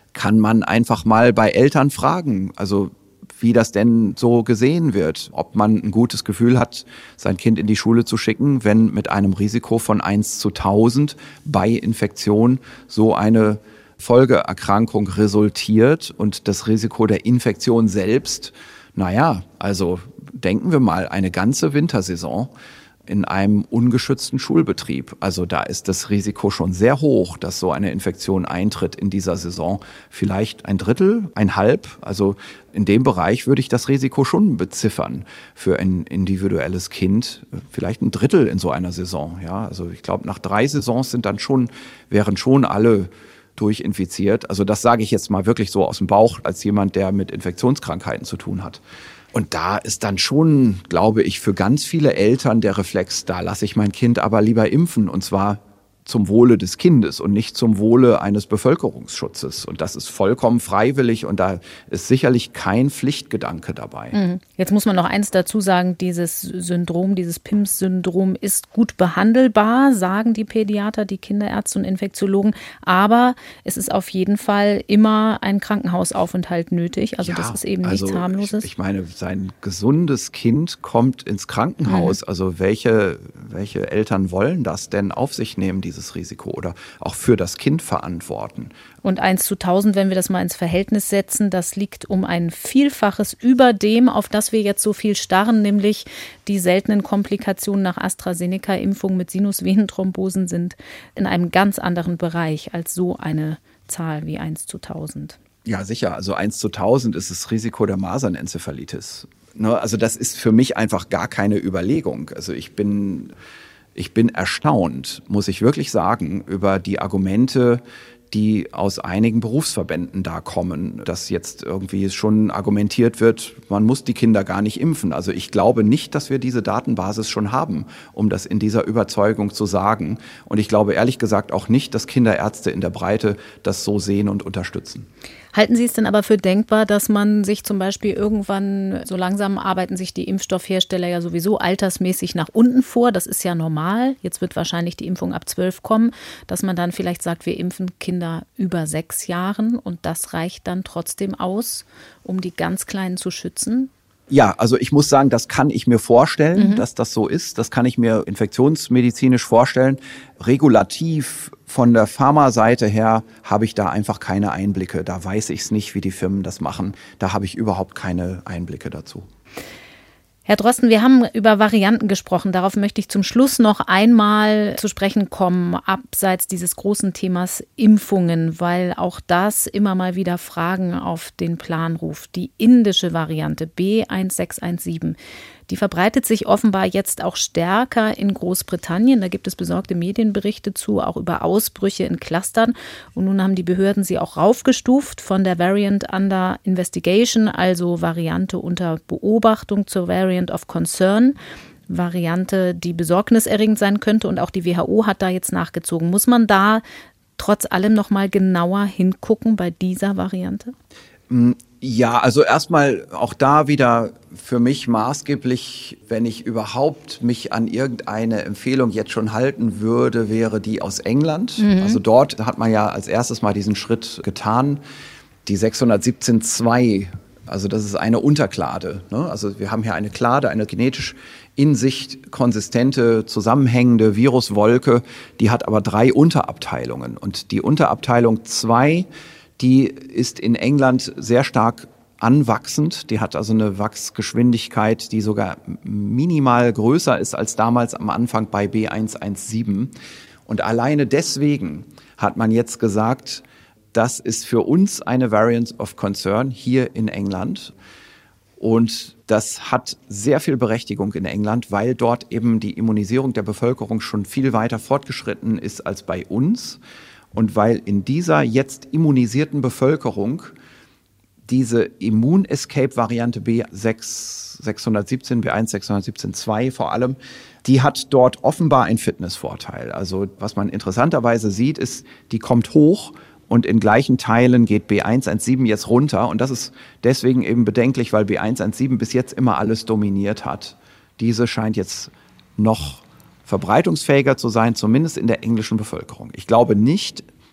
kann man einfach mal bei Eltern fragen, also wie das denn so gesehen wird, ob man ein gutes Gefühl hat, sein Kind in die Schule zu schicken, wenn mit einem Risiko von eins zu tausend bei Infektion so eine Folgeerkrankung resultiert und das Risiko der Infektion selbst, naja, also denken wir mal, eine ganze Wintersaison in einem ungeschützten Schulbetrieb. Also da ist das Risiko schon sehr hoch, dass so eine Infektion eintritt in dieser Saison. Vielleicht ein Drittel, ein Halb. Also in dem Bereich würde ich das Risiko schon beziffern für ein individuelles Kind. Vielleicht ein Drittel in so einer Saison. Ja, also ich glaube, nach drei Saisons sind dann schon, wären schon alle durchinfiziert. Also das sage ich jetzt mal wirklich so aus dem Bauch als jemand, der mit Infektionskrankheiten zu tun hat. Und da ist dann schon, glaube ich, für ganz viele Eltern der Reflex, da lasse ich mein Kind aber lieber impfen, und zwar zum Wohle des Kindes und nicht zum Wohle eines Bevölkerungsschutzes. Und das ist vollkommen freiwillig und da ist sicherlich kein Pflichtgedanke dabei. Jetzt muss man noch eins dazu sagen, dieses Syndrom, dieses P I M S-Syndrom ist gut behandelbar, sagen die Pädiater, die Kinderärzte und Infektiologen. Aber es ist auf jeden Fall immer ein Krankenhausaufenthalt nötig. Also ja, das ist eben nichts also Harmloses. Ich, ich meine, sein gesundes Kind kommt ins Krankenhaus. Mhm. Also welche, welche Eltern wollen das denn auf sich nehmen, dieses Risiko, oder auch für das Kind verantworten? Und eins zu tausend, wenn wir das mal ins Verhältnis setzen, das liegt um ein Vielfaches über dem, auf das wir jetzt so viel starren, nämlich die seltenen Komplikationen nach AstraZeneca-Impfung mit Sinusvenenthrombosen sind in einem ganz anderen Bereich als so eine Zahl wie eins zu tausend. Ja, sicher. Also eins zu tausend ist das Risiko der Masernenzephalitis. Also das ist für mich einfach gar keine Überlegung. Also ich bin... Ich bin erstaunt, muss ich wirklich sagen, über die Argumente, die aus einigen Berufsverbänden da kommen, dass jetzt irgendwie schon argumentiert wird, man muss die Kinder gar nicht impfen. Also ich glaube nicht, dass wir diese Datenbasis schon haben, um das in dieser Überzeugung zu sagen. Und ich glaube ehrlich gesagt auch nicht, dass Kinderärzte in der Breite das so sehen und unterstützen. Halten Sie es denn aber für denkbar, dass man sich zum Beispiel irgendwann, so langsam arbeiten sich die Impfstoffhersteller ja sowieso altersmäßig nach unten vor, das ist ja normal, jetzt wird wahrscheinlich die Impfung ab zwölf kommen, dass man dann vielleicht sagt, wir impfen Kinder über sechs Jahren und das reicht dann trotzdem aus, um die ganz Kleinen zu schützen? Ja, also ich muss sagen, das kann ich mir vorstellen, mhm. dass das so ist. Das kann ich mir infektionsmedizinisch vorstellen. Regulativ von der Pharmaseite her habe ich da einfach keine Einblicke. Da weiß ich es nicht, wie die Firmen das machen. Da habe ich überhaupt keine Einblicke dazu. Herr Drosten, wir haben über Varianten gesprochen. Darauf möchte ich zum Schluss noch einmal zu sprechen kommen, abseits dieses großen Themas Impfungen, weil auch das immer mal wieder Fragen auf den Plan ruft. Die indische Variante B eins sechs eins sieben, die verbreitet sich offenbar jetzt auch stärker in Großbritannien. Da gibt es besorgte Medienberichte zu, auch über Ausbrüche in Clustern. Und nun haben die Behörden sie auch raufgestuft von der Variant under Investigation, also Variante unter Beobachtung, zur Variant of Concern. Variante, die besorgniserregend sein könnte. Und auch die W H O hat da jetzt nachgezogen. Muss man da trotz allem noch mal genauer hingucken bei dieser Variante? Ja, also erstmal auch da wieder für mich maßgeblich, wenn ich überhaupt mich an irgendeine Empfehlung jetzt schon halten würde, wäre die aus England. Mhm. Also dort hat man ja als erstes mal diesen Schritt getan. Die sechshundertsiebzehn Punkt zwei, also das ist eine Unterklade. Ne? Also wir haben hier eine Klade, eine genetisch in sich konsistente, zusammenhängende Viruswolke, die hat aber drei Unterabteilungen. Und die Unterabteilung zwei, die ist in England sehr stark anwachsend. Die hat also eine Wachsgeschwindigkeit, die sogar minimal größer ist als damals am Anfang bei B eins eins sieben. Und alleine deswegen hat man jetzt gesagt, das ist für uns eine Variant of Concern hier in England. Und das hat sehr viel Berechtigung in England, weil dort eben die Immunisierung der Bevölkerung schon viel weiter fortgeschritten ist als bei uns. Und weil in dieser jetzt immunisierten Bevölkerung diese Immun-Escape-Variante B eins sechshundertsiebzehn, B eins sechshundertsiebzehn Punkt zwei vor allem, die hat dort offenbar einen Fitnessvorteil. Also was man interessanterweise sieht, ist, die kommt hoch und in gleichen Teilen geht B eins eins sieben jetzt runter. Und das ist deswegen eben bedenklich, weil B eins eins sieben bis jetzt immer alles dominiert hat. Diese scheint jetzt noch verbreitungsfähiger zu sein, zumindest in der englischen Bevölkerung. Ich glaube nicht,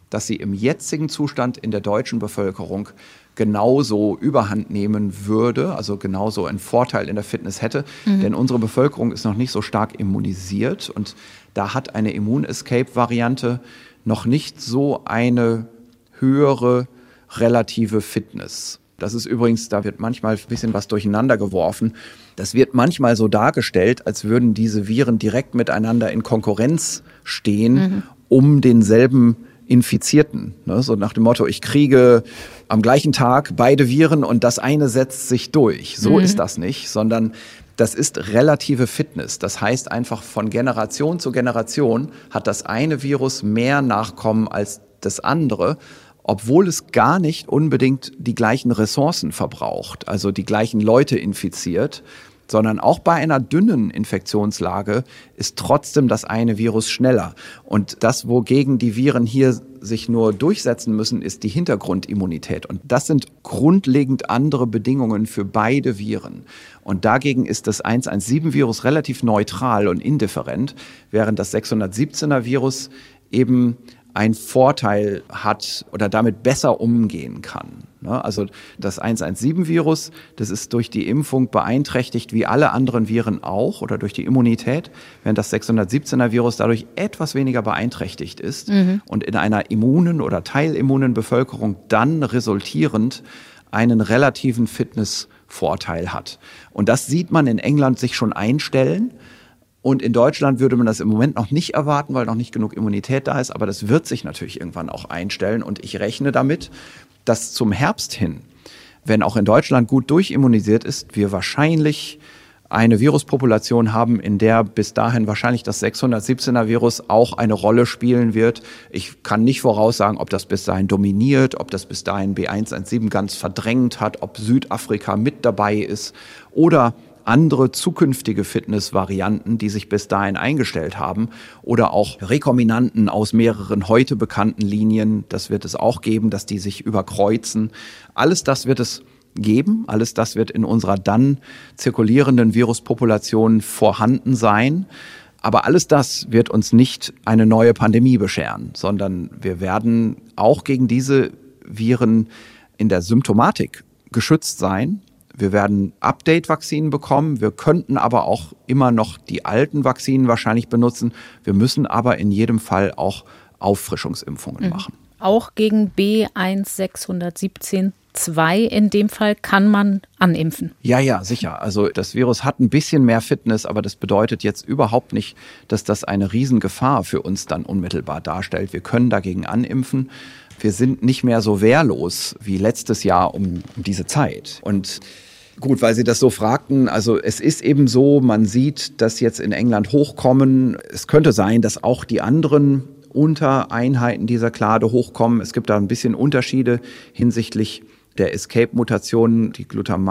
dass sie im jetzigen Zustand in der deutschen Bevölkerung genauso Überhand nehmen würde, also genauso einen Vorteil in der Fitness hätte. Mhm. Denn unsere Bevölkerung ist noch nicht so stark immunisiert und da hat eine Immun-Escape-Variante noch nicht so eine höhere relative Fitness. Das ist übrigens, da wird manchmal ein bisschen was durcheinander geworfen. Das wird manchmal so dargestellt, als würden diese Viren direkt miteinander in Konkurrenz stehen, mhm. um denselben Infizierten. Ne? So nach dem Motto, ich kriege am gleichen Tag beide Viren und das eine setzt sich durch. So mhm. ist das nicht, sondern das ist relative Fitness. Das heißt einfach, von Generation zu Generation hat das eine Virus mehr Nachkommen als das andere, obwohl es gar nicht unbedingt die gleichen Ressourcen verbraucht, also die gleichen Leute infiziert, sondern auch bei einer dünnen Infektionslage ist trotzdem das eine Virus schneller. Und das, wogegen die Viren hier sich nur durchsetzen müssen, ist die Hintergrundimmunität. Und das sind grundlegend andere Bedingungen für beide Viren. Und dagegen ist das eins eins sieben Virus relativ neutral und indifferent, während das sechshundertsiebzehner Virus eben einen Vorteil hat oder damit besser umgehen kann. Also das eins eins sieben Virus, das ist durch die Impfung beeinträchtigt wie alle anderen Viren auch oder durch die Immunität, während das sechshundertsiebzehner Virus dadurch etwas weniger beeinträchtigt ist mhm. und in einer immunen oder teilimmunen Bevölkerung dann resultierend einen relativen Fitnessvorteil hat. Und das sieht man in England sich schon einstellen. Und in Deutschland würde man das im Moment noch nicht erwarten, weil noch nicht genug Immunität da ist. Aber das wird sich natürlich irgendwann auch einstellen. Und ich rechne damit, dass zum Herbst hin, wenn auch in Deutschland gut durchimmunisiert ist, wir wahrscheinlich eine Viruspopulation haben, in der bis dahin wahrscheinlich das sechshundertsiebzehner Virus auch eine Rolle spielen wird. Ich kann nicht voraussagen, ob das bis dahin dominiert, ob das bis dahin B eins eins sieben ganz verdrängt hat, ob Südafrika mit dabei ist oder andere zukünftige Fitnessvarianten, die sich bis dahin eingestellt haben oder auch Rekombinanten aus mehreren heute bekannten Linien. Das wird es auch geben, dass die sich überkreuzen. Alles das wird es geben. Alles das wird in unserer dann zirkulierenden Viruspopulation vorhanden sein. Aber alles das wird uns nicht eine neue Pandemie bescheren, sondern wir werden auch gegen diese Viren in der Symptomatik geschützt sein. Wir werden Update-Vakzinen bekommen. Wir könnten aber auch immer noch die alten Vakzinen wahrscheinlich benutzen. Wir müssen aber in jedem Fall auch Auffrischungsimpfungen mhm. machen. Auch gegen B eins sechshundertsiebzehn Punkt zwei in dem Fall kann man animpfen. Ja, ja, sicher. Also das Virus hat ein bisschen mehr Fitness, aber das bedeutet jetzt überhaupt nicht, dass das eine Riesengefahr für uns dann unmittelbar darstellt. Wir können dagegen animpfen. Wir sind nicht mehr so wehrlos wie letztes Jahr um diese Zeit. Und gut, weil Sie das so fragten, also es ist eben so, man sieht, dass jetzt in England hochkommen. Es könnte sein, dass auch die anderen Untereinheiten dieser Klade hochkommen. Es gibt da ein bisschen Unterschiede hinsichtlich der Escape-Mutationen. Die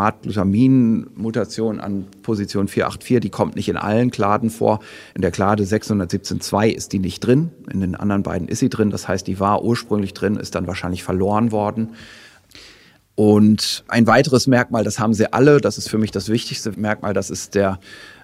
Glutamat-Glutamin-Mutation an Position vier acht vier, die kommt nicht in allen Kladen vor. In der Klade sechshundertsiebzehn Punkt zwei ist die nicht drin. In den anderen beiden ist sie drin. Das heißt, die war ursprünglich drin, ist dann wahrscheinlich verloren worden. Und ein weiteres Merkmal, das haben sie alle, das ist für mich das wichtigste Merkmal, das ist der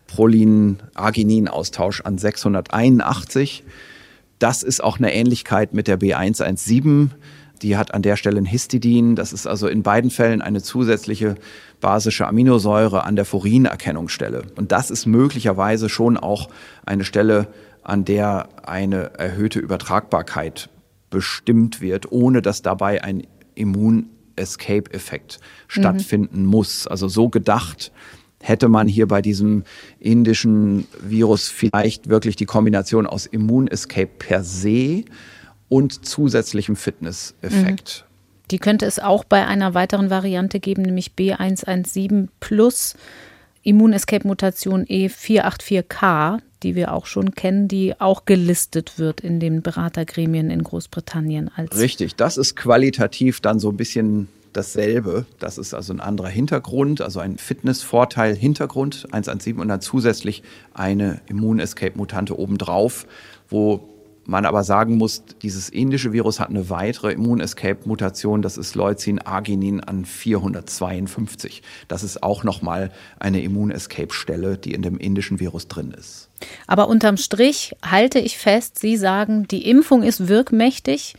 Prolin-Arginin-Austausch an sechshunderteinundachtzig. Das ist auch eine Ähnlichkeit mit der B eins eins sieben. Die hat an der Stelle ein Histidin. Das ist also in beiden Fällen eine zusätzliche basische Aminosäure an der Furin-Erkennungsstelle. Und das ist möglicherweise schon auch eine Stelle, an der eine erhöhte Übertragbarkeit bestimmt wird, ohne dass dabei ein Immun-Escape-Effekt stattfinden mhm. muss. Also so gedacht hätte man hier bei diesem indischen Virus vielleicht wirklich die Kombination aus Immun-Escape per se und zusätzlichem Fitness-Effekt. Die könnte es auch bei einer weiteren Variante geben, nämlich B eins eins sieben plus Immun-Escape-Mutation E vier acht vier K, die wir auch schon kennen, die auch gelistet wird in den Beratergremien in Großbritannien. Als Richtig, das ist qualitativ dann so ein bisschen dasselbe. Das ist also ein anderer Hintergrund, also ein Fitnessvorteil Hintergrund eins eins sieben und dann zusätzlich eine Immun-Escape-Mutante obendrauf, wo man aber sagen muss, dieses indische Virus hat eine weitere Immun-Escape-Mutation, das ist Leucin-Arginin an vierhundertzweiundfünfzig. Das ist auch nochmal eine Immun-Escape-Stelle, die in dem indischen Virus drin ist. Aber unterm Strich halte ich fest, Sie sagen, die Impfung ist wirkmächtig.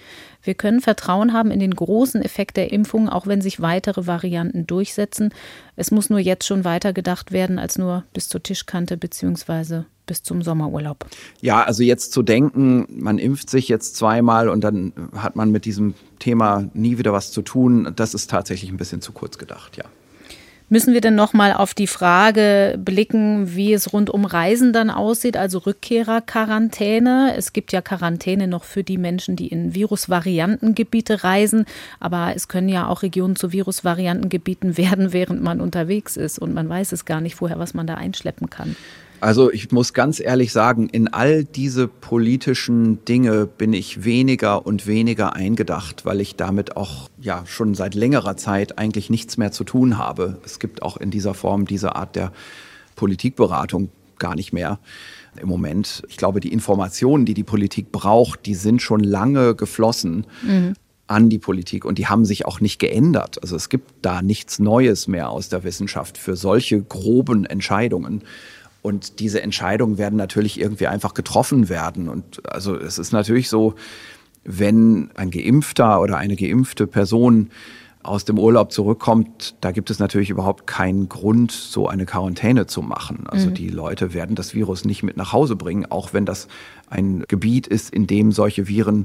Wir können Vertrauen haben in den großen Effekt der Impfung, auch wenn sich weitere Varianten durchsetzen. Es muss nur jetzt schon weitergedacht werden als nur bis zur Tischkante bzw. bis zum Sommerurlaub. Ja, also jetzt zu denken, man impft sich jetzt zweimal und dann hat man mit diesem Thema nie wieder was zu tun, das ist tatsächlich ein bisschen zu kurz gedacht, ja. Müssen wir denn nochmal auf die Frage blicken, wie es rund um Reisen dann aussieht, also Rückkehrerquarantäne? Es gibt ja Quarantäne noch für die Menschen, die in Virusvariantengebiete reisen, aber es können ja auch Regionen zu Virusvariantengebieten werden, während man unterwegs ist und man weiß es gar nicht vorher, was man da einschleppen kann. Also ich muss ganz ehrlich sagen, in all diese politischen Dinge bin ich weniger und weniger eingedacht, weil ich damit auch ja schon seit längerer Zeit eigentlich nichts mehr zu tun habe. Es gibt auch in dieser Form diese Art der Politikberatung gar nicht mehr im Moment. Ich glaube, die Informationen, die die Politik braucht, die sind schon lange geflossen. Mhm. an die Politik und die haben sich auch nicht geändert. Also es gibt da nichts Neues mehr aus der Wissenschaft für solche groben Entscheidungen. Und diese Entscheidungen werden natürlich irgendwie einfach getroffen werden. Und also es ist natürlich so, wenn ein Geimpfter oder eine geimpfte Person aus dem Urlaub zurückkommt, da gibt es natürlich überhaupt keinen Grund, so eine Quarantäne zu machen. Also mhm. die Leute werden das Virus nicht mit nach Hause bringen, auch wenn das ein Gebiet ist, in dem solche Viren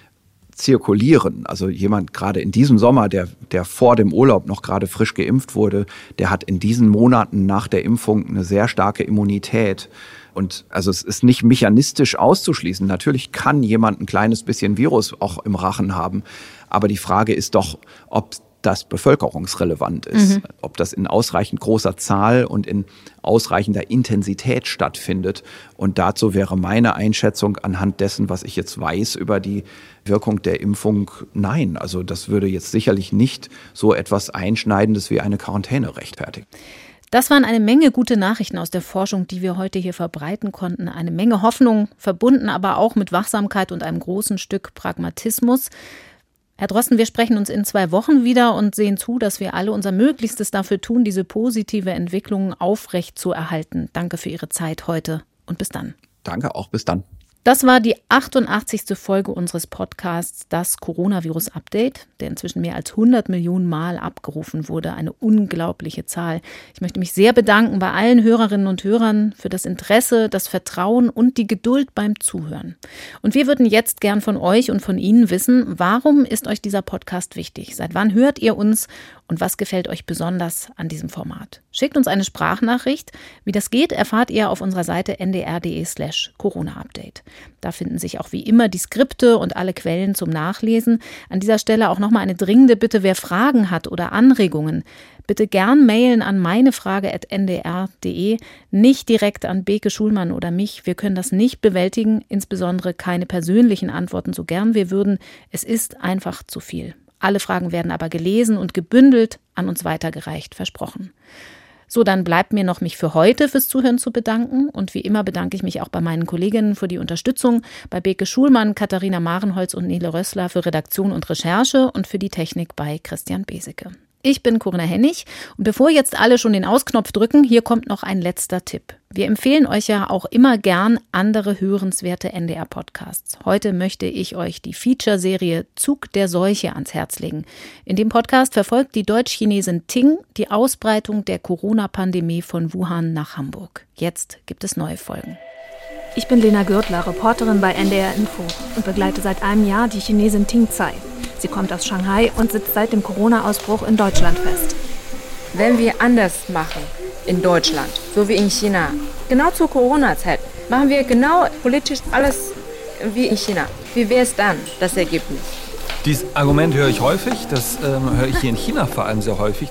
zirkulieren. Also jemand gerade in diesem Sommer, der, der vor dem Urlaub noch gerade frisch geimpft wurde, der hat in diesen Monaten nach der Impfung eine sehr starke Immunität. Und also es ist nicht mechanistisch auszuschließen. Natürlich kann jemand ein kleines bisschen Virus auch im Rachen haben. Aber die Frage ist doch, ob das bevölkerungsrelevant ist, mhm. ob das in ausreichend großer Zahl und in ausreichender Intensität stattfindet. Und dazu wäre meine Einschätzung anhand dessen, was ich jetzt weiß über die Wirkung der Impfung, nein. Also das würde jetzt sicherlich nicht so etwas Einschneidendes wie eine Quarantäne rechtfertigen. Das waren eine Menge gute Nachrichten aus der Forschung, die wir heute hier verbreiten konnten. Eine Menge Hoffnung, verbunden aber auch mit Wachsamkeit und einem großen Stück Pragmatismus. Herr Drosten, wir sprechen uns in zwei Wochen wieder und sehen zu, dass wir alle unser Möglichstes dafür tun, diese positive Entwicklung aufrecht zu erhalten. Danke für Ihre Zeit heute und bis dann. Danke, auch bis dann. Das war die achtundachtzigste Folge unseres Podcasts, das Coronavirus-Update, der inzwischen mehr als hundert Millionen Mal abgerufen wurde. Eine unglaubliche Zahl. Ich möchte mich sehr bedanken bei allen Hörerinnen und Hörern für das Interesse, das Vertrauen und die Geduld beim Zuhören. Und wir würden jetzt gern von euch und von Ihnen wissen, warum ist euch dieser Podcast wichtig? Seit wann hört ihr uns? Und was gefällt euch besonders an diesem Format? Schickt uns eine Sprachnachricht. Wie das geht, erfahrt ihr auf unserer Seite n d r punkt d e slash Corona Update. Da finden sich auch wie immer die Skripte und alle Quellen zum Nachlesen. An dieser Stelle auch nochmal eine dringende Bitte, wer Fragen hat oder Anregungen, bitte gern mailen an meinefrage at n d r punkt d e, nicht direkt an Beke Schulmann oder mich. Wir können das nicht bewältigen, insbesondere keine persönlichen Antworten so gern wir würden. Es ist einfach zu viel. Alle Fragen werden aber gelesen und gebündelt an uns weitergereicht, versprochen. So, dann bleibt mir noch, mich für heute fürs Zuhören zu bedanken. Und wie immer bedanke ich mich auch bei meinen Kolleginnen für die Unterstützung, bei Beke Schulmann, Katharina Marenholz und Nele Rössler für Redaktion und Recherche und für die Technik bei Christian Beseke. Ich bin Corinna Hennig und bevor jetzt alle schon den Ausknopf drücken, hier kommt noch ein letzter Tipp. Wir empfehlen euch ja auch immer gern andere hörenswerte N D R-Podcasts. Heute möchte ich euch die Feature-Serie Zug der Seuche ans Herz legen. In dem Podcast verfolgt die Deutsch-Chinesin Ting die Ausbreitung der Corona-Pandemie von Wuhan nach Hamburg. Jetzt gibt es neue Folgen. Ich bin Lena Gürtler, Reporterin bei N D R Info und begleite seit einem Jahr die Chinesin Ting Tsai. Sie kommt aus Shanghai und sitzt seit dem Corona-Ausbruch in Deutschland fest. Wenn wir anders machen in Deutschland, so wie in China, genau zur Corona-Zeit, machen wir genau politisch alles wie in China. Wie wäre es dann, das Ergebnis? Dieses Argument höre ich häufig, das ähm, höre ich hier in China vor allem sehr häufig.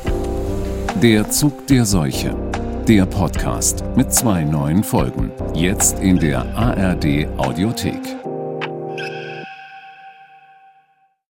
Der Zug der Seuche, der Podcast mit zwei neuen Folgen. Jetzt in der A R D Audiothek.